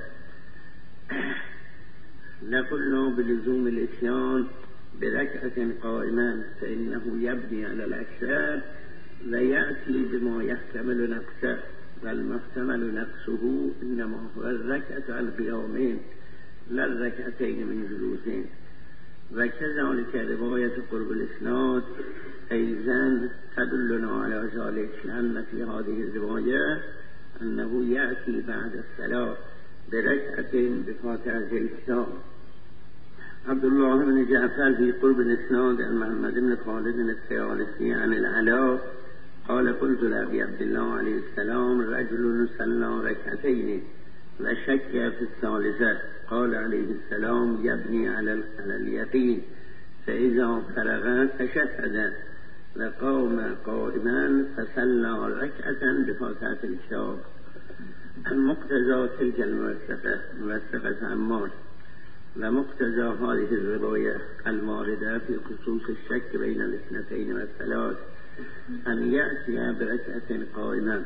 لقلنا بلزوم الإتيان بركعة قائما فإنه يبني على الأكثر ويأتي بما يحتمل نقصه، والمحتمل نقصه إنما هو الركعة عن قيامين لا الركعتين من جلوسين. وكذلك رواية قرب الإسناد أيضا تدلنا على ذلك، لأن في هذه الرواية أنه يأتي بعد الصلاة بركعة بفاتحة الكتاب. عبد الله بن جعفر في قرب الإسناد عن محمد بن خالد الطيالسي عن العلاء قال قلت لأبي عبد الله عليه السلام رجل صلى ركعتين وشك في الثالثة، قال عليه السلام يبني على اليقين، فإذا فرغ تشهد وقام قائما فصلى ركعة بفاتحة الكتاب. المقتضى تلك الموثقة موثقة عمار، ومقتضى هذه الرواية الماردة في خصوص الشك بين الاثنتين والثلاث أن يأتي بركعة قائمة.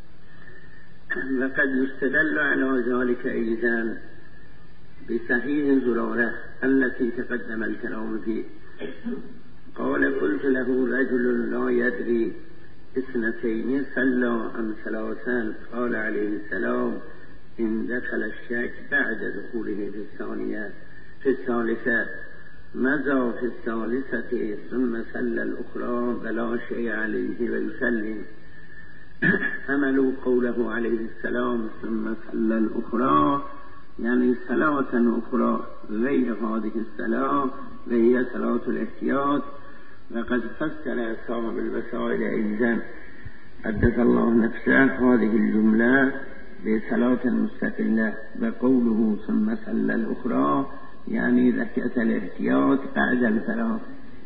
وقد يستدل على ذلك أيضا بصحيح زرارة التي تقدم الكلام فيه. قال قلت له رجل لا يدري اثنتين صلى أم ثلاثا، قال عليه السلام إن دخل الشك بعد دخوله في الثانية في الثالثة مضى في الثالثة ثم صلى الأخرى فلا شيء عليه ويسلم. حملوا قوله عليه السلام ثم صلى الأخرى يعني صلاة أخرى غير هذه الصلاة وهي صلاة الاحتياط. وقد فسر صاحب الوسائل أيضا قدس الله نفسه هذه الجملة بصلاة مستقلة، وقوله ثم صلى الأخرى يعني ركعة الاحتياط بعد الفراغ.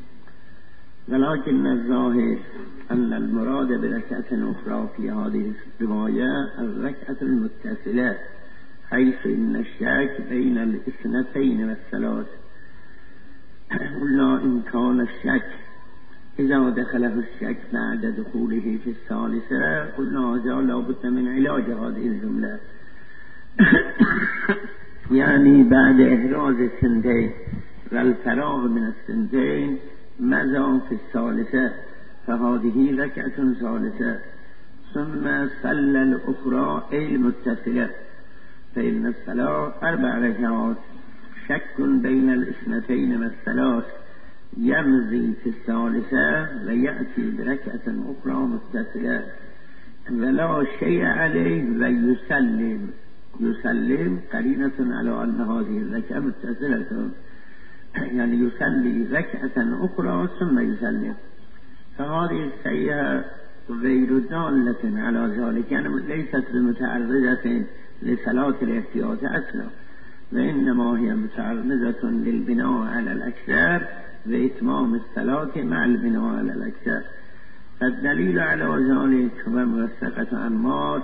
ولكن الظاهر أن المراد بركعة أخرى في هذه الرواية الركعة المتصلة، حيث إن الشك بين الاثنتين والثلاث. قلنا إن كان الشك إذا دخله الشك بعد دخوله في الثالثة قلنا هذا لا بد من علاج هذه الجملة يعني بعد إحراز السنتين والفراغ من السنتين ماذا في الثالثة، فهذه ركعة ثالثة. ثم صلى الأخرى أي المتصلة فإن الصلاة أربع ركعات شك بين الاثنتين والثلاث يمضي في الثالثة ويأتي بركعة أخرى متصلة ولا شيء عليه ويسلم يسلم قرينة على أن هذه الركعة متصلة يعني يصلي ركعة أخرى ثم يسلم فهذه السيئة غير دالة على ذلك يعني ليست بمتعرضة لصلاة الاحتياط أصلا وإنما هي متعرضة للبناء على الأكثر وإتمام الصلاة مع البناء على الأكثر فالدليل على ذلك هو موثقة عمار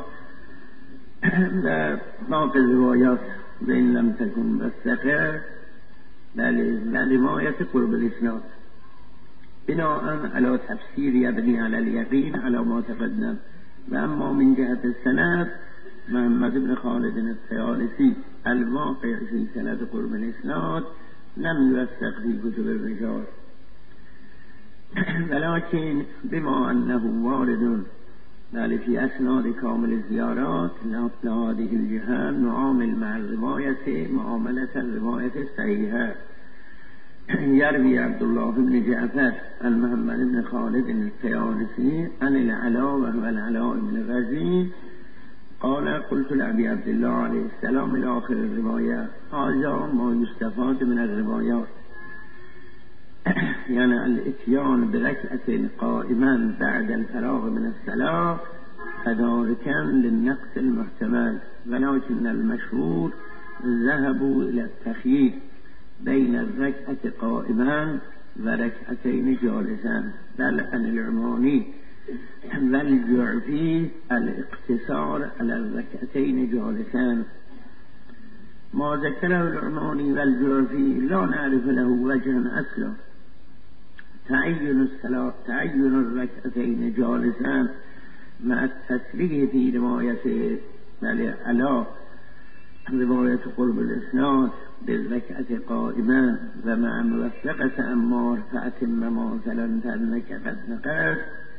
باقي الروايات وإن لم تكن موثقة بل رواية قرب الإسناد بناء على تفسير يبني على اليقين على ما تقدم وأما من جهة السند محمد بن خالد الطيالسي الواقع في سند قرب الإسناد لم يوثق في كتب الرجال ولكن بما أنه وارد بل في أسناد كامل الزيارات لهذه الجهة نعامل مع الرواية معاملة الرواية الصحيحة يروي عبد الله بن جعفر عن محمد بن خالد الطيالسي عن العلاء وهو العلاء بن الرزين قال قلت لأبي عبد الله عليه السلام إلى آخر الرواية هذا ما يستفاد من الروايات يعني الاتيان بركعة قائما بعد الفراغ من الصلاة تداركا للنقص المحتمل ولكن المشهور ذهبوا إلى التخيير بين الركعة قائما وركعتين جالسا بل عن العماني والجعفي الاقتصار على الركعتين جالسان ما ذكره العماني والجعفي لا نعرف له وجها أصلا تعين الصلاة تعين الركعتين جالسان مع التسريح في رواية على رواية قرب الإسناد بالركعة قائما ومع موثقة أمار فأتم مثلا تنك قد نقص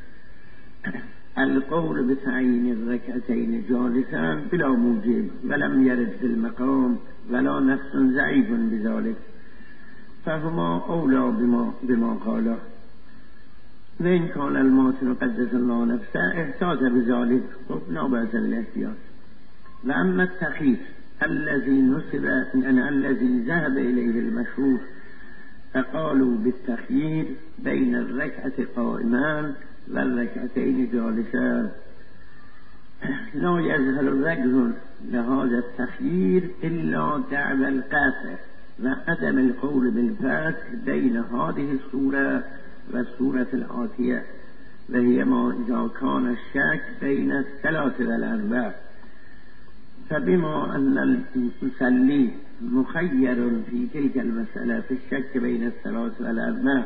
القول بتعيين الركعتين جالسا بلا موجب ولم يرد في المقام ولا نفس ضعيف بذلك فهما أولى بما, بما قاله وإن كان الماتن قدس الله نفسه احتاج بذلك لا بأس بالاحتياط وأما التخيير الذي نسب يعني الذي ذهب إليه المشهور فقالوا بالتخيير بين الركعة قائمان والركعتين جالسان لا يظهر الرجل لهذا التخيير إلا دعوى القاطع وعدم القول بالفتح بين هذه السورة والسورة الآتية وهي ما إذا كان الشك بين الثلاث والأربع فبما أن المصلي مخير في تلك المسألة في الشك بين الثلاث والأربع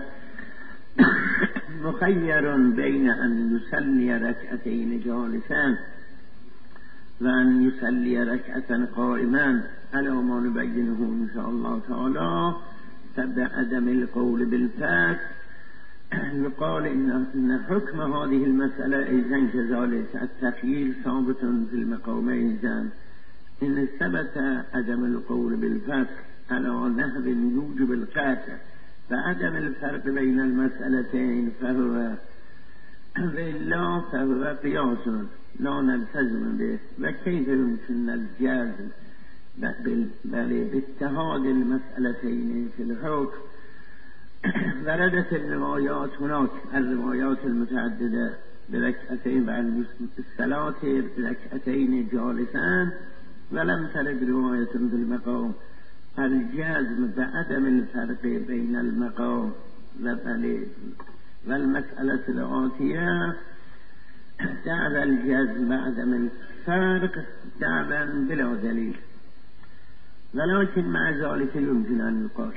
مخير بين أن يصلي ركعتين جالسان وأن يصلي ركعة قائما على ما نبينه إن شاء الله تعالى فبعدم القول بالفتح يقال إن حكم هذه المسألة إذن كذلك التخيير ثابت في المقامين إذن إن ثبت عدم القول بالفتح على نحو يوجب القاطع فعدم الفرق بين المسألتين فهو بالله فهو قياس لا نلتزم به وكيف يمكن الجازم بل باتحاد المسألتين في الحكم وردت الروايات هناك الروايات المتعددة بركعتين بعد الصلاة بركعتين جالسان ولم ترد رواية في المقام الجازم بعدم الفرق بين المقام والمسألة الآتية دعوى الجازم بعدم الفرق دعوى بلا دليل ولكن مع ذلك يمكن أن يقال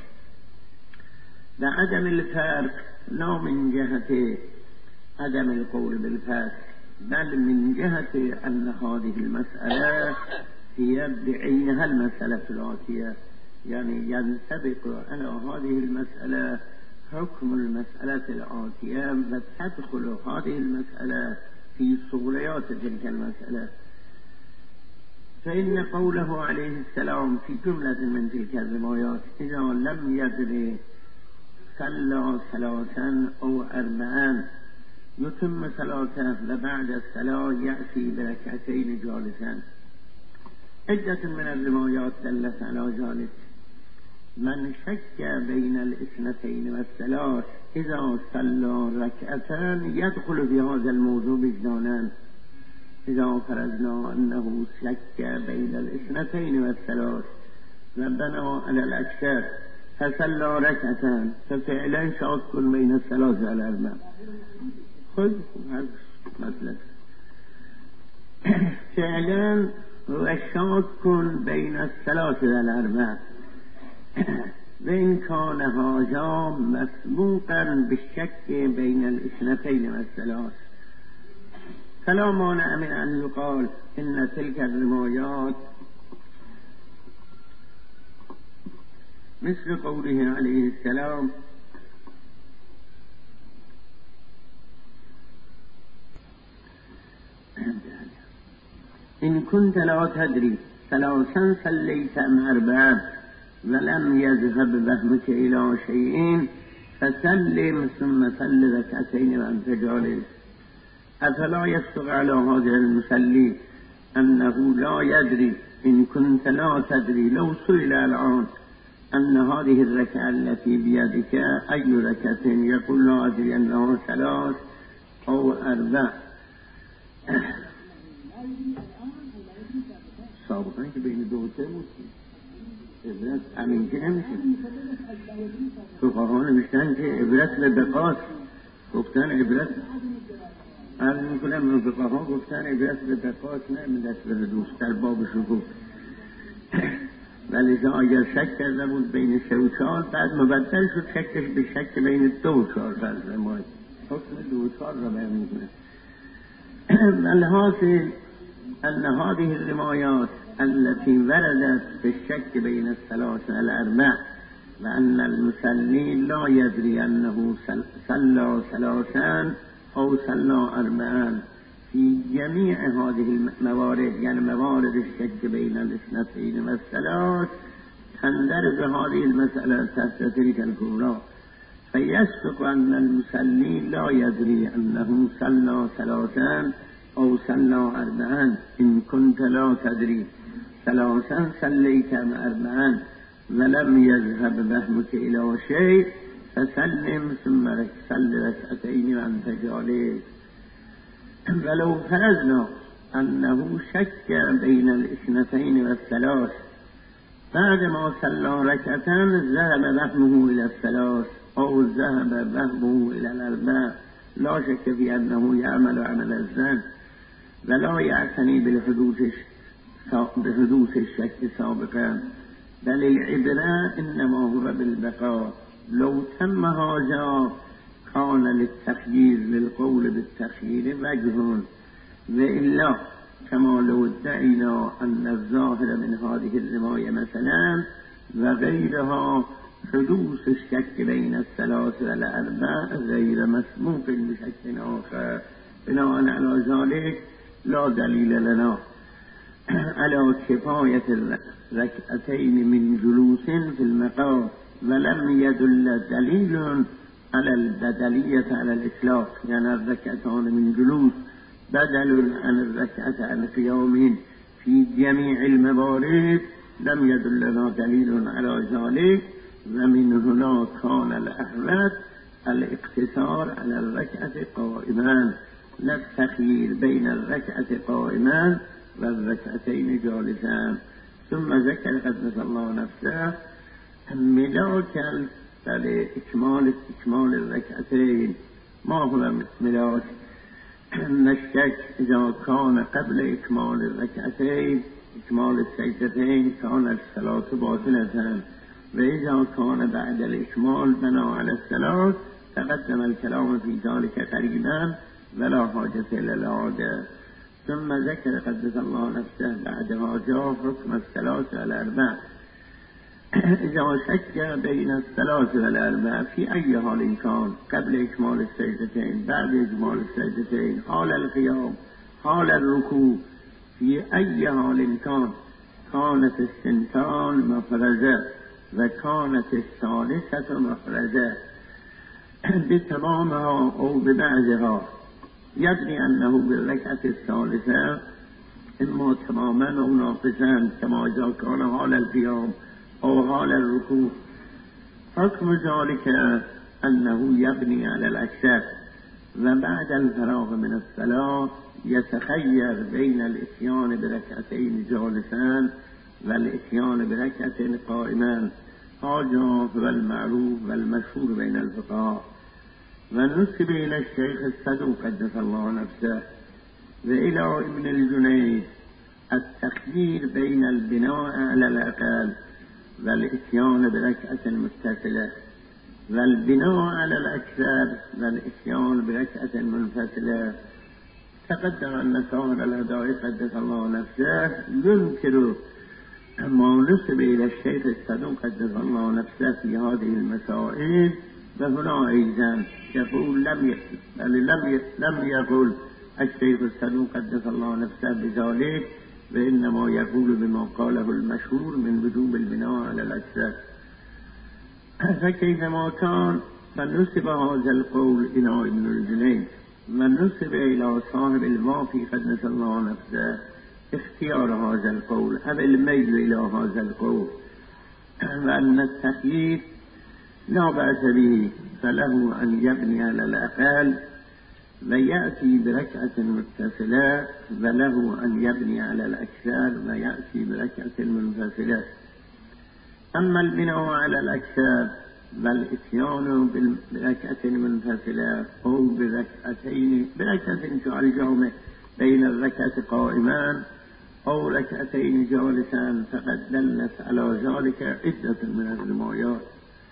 بعدم الفرق لا من جهة عدم القول بالفرق بل من جهة أن هذه المسألة هي بعينها المسألة الآتية يعني ينطبق على هذه المسألة حكم المسألة الآتية وتدخل هذه المسألة في صغريات تلك المسألة. فإن قوله عليه السلام في جملة من تلك الروايات إذا لم يدر صلى ثلاثا أو أربعا يتم صلاته وبعد الصلاة يأتي بركعتين جالسا. عدة من الروايات دلت على ذلك. من شك بين الاثنتين والثلاث إذا صلى ركعتان يدخل في هذا الموضوع وجدانا. إذا فرضنا أنه شك بين الاثنتين والثلاث وبنى على الأكثر فصلى ركعتان ففعلا شاك بين الثلاث والأربع. خذ هذا مثلا فعلا هو شاك بين الثلاث والأربع، وإن كان هذا مسبوقا بالشك بين الاثنتين والثلاث فلا مانع من أن يقال إن تلك الروايات مثل قوله عليه السلام إن كنت لا تدري ثلاثا صليت أم أربعا ولم يذهب وهمك إلى شيء فسلم ثم صل ركعتين وأنت جالس. أفلا يشتغل على هذا المصلي أنه لا يدري؟ إن كنت لا تدري لو سئل الآن أن هذه الركعة التي بيدك أي ركعة يقول لا أدري أنه ثلاث أو أربع. سابقا که بین دو سه بود عبرت همین که نمیشه. فقها نمیشتن که عبرت لبقاس گفتن عبرت عرض میکنم من فقها گفتن عبرت لبقاس نمیدست به دوست در بابشو گفت. ولی اگر شک کرده بود بین سه و چهار بعد مبدل شد شکش به شک بین دو و چهار فرض ما حکم دو و چهار را بیان میکنه. والحاصل أن هذه الروايات التي وردت بالشك بين الثلاث والأربع وأن المصلي لا يدري أنه صلى ثلاثا أو صلى أربعا في جميع هذه الموارد، يعني موارد الشك بين الاثنتين والثلاث تندرج هذه المسألة تحت تلك الكبرى. فيسبق أن المصلي لا يدري أنه صلى ثلاثا أو صلى أربعا. إن كنت لا تدري ثلاثا صليت أم أربعا ولم يذهب وهمك إلى شيء فسلم ثم صل ركعتين وأنت جالس. ولو فرضنا أنه شك بين الاثنتين والثلاث بعدما صلى ركعتان ذهب وهمه إلى الثلاث أو ذهب وهمه إلى الأربع لا شك في أنه يعمل عمل الزن ولا يعتني بحدوث الشك سابقا، بل العبرة إنما هو بالبقاء. لو تم هذا كان للتخيير للقول بالتخيير وجه، وإلا كما لو ادعينا أن الظاهر من هذه الرواية مثلا وغيرها حدوث الشك بين الثلاث والأربع غير مسموق بشك آخر. بناء على ذلك لا دليل لنا على كفاية الركعتين من جلوس في المقام، ولم يدل دليل على البدلية على الإطلاق، يعني الركعتان من جلوس بدل عن الركعة عن قيام في جميع الموارد لم يدل لنا دليل على ذلك. ومن هنا كان الأحوط الاقتصار على الركعة قائما، لا التخيير بين الركعة قائما والركعتين جالسا. ثم ذكر قدس الله نفسه ملاكا لإكمال إكمال الركعتين. ما هو ملاك؟ نشك إذا كان قبل إكمال الركعتين إكمال السجدتين كان الصلاة باطلة، وإذا كان بعد الإكمال بنى على الصلاة تقدم الكلام في ذلك قريبا ولا حاجة إلى العادة. ثم ذكر قدس الله نفسه بعد هذا حكم الثلاث والأربع. اذا شك بين الثلاث والاربع في اي حال كان قبل اكمال السجدتين بعد اكمال السجدتين حال القيام حال الركوع في اي حال كان كانت السنتان مفرزة وكانت الثالثة مفرزة بتمامها أو ببعضها، يدري أنه بالركعة الثالثة إما تماما أو ناقصا كما إذا كان حال القيام أو حال الركوع. حكم ذلك أنه يبني على الأكثر، وبعد الفراغ من الصلاة يتخير بين الاتيان بركعتين جالسان والاتيان بركعة قائما. هذا هو المعروف والمشهور بين الفقهاء، ونسب إلى الشيخ الصدوق قدس الله نفسه وإلى ابن الجنيد التخيير بين البناء على الأقل والاتيان بركعة متصلة، والبناء على الأكثر والاتيان بركعة منفصلة. تقدم أن سائر الهدايا قدس الله نفسه ينكر ما نسب إلى الشيخ الصدوق قدس الله نفسه في هذه المسائل، وهنا أيضا يقول لم لم لم يقول الشيخ الصدوق قدس الله نفسه بذلك، وإنما يقول بما قاله المشهور من وجوب البناء على الأكثر. فكيفما كان فنسب هذا القول إلى ابن الجنيد، ونسب إلى صاحب الوافي قدس الله نفسه اختيار هذا القول أو الميل إلى هذا القول، وأن التخيير لا بأس به، فله أن يبني على الأقل ويأتي بركعة متصلة، وله أن يبني على الأكثر ويأتي بركعة منفصلة. أما البناء على الأكثر والإتيان بركعة منفصلة أو بركعتين بركعة كالجامع بين الركعة قائما أو ركعتين جالسا، فقد دلت على ذلك عدة من الروايات.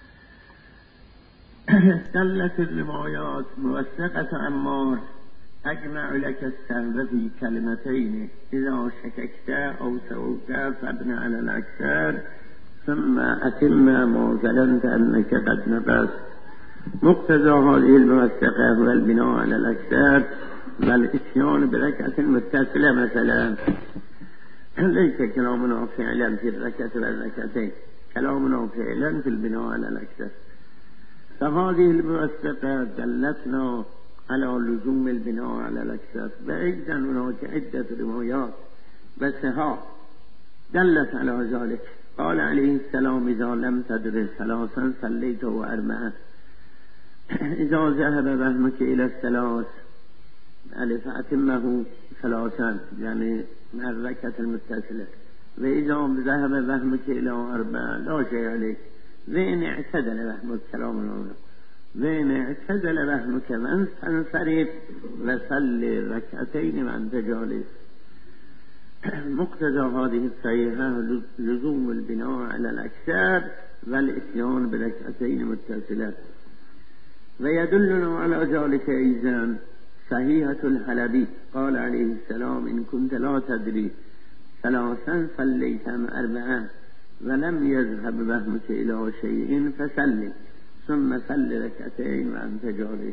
دلت الروايات موثقة عمار أجمع لك السهو في كلمتين إذا شككت أو سووت فابن على الأكثر ثم أتم ما ظننت أنك قد نقصت. مقتضى هذه الموثقة هو البناء على الأكثر والإتيان بركعة متصلة مثلا، ليس كلامنا فعلا في الركعة والركعتين، كلامنا فعلا في البناء على الأكثر. فهذه الموثقة دلتنا على لزوم البناء على الأكثر، وأيضا هناك عدة روايات وصحاح دلت على ذلك. قال عليه السلام إذا لم تدر ثلاثا صليته أربعا، إذا ذهب وهمك إلى الثلاث ألف أتمه ثلاثا يعني مع الركعة المتصلة، وإذا ذهب وهمك إلى أربعة لا شيء عليك، وإن اعتدل وهمك كلام الأولى، وإن اعتدل وهمك فانصرف وصلي ركعتين وأنت جالس. مقتضى هذه الصحيحة لزوم البناء على الأكثر والإتيان بركعتين متصلات. ويدلنا على ذلك أيضا صحيحة الحلبي قال عليه السلام إن كنت لا تدري ثلاثا صليتم أربعا ولم يذهب وهمك إلى شيء فصلي ثم صل ركعتين وأنت جالس.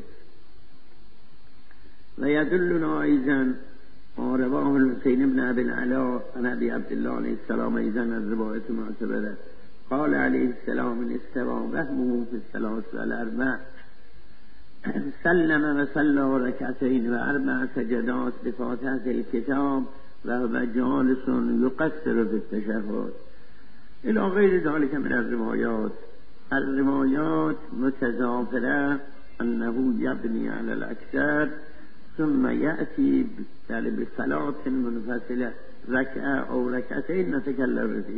ويدلنا أيضا ما رواه الحسين بن أبي العلاء عن أبي عبد الله عليه السلام أيضا الرواية معتبرة قال عليه السلام إن استوى وهمه في الثلاث والأربع سلم وصلى ركعتين وأربع سجدات بفاتحة الكتاب وهو جالس يقصر في التشهد إلى غير ذلك من الروايات. الروايات متضافرة أنه يبني على الأكثر ثم يأتي بصلاة منفصلة ركعة أو ركعتين نتكلم فيه.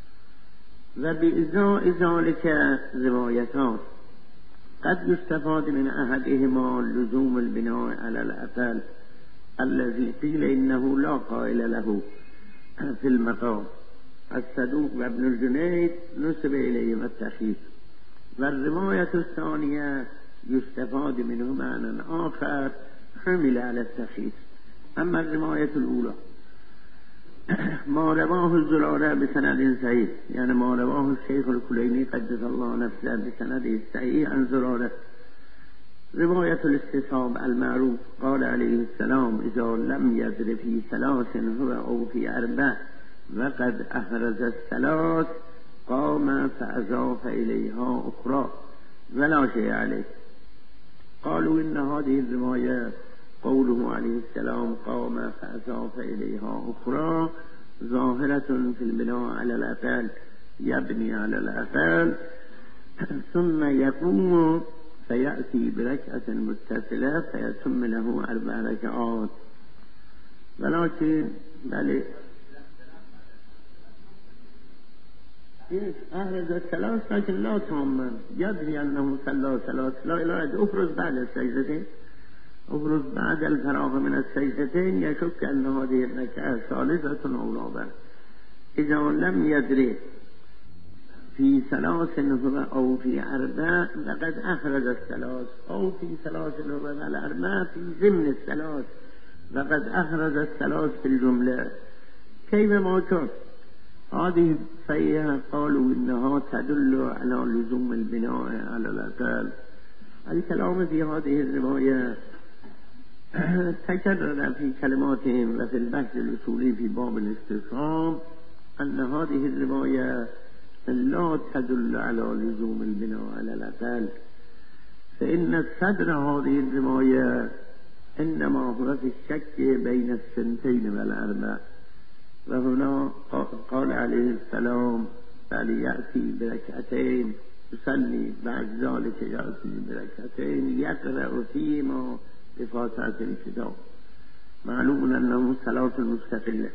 وبإزاء ذلك روايتان قد يستفاد من أحدهما لزوم البناء على الأقل الذي قيل إنه لا قائل له في المقام. الصدوق وابن الجنيد نسب إليهما التخيير. والرواية الثانية يستفاد منه معنى آخر حمل على التخيير. أما الرواية الأولى ما رواه زراره بسند صحیح، یعنی ما رواه الشیخ الکلینی قدس الله نفسه بسند صحیح عن زراره. روایت الاستصحاب المعروف قال علیه السلام اذا لم یدر فی ثلاث هو او فی اربع وقد احرز الثلاث قام فاضاف الیها اخرى ولا شیء علیه. قالوا ان هذه الروايه قوله عليه السلام قام فاضاف الیها اخرى ظاهرة في البناء على الأقل يبني على الأقل ثم يقوم فيأتي بركعة متصلة فيتم له أربع ركعات. ولكن بل أحرز الثلاث لكن لا تاما، يدري أنه صلى ثلاث لا إله أفرز بعد السجدتين، أفرز بعد الفراغ من السجدتين يشك أن هذه الركعة ثالثة أو رابعة. إذا لم يدري في ثلاث أو في أربع لقد أخرج الثلاث، أو في ثلاث أو الأربع في ضمن الثلاث لقد أخرج الثلاث في الجملة. كيف ما كان هذه صحيحة؟ قالوا إنها تدل على لزوم البناء على الأقل. الكلام في هذه الرواية تكرر في كلماتهم وفي البحث الأصولي في باب الاستصحاب أن هذه الرواية لا تدل على لزوم البناء على الأقل، فإن صدر هذه الرواية إنما هو في الشك بين السنتين والأربع. وهنا قال عليه السلام فليأتي بركعتين يصلي بعد ذلك يأتي بركعتين يقرأ فيما بفاتحة الكتاب، معلوم أنه صلاة مستقلة.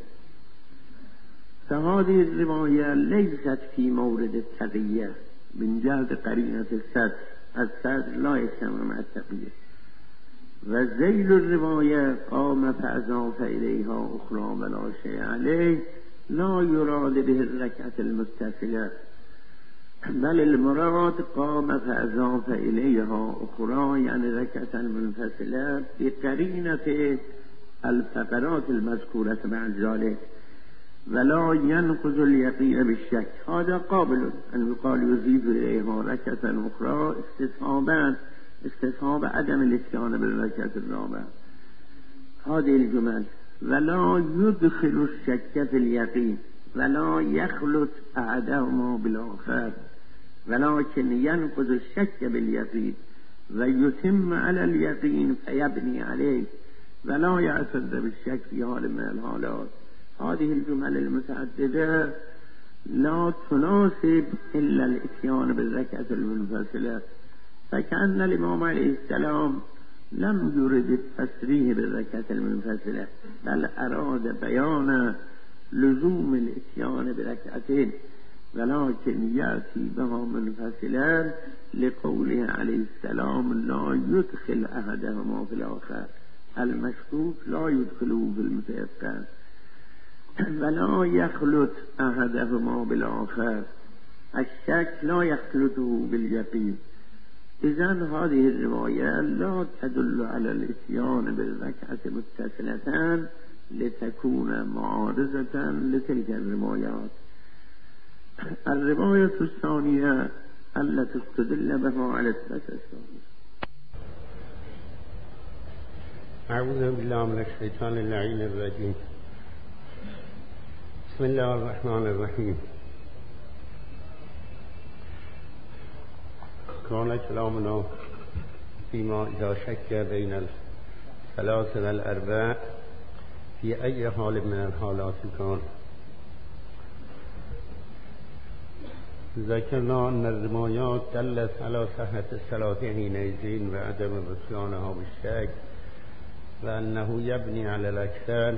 فهذه الرواية ليست في مورد التقية من جهة قرينة السد، السد لا يجتمع مع التقية. وذيل الرواية قام فأضاف إليها أخرى ولا شيء عليه لا يراد به الركعة المتصلة، بل المراد قام فأضاف إليها أخرى يعني ركعة منفصلة بقرينة الفقرات المذكورة بعد ذلك. ولا ينقض اليقين بالشك، هذا قابل أن يقال يضيف إليها ركعة أخرى استصحابا استصحاب عدم الاتيان بالركعة الرابعة. هذه الجمل ولا يدخل الشك في اليقين ولا يخلط أحدهما بالآخر، ولكن ينقض الشك باليقين ويتم على اليقين فيبني عليه ولا يعتد بالشك في حال من الحالات. هذه الجمل المتعددة لا تناسب إلا الاتيان بالركعة المنفصلة، فكأن الإمام عليه السلام لم يرد التصريح بالركعة المنفصلة بل أراد بيان لزوم الاتيان بركعتين، ولكن يأتي بها منفصلا لقوله عليه السلام لا يدخل أحدهما في الآخر، المشكوك لا يدخله في المتيقن، ولا يخلط أحدهما بالآخر، الشك لا يخلطه باليقين. إذن هذه الرواية لا تدل على الاتيان بالركعة متصلة لتكون معارضة لتلك الروايات. الرواية الثانية التي استدل بها على الثلاث الثانية. أعوذ بالله من الشيطان اللعين الرجيم. بسم الله الرحمن الرحيم. كان كلامنا فيما إذا شك بين الثلاث والأربع في أي حال من الحالات كان. ذكرنا أن الروايات دلت على صحة الصلاة حينئذ وعدم بطلانها بالشك، وأنه يبني على الأكثر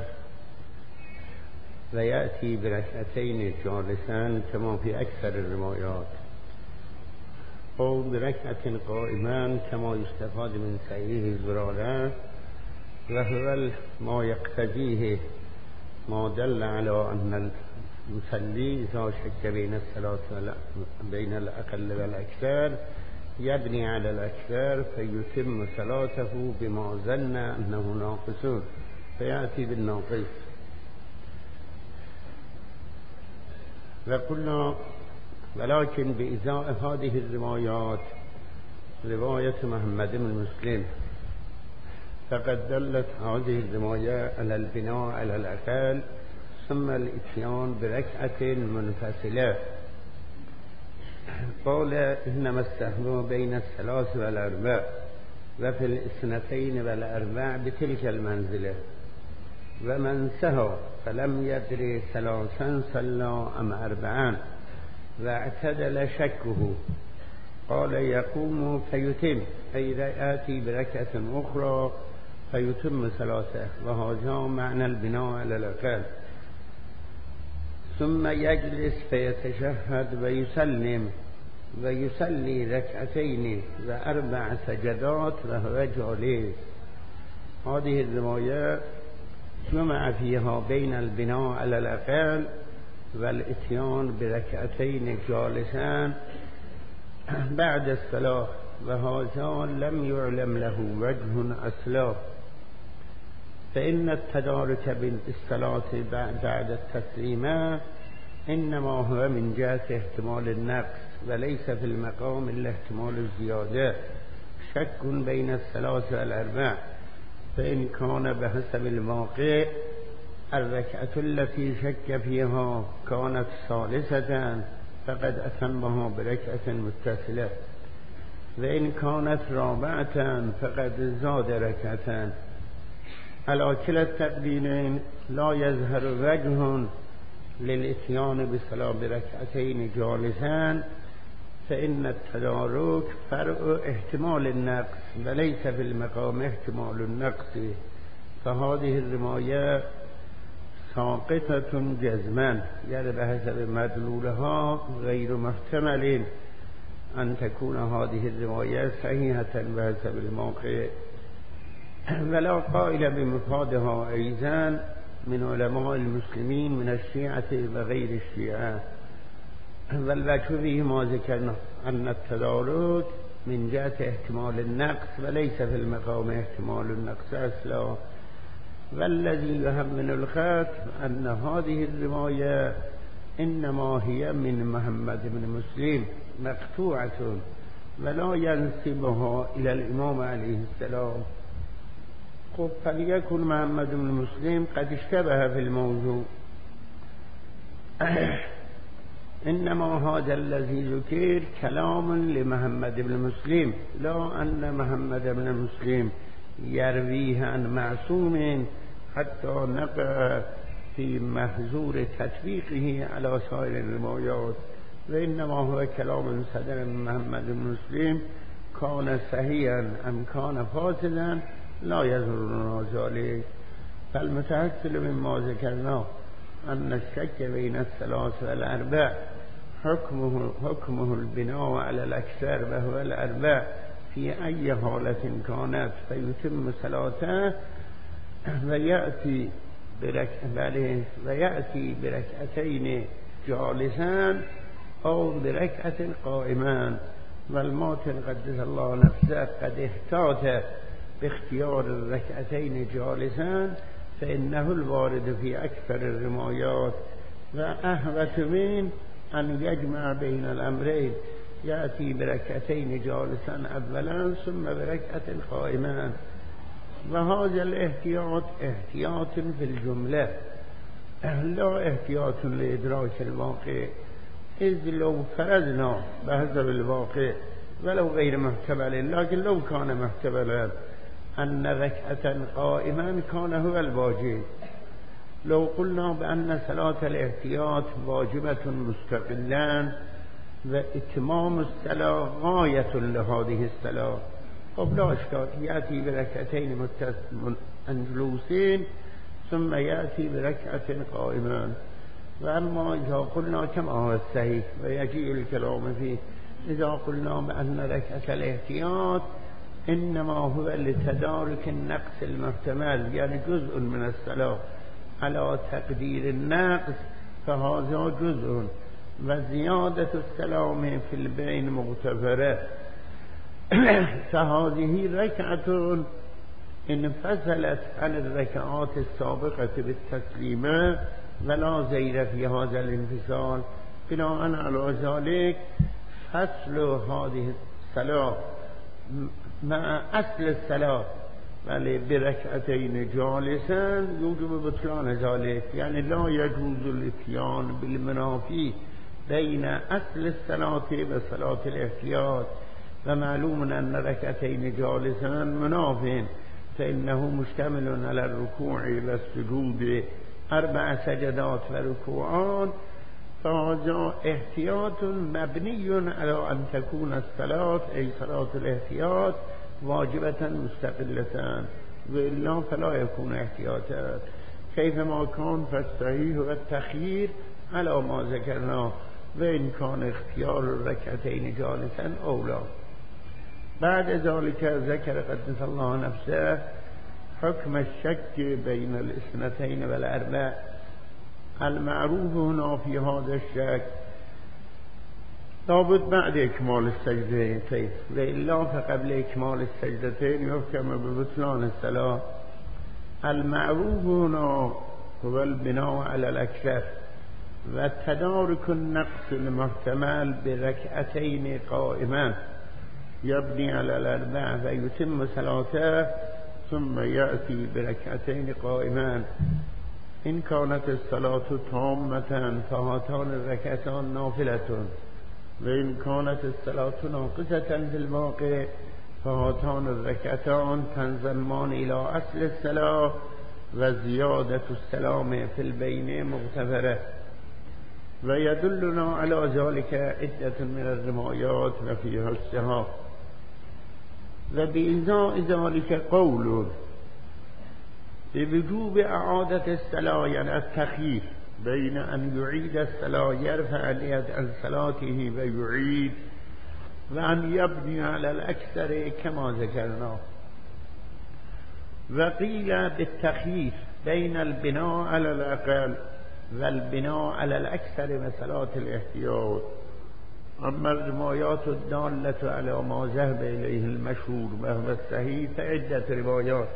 ويأتي بركعتين جالسا كما في أكثر الروايات، أو بركعة قائما كما يستفاد من صحيح زرارة، وهو ما يقتضيه ما دل على أن المصلي إذا شك بين الصلاة بين الأقل والأكثر يبني على الأكثر فيتم صلاته بما ظن أنه ناقص فيأتي بالناقص. وقلنا ولكن بإزاء هذه الروايات رواية محمد بن مسلم فقد دلت هذه الرواية على البناء على الأقل ثم الإتيان بركعة منفصلة. قال إنما السهو بين الثلاث والأربع وفي الاثنتين والأربع بتلك المنزلة، ومن سهى فلم يدري ثلاثا صلى أم أربعا واعتدل شكه قال يقوم فيتم أي يأتي بركعة أخرى فيتم ثلاثة، وهذا معنى البناء على الأقل. ثم يجلس فيتشهد ويسلم ويصلي ركعتين وأربع سجدات وهو جالس. هذه الرواية جمع فيها بين البناء على الأقل والإتيان بركعتين جالسان بعد الصلاة، وهذا لم يعلم له وجه أصلا، فإن التدارك بالصلاة بعد التسليمات إنما هو من جهة احتمال النقص وليس في المقام إلا احتمال الزيادة. شك بين الثلاث والأربع، فإن كان بحسب الواقع الركعة التي شك فيها كانت ثالثة فقد أتمها بركعة متصلة، وإن كانت رابعة فقد زاد ركعتان. على كلا التقديرين لا يظهر وجه للإتيان بصلاة بركعتين جالسان، فإن التدارك فرع احتمال النقص وليس في المقام احتمال النقص، فهذه الرواية ساقطة جزما، يعني بحسب مدلولها غير محتمل أن تكون هذه الرواية صحيحة بحسب الموقع، ولا قائل بمفادها أيضا من علماء المسلمين من الشيعة وغير الشيعة. والوجه فيه ما ذكرنا أن التدارك من جهة احتمال النقص وليس في المقام احتمال النقص أصلا. والذي يهمن الخط أن هذه الرواية إنما هي من محمد بن مسلم مقطوعة ولا ينسبها إلى الإمام عليه السلام. خب فليكن محمد بن مسلم قد اشتبه في الموضوع. إنما هذا الذي ذكر كلام لمحمد بن مسلم، لا أن محمد بن مسلم يرويه عن معصوم حتى نقع في محظور تطبيقه على سائر الروايات، وإنما هو كلام صدر محمد بن مسلم كان صحيحا أم كان فاسدا لا يضرنا ذلك. فالمتحصل مما ذكرنا أن الشك بين الثلاث والأربع حكمه, حكمه البناء على الأكثر وهو الأربع في أي حالة كانت، فيتم صلاته ويأتي برك... ويأتي بركعتين جالسان أو بركعة قائمان. والماتن قدس الله نفسه قد احتاط باختيار الركعتين جالسان، فإنه الوارد في أكثر الروايات، وأهوت من أن يجمع بين الأمرين، يأتي بركعتين جالسا أولا ثم بركعة قائمان. وهذا الاحتياط احتياط في الجملة لا احتياط لإدراك الواقع، إذ لو فرضنا بحسب الواقع ولو غير محتمل، لكن لو كان محتملا أن ركعة قائما كان هو الواجب، لو قلنا بأن صلاة الاحتياط واجبة مستقلا وإتمام الصلاة غاية لهذه الصلاة، طب لا إشكال، يأتي بركعتين مجلوسين ثم يأتي بركعة قائمان. وأما إذا قلنا كما هو الصحيح ويجيء الكلام فيه، إذا قلنا بأن ركعة الاحتياط إنما هو لتدارك النقص المحتمل، يعني جزء من الصلاة على تقدير النقص، فهذا جزء، وزيادة السلام في البين مغتفرة. فهذه ركعة انفصلت عن الركعات السابقة بالتسليمة ولا زير في هذا الانفصال، بناء على ذلك فصل هذه الصلاة مع اصل الصلاة ولی برکعتین جالسا یوجب بطلان ذلك، يعني لا يجوز الاتيان بالمنافي بين اصل الصلاة و صلاة الاحتياط، ومعلوم ان ركعتين جالسا مناف فإنه مشتمل على الركوع والسجود اربع سجدات وركوعان، فهذا احتياط مبني على ان تكون الصلاة اي صلاة الاحتياط واجبة مستقلة، وإلا فلا يكون احتياطا. كيفما كان فالصحيح والتخيير على ما ذكرنا، وإن كان اختيار الركعتين جالسا أولى. بعد ذلك ذكر قدس الله نفسه حكم الشك بين الاثنتين والأربع. المعروف هنا في هذا الشك لابد بعد إكمال السجدتين، وإلا فقبل إكمال السجدتين يحكم ببطلان الصلاة. المعروف هنا هو البناء على الأكثر والتدارك النقص المحتمل بركعتين قائما، يبني على الأربع فيتم صلاته ثم يأتي بركعتين قائما. إن كانت الصلاة تامة فهاتان الركعتان نافلة، وإن كانت الصلاة ناقصة في الواقع فهاتان الركعتان تنضمان إلى أصل الصلاة، وزيادة السلام في البين مغتفرة. ويدلنا على ذلك عدة من الروايات وفيها الصحاح. وبإزاء ذلك قول بوجوب إعادة الصلاة، يعني التخيير بين أن يعيد الصلاة يرفع اليد عن صلاته ويعيد، وأن يبني على الأكثر كما ذكرنا. وقيل بالتخيير بين البناء على الأقل والبناء على الأكثر وصلاة الاحتياط. أما الروايات الدالة على ما ذهب إليه المشهور وهو الصحيح فعدة روايات،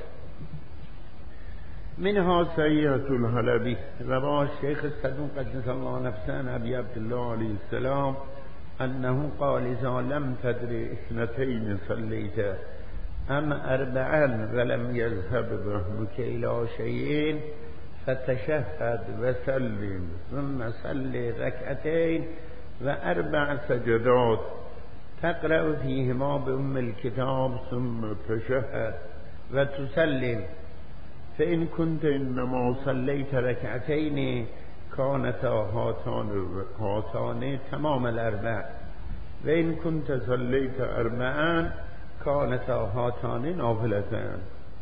منها صحيحة الحلبي رواه الشيخ الصدوق قدس الله نفسه عن أبي عبد الله عليه السلام أنه قال إذا لم تدري اثنتين صليت أم أربعا ولم يذهب فهمك إلى شيئين فتشهد وسلم ثم صلي ركعتين وأربع سجدات تقرأ فيهما بأم الكتاب ثم تشهد وتسلم، فإن كنت إنما صليت ركعتين كانتا هاتان هاتان تمام الأربع، وإن كنت صليت أربعا كانتا هاتان نافلتان.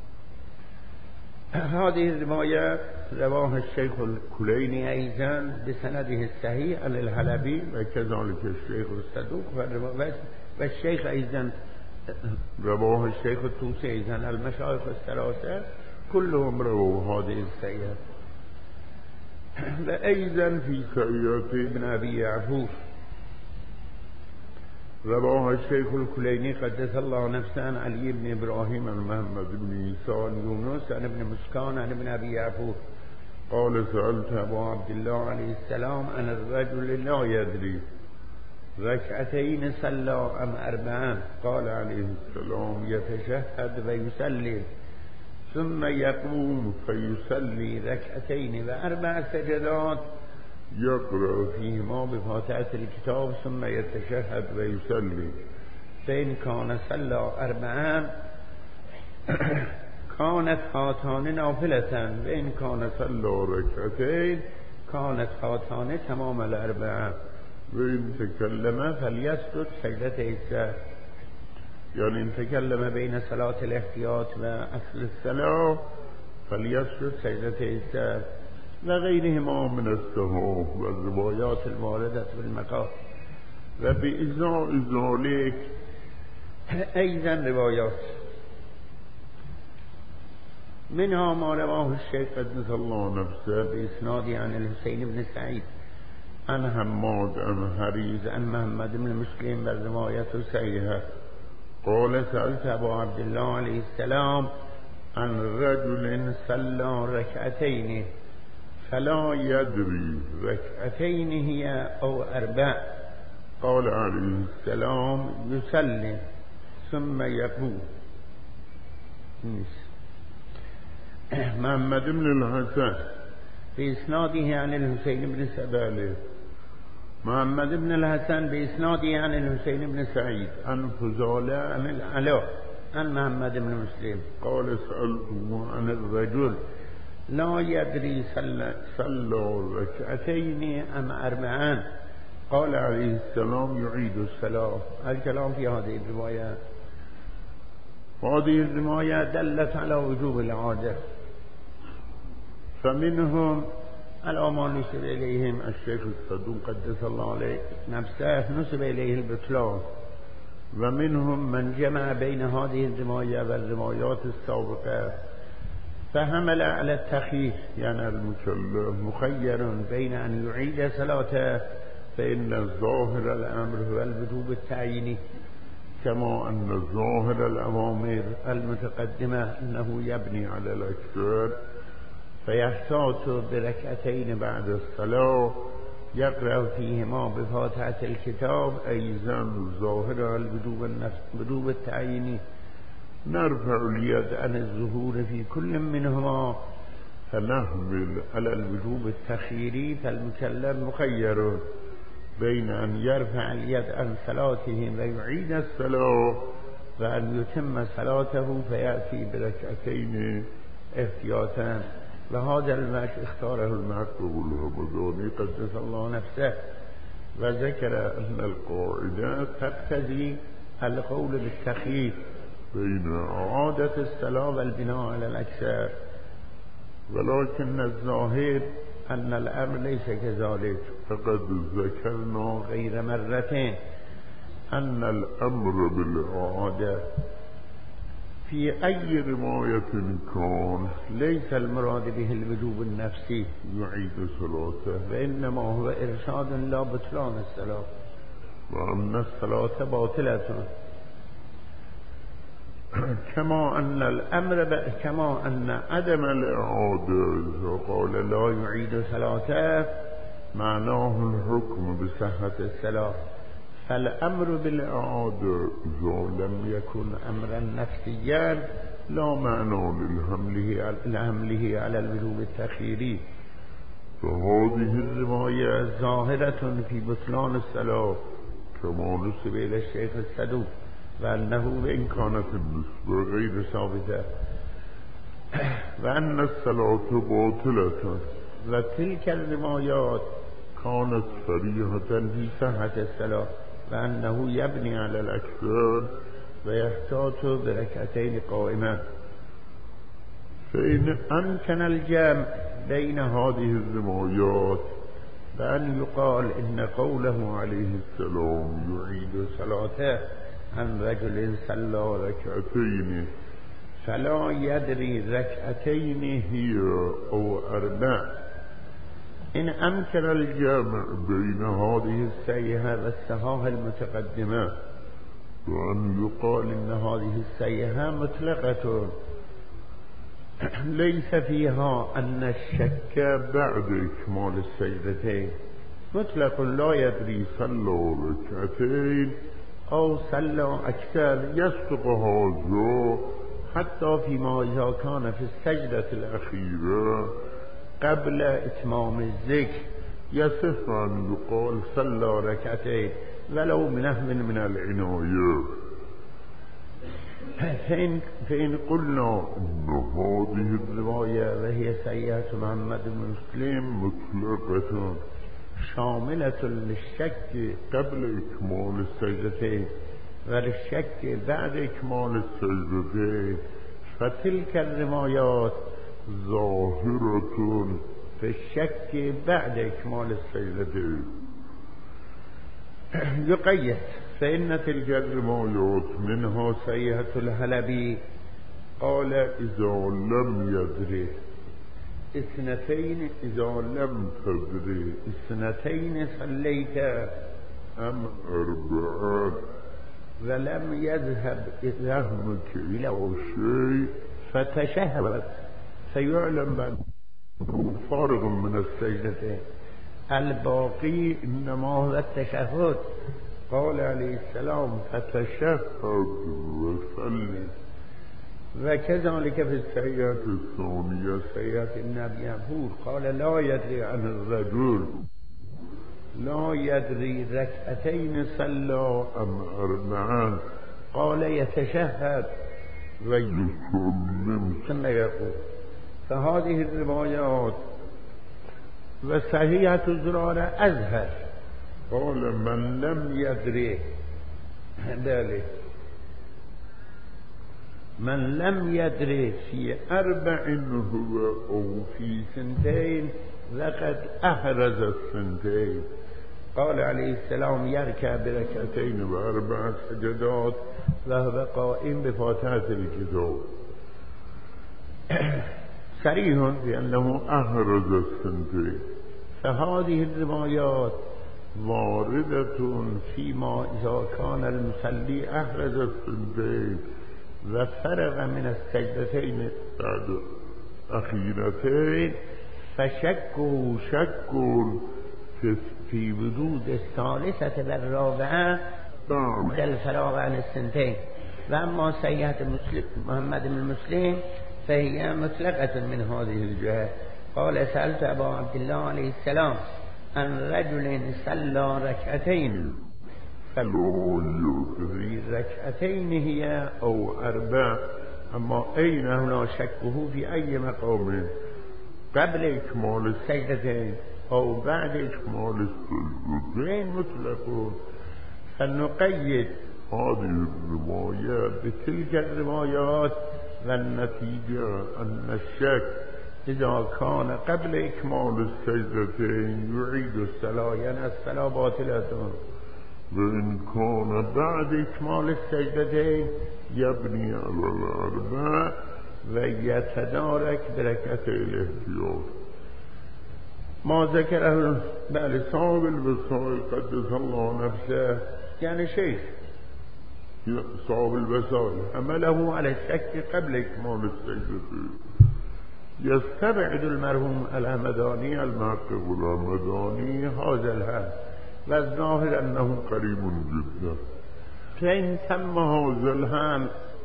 هذه الرواية رواه الشيخ الكليني أيضا بسنده الصحيح عن الحلبي، وكذلك الشيخ الصدوق، والشيخ أيضا رواه الشيخ الطوسي أيضا المشايخ الثلاثة كلهم رووا هذه الصحيحة. وأيضا في صحيحة ابن أبي يعفور رواه الشيخ الكليني قدس الله نفسه عن علي بن إبراهيم عن محمد بن عيسى عن يونس عن ابن مسكان عن ابن أبي يعفور قال سألت أبو عبد الله عليه السلام عن الرجل لا يدري ركعتين صلى أم أربعا، قال عليه السلام يتشهد ويسلم ثم يقوم فيصلي ركعتين وأربع سجدات يقرأ فيهما بفاتحة الكتاب ثم يتشهد ويصلي، فإن كان صلى أربعا كانت هاتان نافلة، وإن كان صلى ركعتين كانت هاتان تمام الأربعة، وإن تكلم فليسجد سجدتي السهو، يعني إن تكلم بين صلاة الاحتياط وأصل الصلاة فليسجد سجدتي السهو، وغيرهما من السهو والروايات الواردة بالمقام. وبإزاء ذلك أيضا روايات، منها ما رواه الشيخ قدس الله نفسه بإسناد عن الحسين بن سعيد عن حماد عن حريز عن محمد بن مسلم بالرواية صحيحة قال سألت أبو عبد الله عليه السلام عن رجل صلى ركعتين فلا يدري ركعتين هي أو أربع. قال عليه السلام يسلم ثم يقول. محمد بن الحسن بإسناده عن الحسين بن سبالة، محمد بن الحسن بإسناده عن الحسين بن سعيد عن فضالة عن العلاء عن محمد بن مسلم قال سألته عن الرجل لا يدري صلى ركعتين أم أربعان. قال عليه السلام يعيد الصلاة. الكلام في هذه الرواية. هذه الرواية دلت على وجوب العادة، فمنهم على ما نسب إليهم الشيخ الصدوق قدس الله عليه نفسه نسب إليه البطلان، ومنهم من جمع بين هذه الرواية والروايات السابقة فحمل على التخيير، يعني المكلف مخير بين أن يعيد صلاته فإن ظاهر الأمر هو الوجوب التعييني، كما أن ظاهر الأوامر المتقدمة أنه يبني على الأكثر فيحتاط بركعتين بعد الصلاة يقرأ فيهما بفاتحة الكتاب أيضا ظاهر الوجوب التعييني. نرفع اليد عن الظهور في كل منهما فنحمل على الوجوب التخييري، فالمكلف مخير بين أن يرفع اليد عن صلاته ويعيد الصلاة وأن يتم صلاته فيأتي بركعتين احتياطا. وهذا المشي اختاره المعقب الهمداني قدس الله نفسه، وذكر أن القاعدة تقتضي القول بالتخيير بين إعادة الصلاة والبناء على الأكثر، ولكن الظاهر أن الأمر ليس كذلك، فقد ذكرنا غير مرتين أن الأمر بالإعادة في أي رواية كان ليس المراد به الوجوب النفسي يعيد صلاته، وإنما هو إرشاد لا بطلان الصلاة، وأن الصلاة باطلة. كما أن الأمر ب... كما أن عدم الإعادة إذا قال لا يعيد صلاته معناه الحكم بصحة الصلاة، فالأمر بالإعادة إذا لم يكن أمرا نفسيا لا معنى للحمله لحمله على الوجوب التخييري. فهذه الرواية ظاهرة في بطلان الصلاة كما نسب إلى الشيخ الصدوق، وأنه وإن كانت النسبة غير ثابتة، وأن الصلاة باطلة. وتلك الروايات كانت صريحة في صحة الصلاة، وأنه يبني على الأكثر ويحتاط بركعتين قائمة. فإن أمكن الجمع بين هذه الروايات بأن يقال إن قوله عليه السلام يعيد صلاته عن رجل صلى ركعتين فلا يدري ركعتين هي أو أربع، إن أمكن الجمع بين هذه السيئة والسهاة المتقدمة وأن يقال إن هذه السيئة مطلقة ليس فيها أن الشك بعد إكمال السجدتين، مطلق لا يدري صلى ركعتين أو صلى أكثر، يصدق هذا حتى فيما إذا كان في السجدة الأخيرة قبل إتمام الذكر يصح أن يقال صلى ركعتين ولو من أهل من العناية. فإن, فإن قلنا إن هذه الرواية وهي سيئة محمد بن مسلم مطلقة شاملة للشك قبل إكمال السجدتين وللشك بعد إكمال السجدتين، فتلك الروايات ظاهرة في الشك بعد إكمال السجدتين. يقيد فإن تلك الروايات منها سيئة الحلبي قال إذا لم يدري اثنتين إذا لم تدري اثنتين صليت أم أربعة ولم يذهب ذهنك إلى شيء فتشهد فيعلم فارغ من السجدتين الباقي إنما هو التشهد. قال عليه السلام فتشهد وسلم. وكذلك في السيئة الثانية سيئة النبي يقول قال لا يدري عن الرجل لا يدري ركعتين صلى أم أربعا قال يتشهد ويسلم ثم يقول. فهذه الروايات وصحيحة الزرارة أزهر. قال من لم يدري ذلك من لم يدري في أربع هو أو في سنتين لقد أحرز السنتين. قال عليه السلام يركع بركعتين وأربع سجدات وهو قائم بفاتحة الكتاب. صريح بأنه أحرز السنتين. فهذه الروايات واردة فيما إذا كان المصلي أحرز السنتين وفرغ من السجدتين بعد أخيرتين فشكه شك في وجود الثالثة والرابعة بعد الفراغ عن السنتين. وأما سيئة محمد بن مسلم فهي مطلقة من هذه الجهة. قال سألت أبا عبد الله عليه السلام عن رجل صلى ركعتين في ركعتين هي أو أربع. أما أين هنا شكه في أي مقام قبل إكمال السجدتين أو بعد إكمال السجدتين مطلقون. فنقيد هذه الروايات بتلك الروايات والنتيجة أن الشك إذا كان قبل إكمال السجدتين يعيد الصلاة يعني الصلاة باطلة، وإن كان بعد إكمال السجدتين يبني على الأربع ويتدارك بركعتي الاحتياط. ما ذكره بعد صاحب الوسائل قدس الله نفسه يعني شيخ صاحب الوسائل عمله على الشك قبل إكمال السجدتين. يستبعد المرحوم الهمداني المحقق الهمداني هذا الهم والظاهر أنه قريب جدا. فإن تم هذا الهم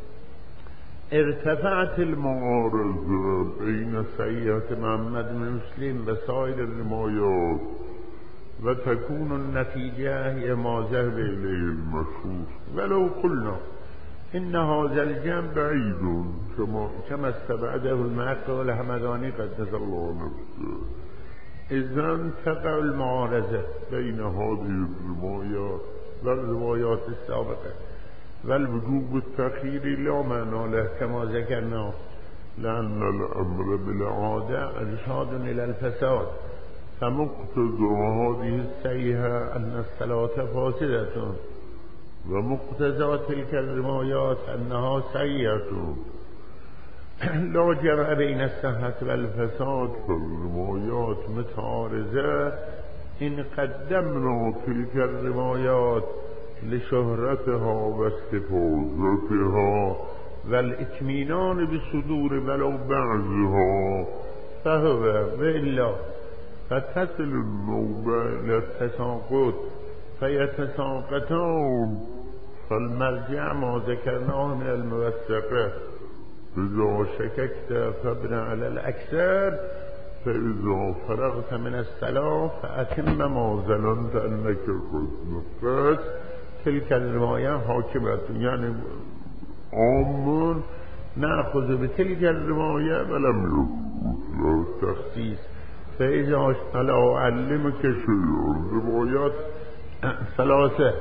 ارتفعت المعارضة بين سيئة محمد بن مسلم وسائر الروايات وتكون النتيجة هي ما ذهب إليه المشهور. ولو قلنا إن هذا الجنب بعيد كما كما استبعده المحقق الهمداني قدس الله نفسه، إذن تقع المعارضة بين هذه الروايات والروايات السابقة والوجوب التأخير لا معنى له كما ذكرنا، لأن الأمر بالعادة إرشاد إلى الفساد. فمقتضى هذه السيئة أن الصلاة فاسدة، ومقتضى تلك الروايات أنها سيئة. لا جمع بين الصحة والفساد فالروايات متعارضة. إن قدمنا تلك الروايات لشهرتها واستفاضتها والاطمئنان بصدور ولو بعضها فهو وإلا فتصل النوبة إلى التساقط فيتساقطون. فالمرجع ما ذكرناه من الموثقة. إذا شككت فابن على الأكثر، فإذا فرغت من الصلاة فأتم ما ظننت أنك قد نفذت. تلك الرواية حاكمة يعني عام نأخذ بتلك الرواية ولم يكن له تخصيص. فإذا لا أعلمك شيئا روايات ثلاثة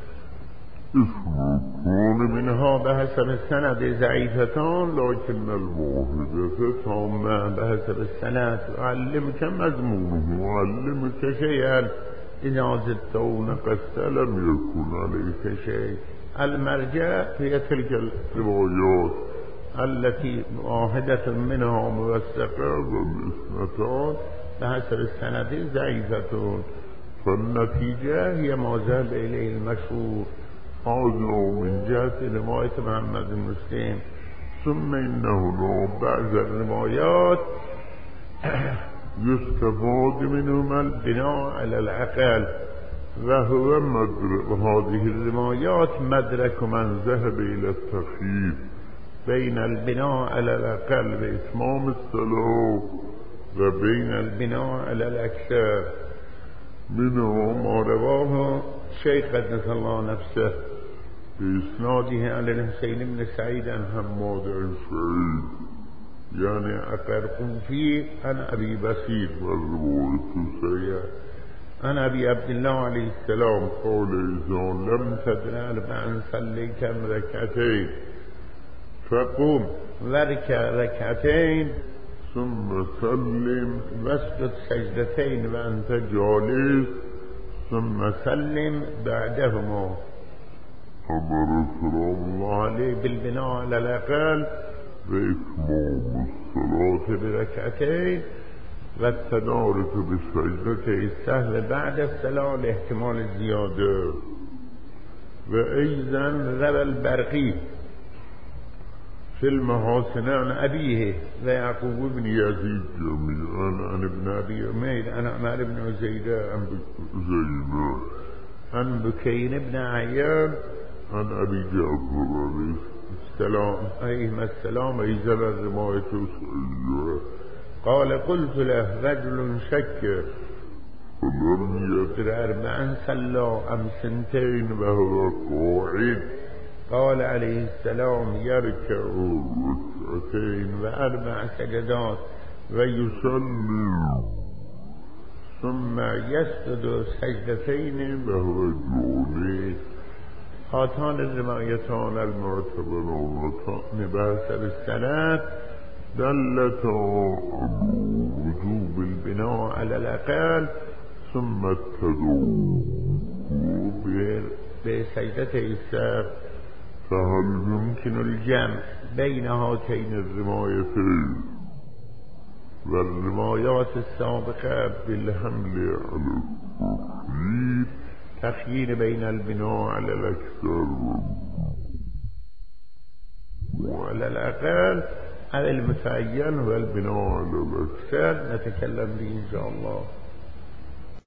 اسم منها بحسب السند ضعيفتان لكن الواحدة تامة بحسب السند. أعلمك مضمونه وأعلمك شيئا إذا زدت ونقصت لم يكن عليك شيء. المرجع هي تلك الروايات التي واحدة منها موثقة والاثنتان بحسب السند ضعيفتان. فالنتيجة هي ما ذهب إليه المشهور. هذا من جهة رواية محمد بن مسلم. ثم إن هنا بعض الروايات يستفاد منهما البناء على العقل، وهو مدرك وهذه الروايات مدرك من ذهب إلى التخيير بين البناء على العقل بإتمام الصلاة وبين البناء على الأكثر. منه ما رواه شيخ قدس الله نفسه بإسناده على الحسين بن سعيد عن حماد بن سعيد يعني أقرقوا فيه عن أبي بسيط والرواية سيئة عن أبي عبد الله عليه السلام قال إذا لم تدر أربعا صلي كم ركعتين فقم واركع ركعتين ثم سلم واسجد سجدتين وأنت جالس ثم سلم بعدهما. أمر سلام الله عليه بالبناء على الأقل بإتمام الصلاة بركعتين والتدارك بالسجدة السهل بعد الصلاة لاحتمال الزيادة. وأيضا روى البرقي في المحاسن عن أبيه ويعقوب بن يزيد جميعا عن ابن أبي عمير عن عمر بن عزيدة عن زينة عن بكين بن عيان عن أبي جعفر عليه السلام عليه السلام أيضا الرواية سيئة قال قلت له رجل شك فلم يدر أربعا صلى أم سنتين وهو قاعد قال عليه السلام يركع ركعتين وأربع سجدات ويسلم ثم يسجد سجدتين وهو جالس. هاتان الروايتان المعتبرتان بحسب السند دلتا على وجوب البناء على الأقل ثم التدور بسجدتي السهو. فهل يمكن الجمع بين هاتين الروايتين والروايات السابقة بالحمل على التخيير تخيير بين البناء على الأكثر وعلى الأقل على المتعين والبناء على الأكثر نتكلم به إن شاء الله.